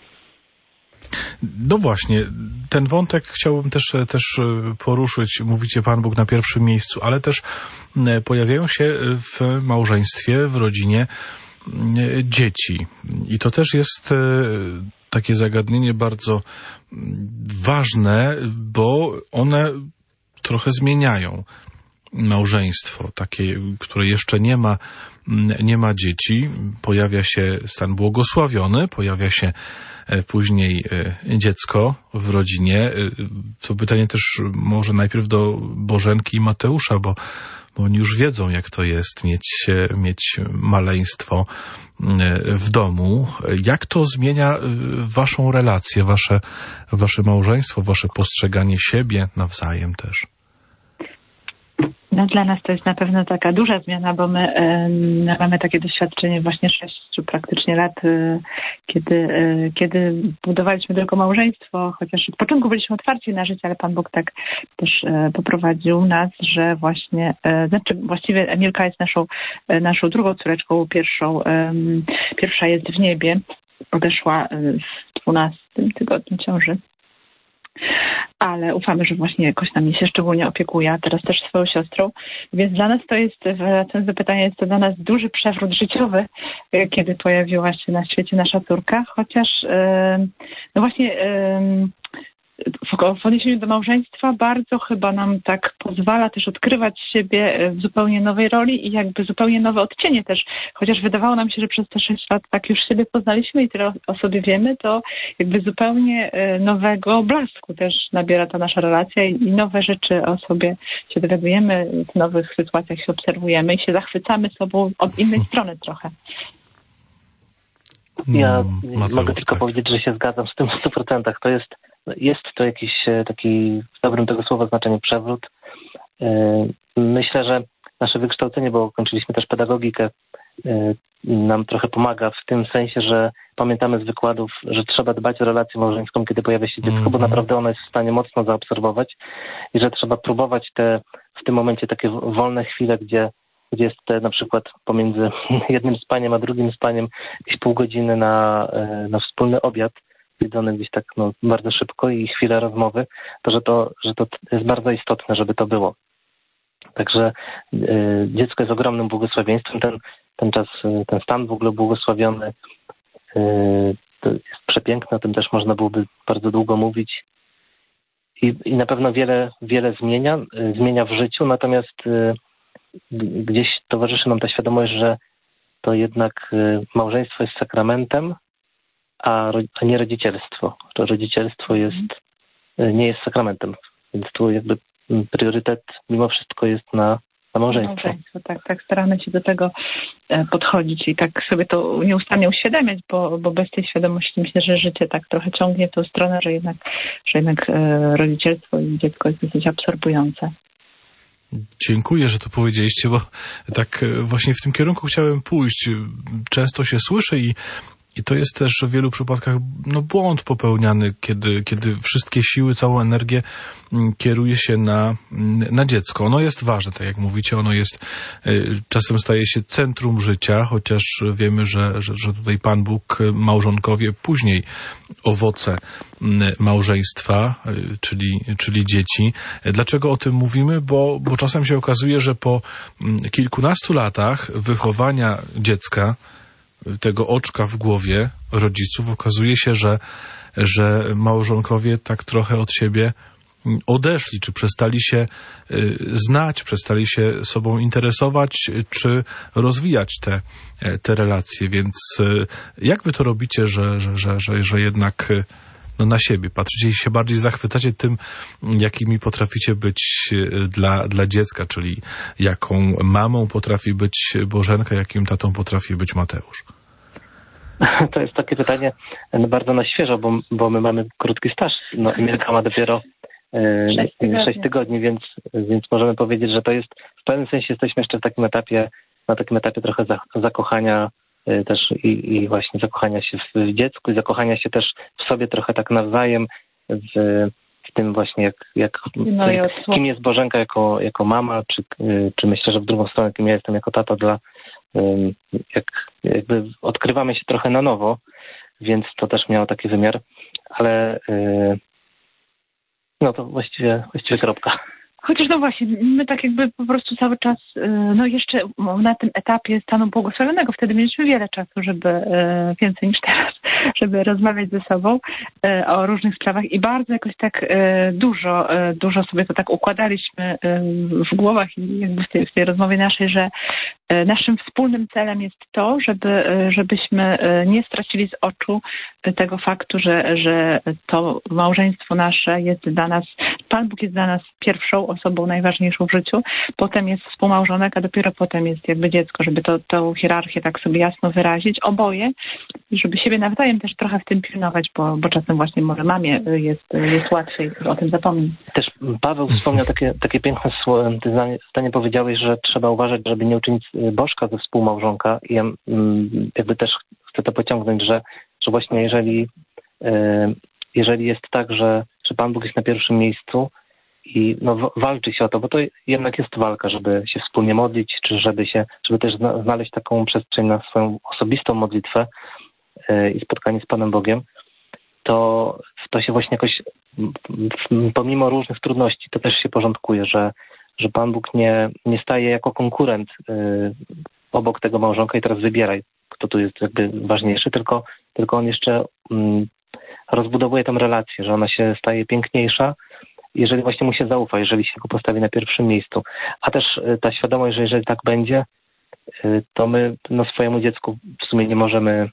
No właśnie, ten wątek chciałbym też, też poruszyć. Mówicie Pan Bóg na pierwszym miejscu, ale też pojawiają się w małżeństwie, w rodzinie dzieci. I to też jest takie zagadnienie bardzo ważne, bo one trochę zmieniają małżeństwo, takie, które jeszcze nie ma, nie ma dzieci. Pojawia się stan błogosławiony, pojawia się później dziecko w rodzinie. To pytanie też może najpierw do Bożenki i Mateusza, bo, bo oni już wiedzą, jak to jest mieć, mieć maleństwo w domu. Jak to zmienia waszą relację, wasze, wasze małżeństwo, wasze postrzeganie siebie nawzajem też? No, dla nas to jest na pewno taka duża zmiana, bo my y, mamy takie doświadczenie właśnie sześciu praktycznie lat, y, kiedy, y, kiedy budowaliśmy tylko małżeństwo, chociaż od początku byliśmy otwarci na życie, ale Pan Bóg tak też y, poprowadził nas, że właśnie, y, znaczy właściwie Emilka jest naszą, y, naszą drugą córeczką, pierwszą, y, pierwsza jest w niebie, odeszła y, w dwunastym tygodniu ciąży. Ale ufamy, że właśnie jakoś nami się szczególnie opiekuje, a teraz też swoją siostrą. Więc dla nas to jest, wracając do pytania, jest to dla nas duży przewrót życiowy, kiedy pojawiła się na świecie nasza córka, chociaż no właśnie w odniesieniu do małżeństwa bardzo chyba nam tak pozwala też odkrywać siebie w zupełnie nowej roli i jakby zupełnie nowe odcienie też, chociaż wydawało nam się, że przez te sześć lat tak już siebie poznaliśmy i tyle o sobie wiemy, to jakby zupełnie nowego blasku też nabiera ta nasza relacja i nowe rzeczy o sobie się dowiadujemy, w nowych sytuacjach się obserwujemy i się zachwycamy sobą od innej strony trochę. Ja Mateusz, mogę tylko tak. powiedzieć, że się zgadzam z tym w stu procentach. To jest, jest to jakiś taki, w dobrym tego słowa znaczeniu, przewrót. Myślę, że nasze wykształcenie, bo kończyliśmy też pedagogikę, nam trochę pomaga w tym sensie, że pamiętamy z wykładów, że trzeba dbać o relację małżeńską, kiedy pojawia się dziecko, bo naprawdę ona jest w stanie mocno zaobserwować i że trzeba próbować te w tym momencie takie wolne chwile, gdzie gdzie jest te, na przykład pomiędzy jednym spaniem a drugim spaniem jakieś pół godziny na, na wspólny obiad, jedzony gdzieś tak no, bardzo szybko i chwilę rozmowy, to że, to że to jest bardzo istotne, żeby to było. Także y, dziecko jest ogromnym błogosławieństwem. Ten, ten czas, ten stan w ogóle błogosławiony y, to jest przepiękny, o tym też można byłoby bardzo długo mówić. I, i na pewno wiele, wiele zmienia, y, zmienia w życiu, natomiast y, gdzieś towarzyszy nam ta świadomość, że to jednak małżeństwo jest sakramentem, a, a nie rodzicielstwo. To rodzicielstwo jest, nie jest sakramentem, więc tu jakby priorytet mimo wszystko jest na, na małżeństwo. małżeństwo. Tak, tak, staramy się do tego podchodzić i tak sobie to nieustannie uświadamiać, bo, bo bez tej świadomości myślę, że życie tak trochę ciągnie w tą stronę, że jednak, że jednak rodzicielstwo i dziecko jest dosyć absorbujące. Dziękuję, że to powiedzieliście, bo tak właśnie w tym kierunku chciałem pójść. Często się słyszy i, i to jest też w wielu przypadkach no, błąd popełniany, kiedy, kiedy wszystkie siły, całą energię kieruje się na, na dziecko. Ono jest ważne, tak jak mówicie, ono jest, czasem staje się centrum życia, chociaż wiemy, że, że, że tutaj Pan Bóg, małżonkowie, później owoce małżeństwa, czyli, czyli dzieci. Dlaczego o tym mówimy? Bo, bo czasem się okazuje, że po kilkunastu latach wychowania dziecka, tego oczka w głowie rodziców, okazuje się, że, że małżonkowie tak trochę od siebie odeszli, czy przestali się znać, przestali się sobą interesować, czy rozwijać te, te relacje. Więc jak wy to robicie, że, że, że, że, że jednak no, na siebie patrzycie i się bardziej zachwycacie tym, jakimi potraficie być dla, dla dziecka, czyli jaką mamą potrafi być Bożenka, jakim tatą potrafi być Mateusz? To jest takie pytanie bardzo na świeżo, bo, bo my mamy krótki staż. No, Emilka ma dopiero Sześć tygodni. sześć tygodni, więc, więc możemy powiedzieć, że to jest, w pewnym sensie jesteśmy jeszcze w takim etapie, na takim etapie trochę zakochania też i, i właśnie zakochania się w dziecku i zakochania się też w sobie trochę tak nawzajem, w, w tym właśnie jak, jak no kim jest Bożenka jako, jako mama, czy, czy myślę, że w drugą stronę kim ja jestem jako tata dla, jak jakby odkrywamy się trochę na nowo, więc to też miało taki wymiar, ale no to właściwie, właściwie kropka. Chociaż no właśnie, my tak jakby po prostu cały czas, no jeszcze na tym etapie stanu błogosławionego, wtedy mieliśmy wiele czasu, żeby, więcej niż teraz, żeby rozmawiać ze sobą o różnych sprawach i bardzo jakoś tak dużo, dużo sobie to tak układaliśmy w głowach i jakby w tej, w tej rozmowie naszej, że naszym wspólnym celem jest to, żeby, żebyśmy nie stracili z oczu tego faktu, że, że to małżeństwo nasze jest dla nas, Pan Bóg jest dla nas pierwszą osobą najważniejszą w życiu, potem jest współmałżonek, a dopiero potem jest jakby dziecko, żeby to, tą hierarchię tak sobie jasno wyrazić, oboje, i żeby siebie nawzajem też trochę w tym pilnować, bo, bo czasem właśnie może mamie jest, jest łatwiej o tym zapomnieć. Też Paweł wspomniał takie, takie piękne słowo, ty zdanie powiedziałeś, że trzeba uważać, żeby nie uczynić bożka ze współmałżonka i ja jakby też chcę to pociągnąć, że, że właśnie jeżeli, jeżeli jest tak, że, że Pan Bóg jest na pierwszym miejscu, i no, walczy się o to, bo to jednak jest walka, żeby się wspólnie modlić, czy żeby się, żeby też znaleźć taką przestrzeń na swoją osobistą modlitwę yy, i spotkanie z Panem Bogiem, to to się właśnie jakoś pomimo różnych trudności to też się porządkuje, że, że Pan Bóg nie, nie staje jako konkurent yy, obok tego małżonka i teraz wybieraj, kto tu jest jakby ważniejszy, tylko, tylko on jeszcze yy, rozbudowuje tę relację, że ona się staje piękniejsza, jeżeli właśnie mu się zaufa, jeżeli się go postawi na pierwszym miejscu. A też ta świadomość, że jeżeli tak będzie, to my no, swojemu dziecku w sumie nie możemy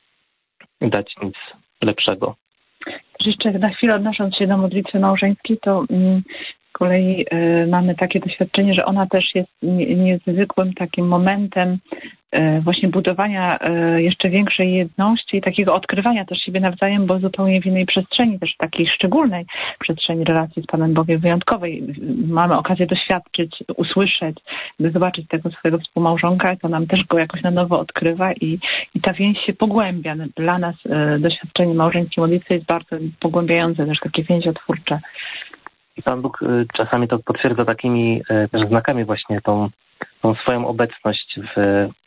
dać nic lepszego. Jeszcze na chwilę odnosząc się do modlitwy małżeńskiej, to mm, z kolei y, mamy takie doświadczenie, że ona też jest nie, niezwykłym takim momentem y, właśnie budowania y, jeszcze większej jedności i takiego odkrywania też siebie nawzajem, bo zupełnie w innej przestrzeni, też takiej szczególnej przestrzeni relacji z Panem Bogiem, wyjątkowej. Mamy okazję doświadczyć, usłyszeć, zobaczyć tego swojego współmałżonka, to nam też go jakoś na nowo odkrywa i, i ta więź się pogłębia. Dla nas y, doświadczenie małżeńskiej modlitwy jest bardzo pogłębiające, też takie więziotwórcze. I Pan Bóg czasami to potwierdza takimi też znakami właśnie tą, tą swoją obecność w,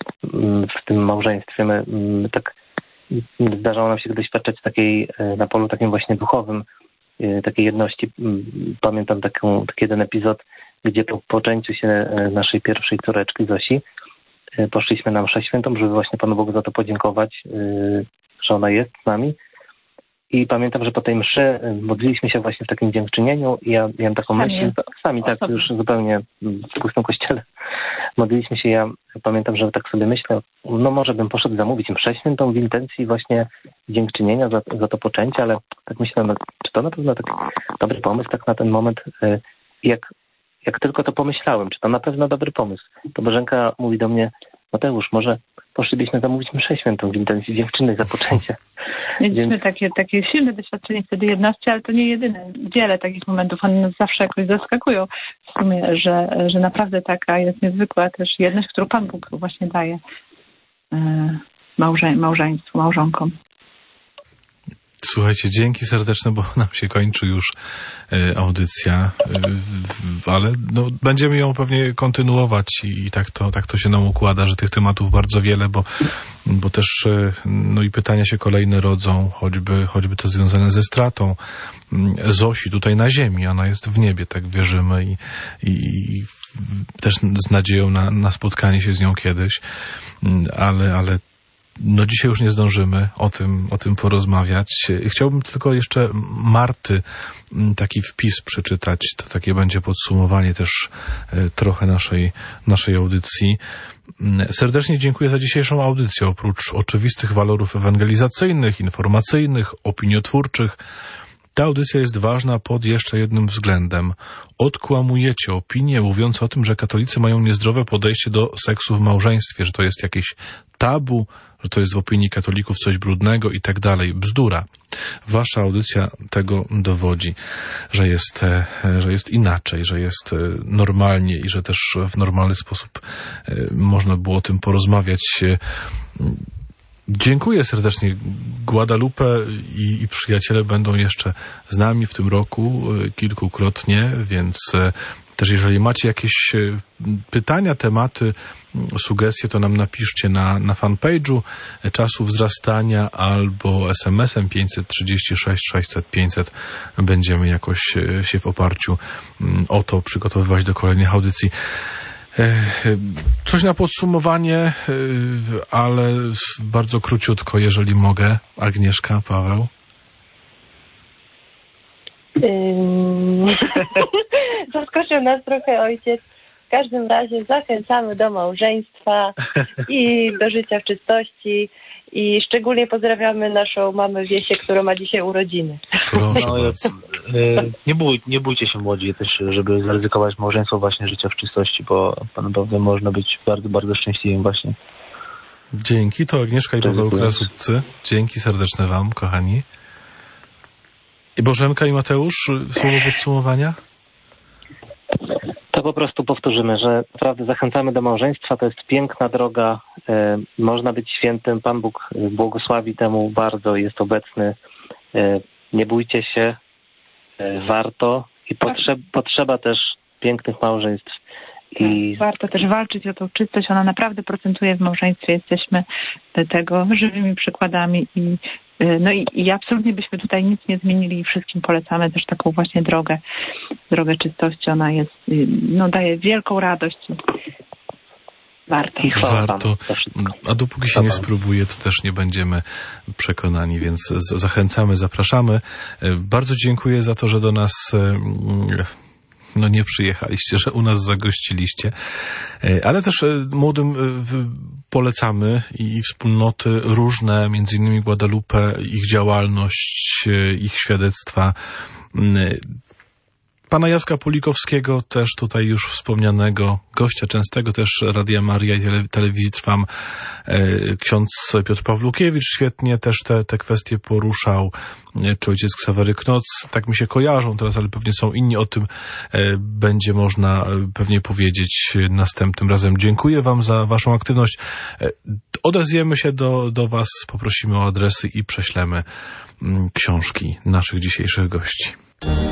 w tym małżeństwie. My, my tak zdarzało nam się doświadczać takiej na polu takim właśnie duchowym, takiej jedności. Pamiętam taką, taki jeden epizod, gdzie po poczęciu się naszej pierwszej córeczki Zosi poszliśmy na mszę świętą, żeby właśnie Panu Bogu za to podziękować, że ona jest z nami. I pamiętam, że po tej mszy modliliśmy się właśnie w takim dziękczynieniu i ja miałem taką sami myśl, sami tak już zupełnie w pustym kościele modliliśmy się. Ja pamiętam, że tak sobie myślę, no może bym poszedł zamówić mszę świętą w intencji właśnie dziękczynienia za, za to poczęcie, ale tak myślę, no, czy to na pewno taki dobry pomysł tak na ten moment. I jak, jak tylko to pomyślałem, czy to na pewno dobry pomysł, to Bożenka mówi do mnie: Mateusz, może poszlibyśmy zamówić mszę świętą w intencji dziewczyny za poczęcie. Mieliśmy Więc... takie, takie silne doświadczenie wtedy jedności, ale to nie jedyne. Wiele takich momentów, one nas zawsze jakoś zaskakują w sumie, że, że naprawdę taka jest niezwykła też jedność, którą Pan Bóg właśnie daje małże, małżeństwu, małżonkom. Słuchajcie, dzięki serdeczne, bo nam się kończy już y, audycja, y, ale no, będziemy ją pewnie kontynuować i, i tak, to, tak to się nam układa, że tych tematów bardzo wiele, bo, bo też y, no i pytania się kolejne rodzą, choćby, choćby to związane ze stratą y, Zosi tutaj na ziemi. Ona jest w niebie, tak wierzymy i, i, i też z nadzieją na, na spotkanie się z nią kiedyś, y, ale, ale no dzisiaj już nie zdążymy o tym, o tym porozmawiać. Chciałbym tylko jeszcze Marty taki wpis przeczytać. To takie będzie podsumowanie też trochę naszej, naszej audycji. Serdecznie dziękuję za dzisiejszą audycję. Oprócz oczywistych walorów ewangelizacyjnych, informacyjnych, opiniotwórczych, ta audycja jest ważna pod jeszcze jednym względem. Odkłamujecie opinie mówiące o tym, że katolicy mają niezdrowe podejście do seksu w małżeństwie, że to jest jakieś tabu, że to jest w opinii katolików coś brudnego i tak dalej. Bzdura. Wasza audycja tego dowodzi, że jest, że jest inaczej, że jest normalnie i że też w normalny sposób można było o tym porozmawiać. Dziękuję serdecznie. Guadalupe i, i przyjaciele będą jeszcze z nami w tym roku kilkukrotnie, więc też jeżeli macie jakieś pytania, tematy, sugestie, to nam napiszcie na, na fanpage'u Czasu Wzrastania albo es em esem pięćset trzydzieści sześć sześćset pięćset. Będziemy jakoś się w oparciu o to przygotowywać do kolejnych audycji. Coś na podsumowanie, ale bardzo króciutko, jeżeli mogę. Agnieszka, Paweł. Ym... Zaskoczył nas trochę ojciec. W każdym razie zachęcamy do małżeństwa i do życia w czystości. I szczególnie pozdrawiamy naszą mamę Wiesię, która ma dzisiaj urodziny. Proszę no, bardzo. Nie, bój, nie bójcie się młodzi też, żeby zaryzykować małżeństwo właśnie życia w czystości, bo naprawdę można być bardzo, bardzo szczęśliwym właśnie. Dzięki, to Agnieszka i Paweł Krasudcy. Dzięki serdeczne wam, kochani. I Bożenka i Mateusz, słowo podsumowania? To po prostu powtórzymy, że naprawdę zachęcamy do małżeństwa, to jest piękna droga, e, można być świętym, Pan Bóg błogosławi temu bardzo, jest obecny, e, nie bójcie się, e, warto i potrzeb, potrzeba też pięknych małżeństw. I... Warto też walczyć o tą czystość, ona naprawdę procentuje w małżeństwie, jesteśmy tego żywymi przykładami i no i, i absolutnie byśmy tutaj nic nie zmienili i wszystkim polecamy też taką właśnie drogę, drogę czystości, ona jest, no daje wielką radość. Warto. Warto. A dopóki się nie spróbuje, to też nie będziemy przekonani, więc zachęcamy, zapraszamy. Bardzo dziękuję za to, że do nas no nie przyjechaliście, że u nas zagościliście, ale też młodym polecamy i wspólnoty różne, między innymi Guadalupe, ich działalność, ich świadectwa. Pana Jacka Pulikowskiego, też tutaj już wspomnianego, gościa częstego też Radia Maria i tele, Telewizji Trwam, ksiądz Piotr Pawlukiewicz świetnie też te, te kwestie poruszał, czy ojciec Ksawery Knoc, tak mi się kojarzą teraz, ale pewnie są inni, o tym będzie można pewnie powiedzieć następnym razem. Dziękuję wam za waszą aktywność. Odezwiemy się do, do was, poprosimy o adresy i prześlemy książki naszych dzisiejszych gości.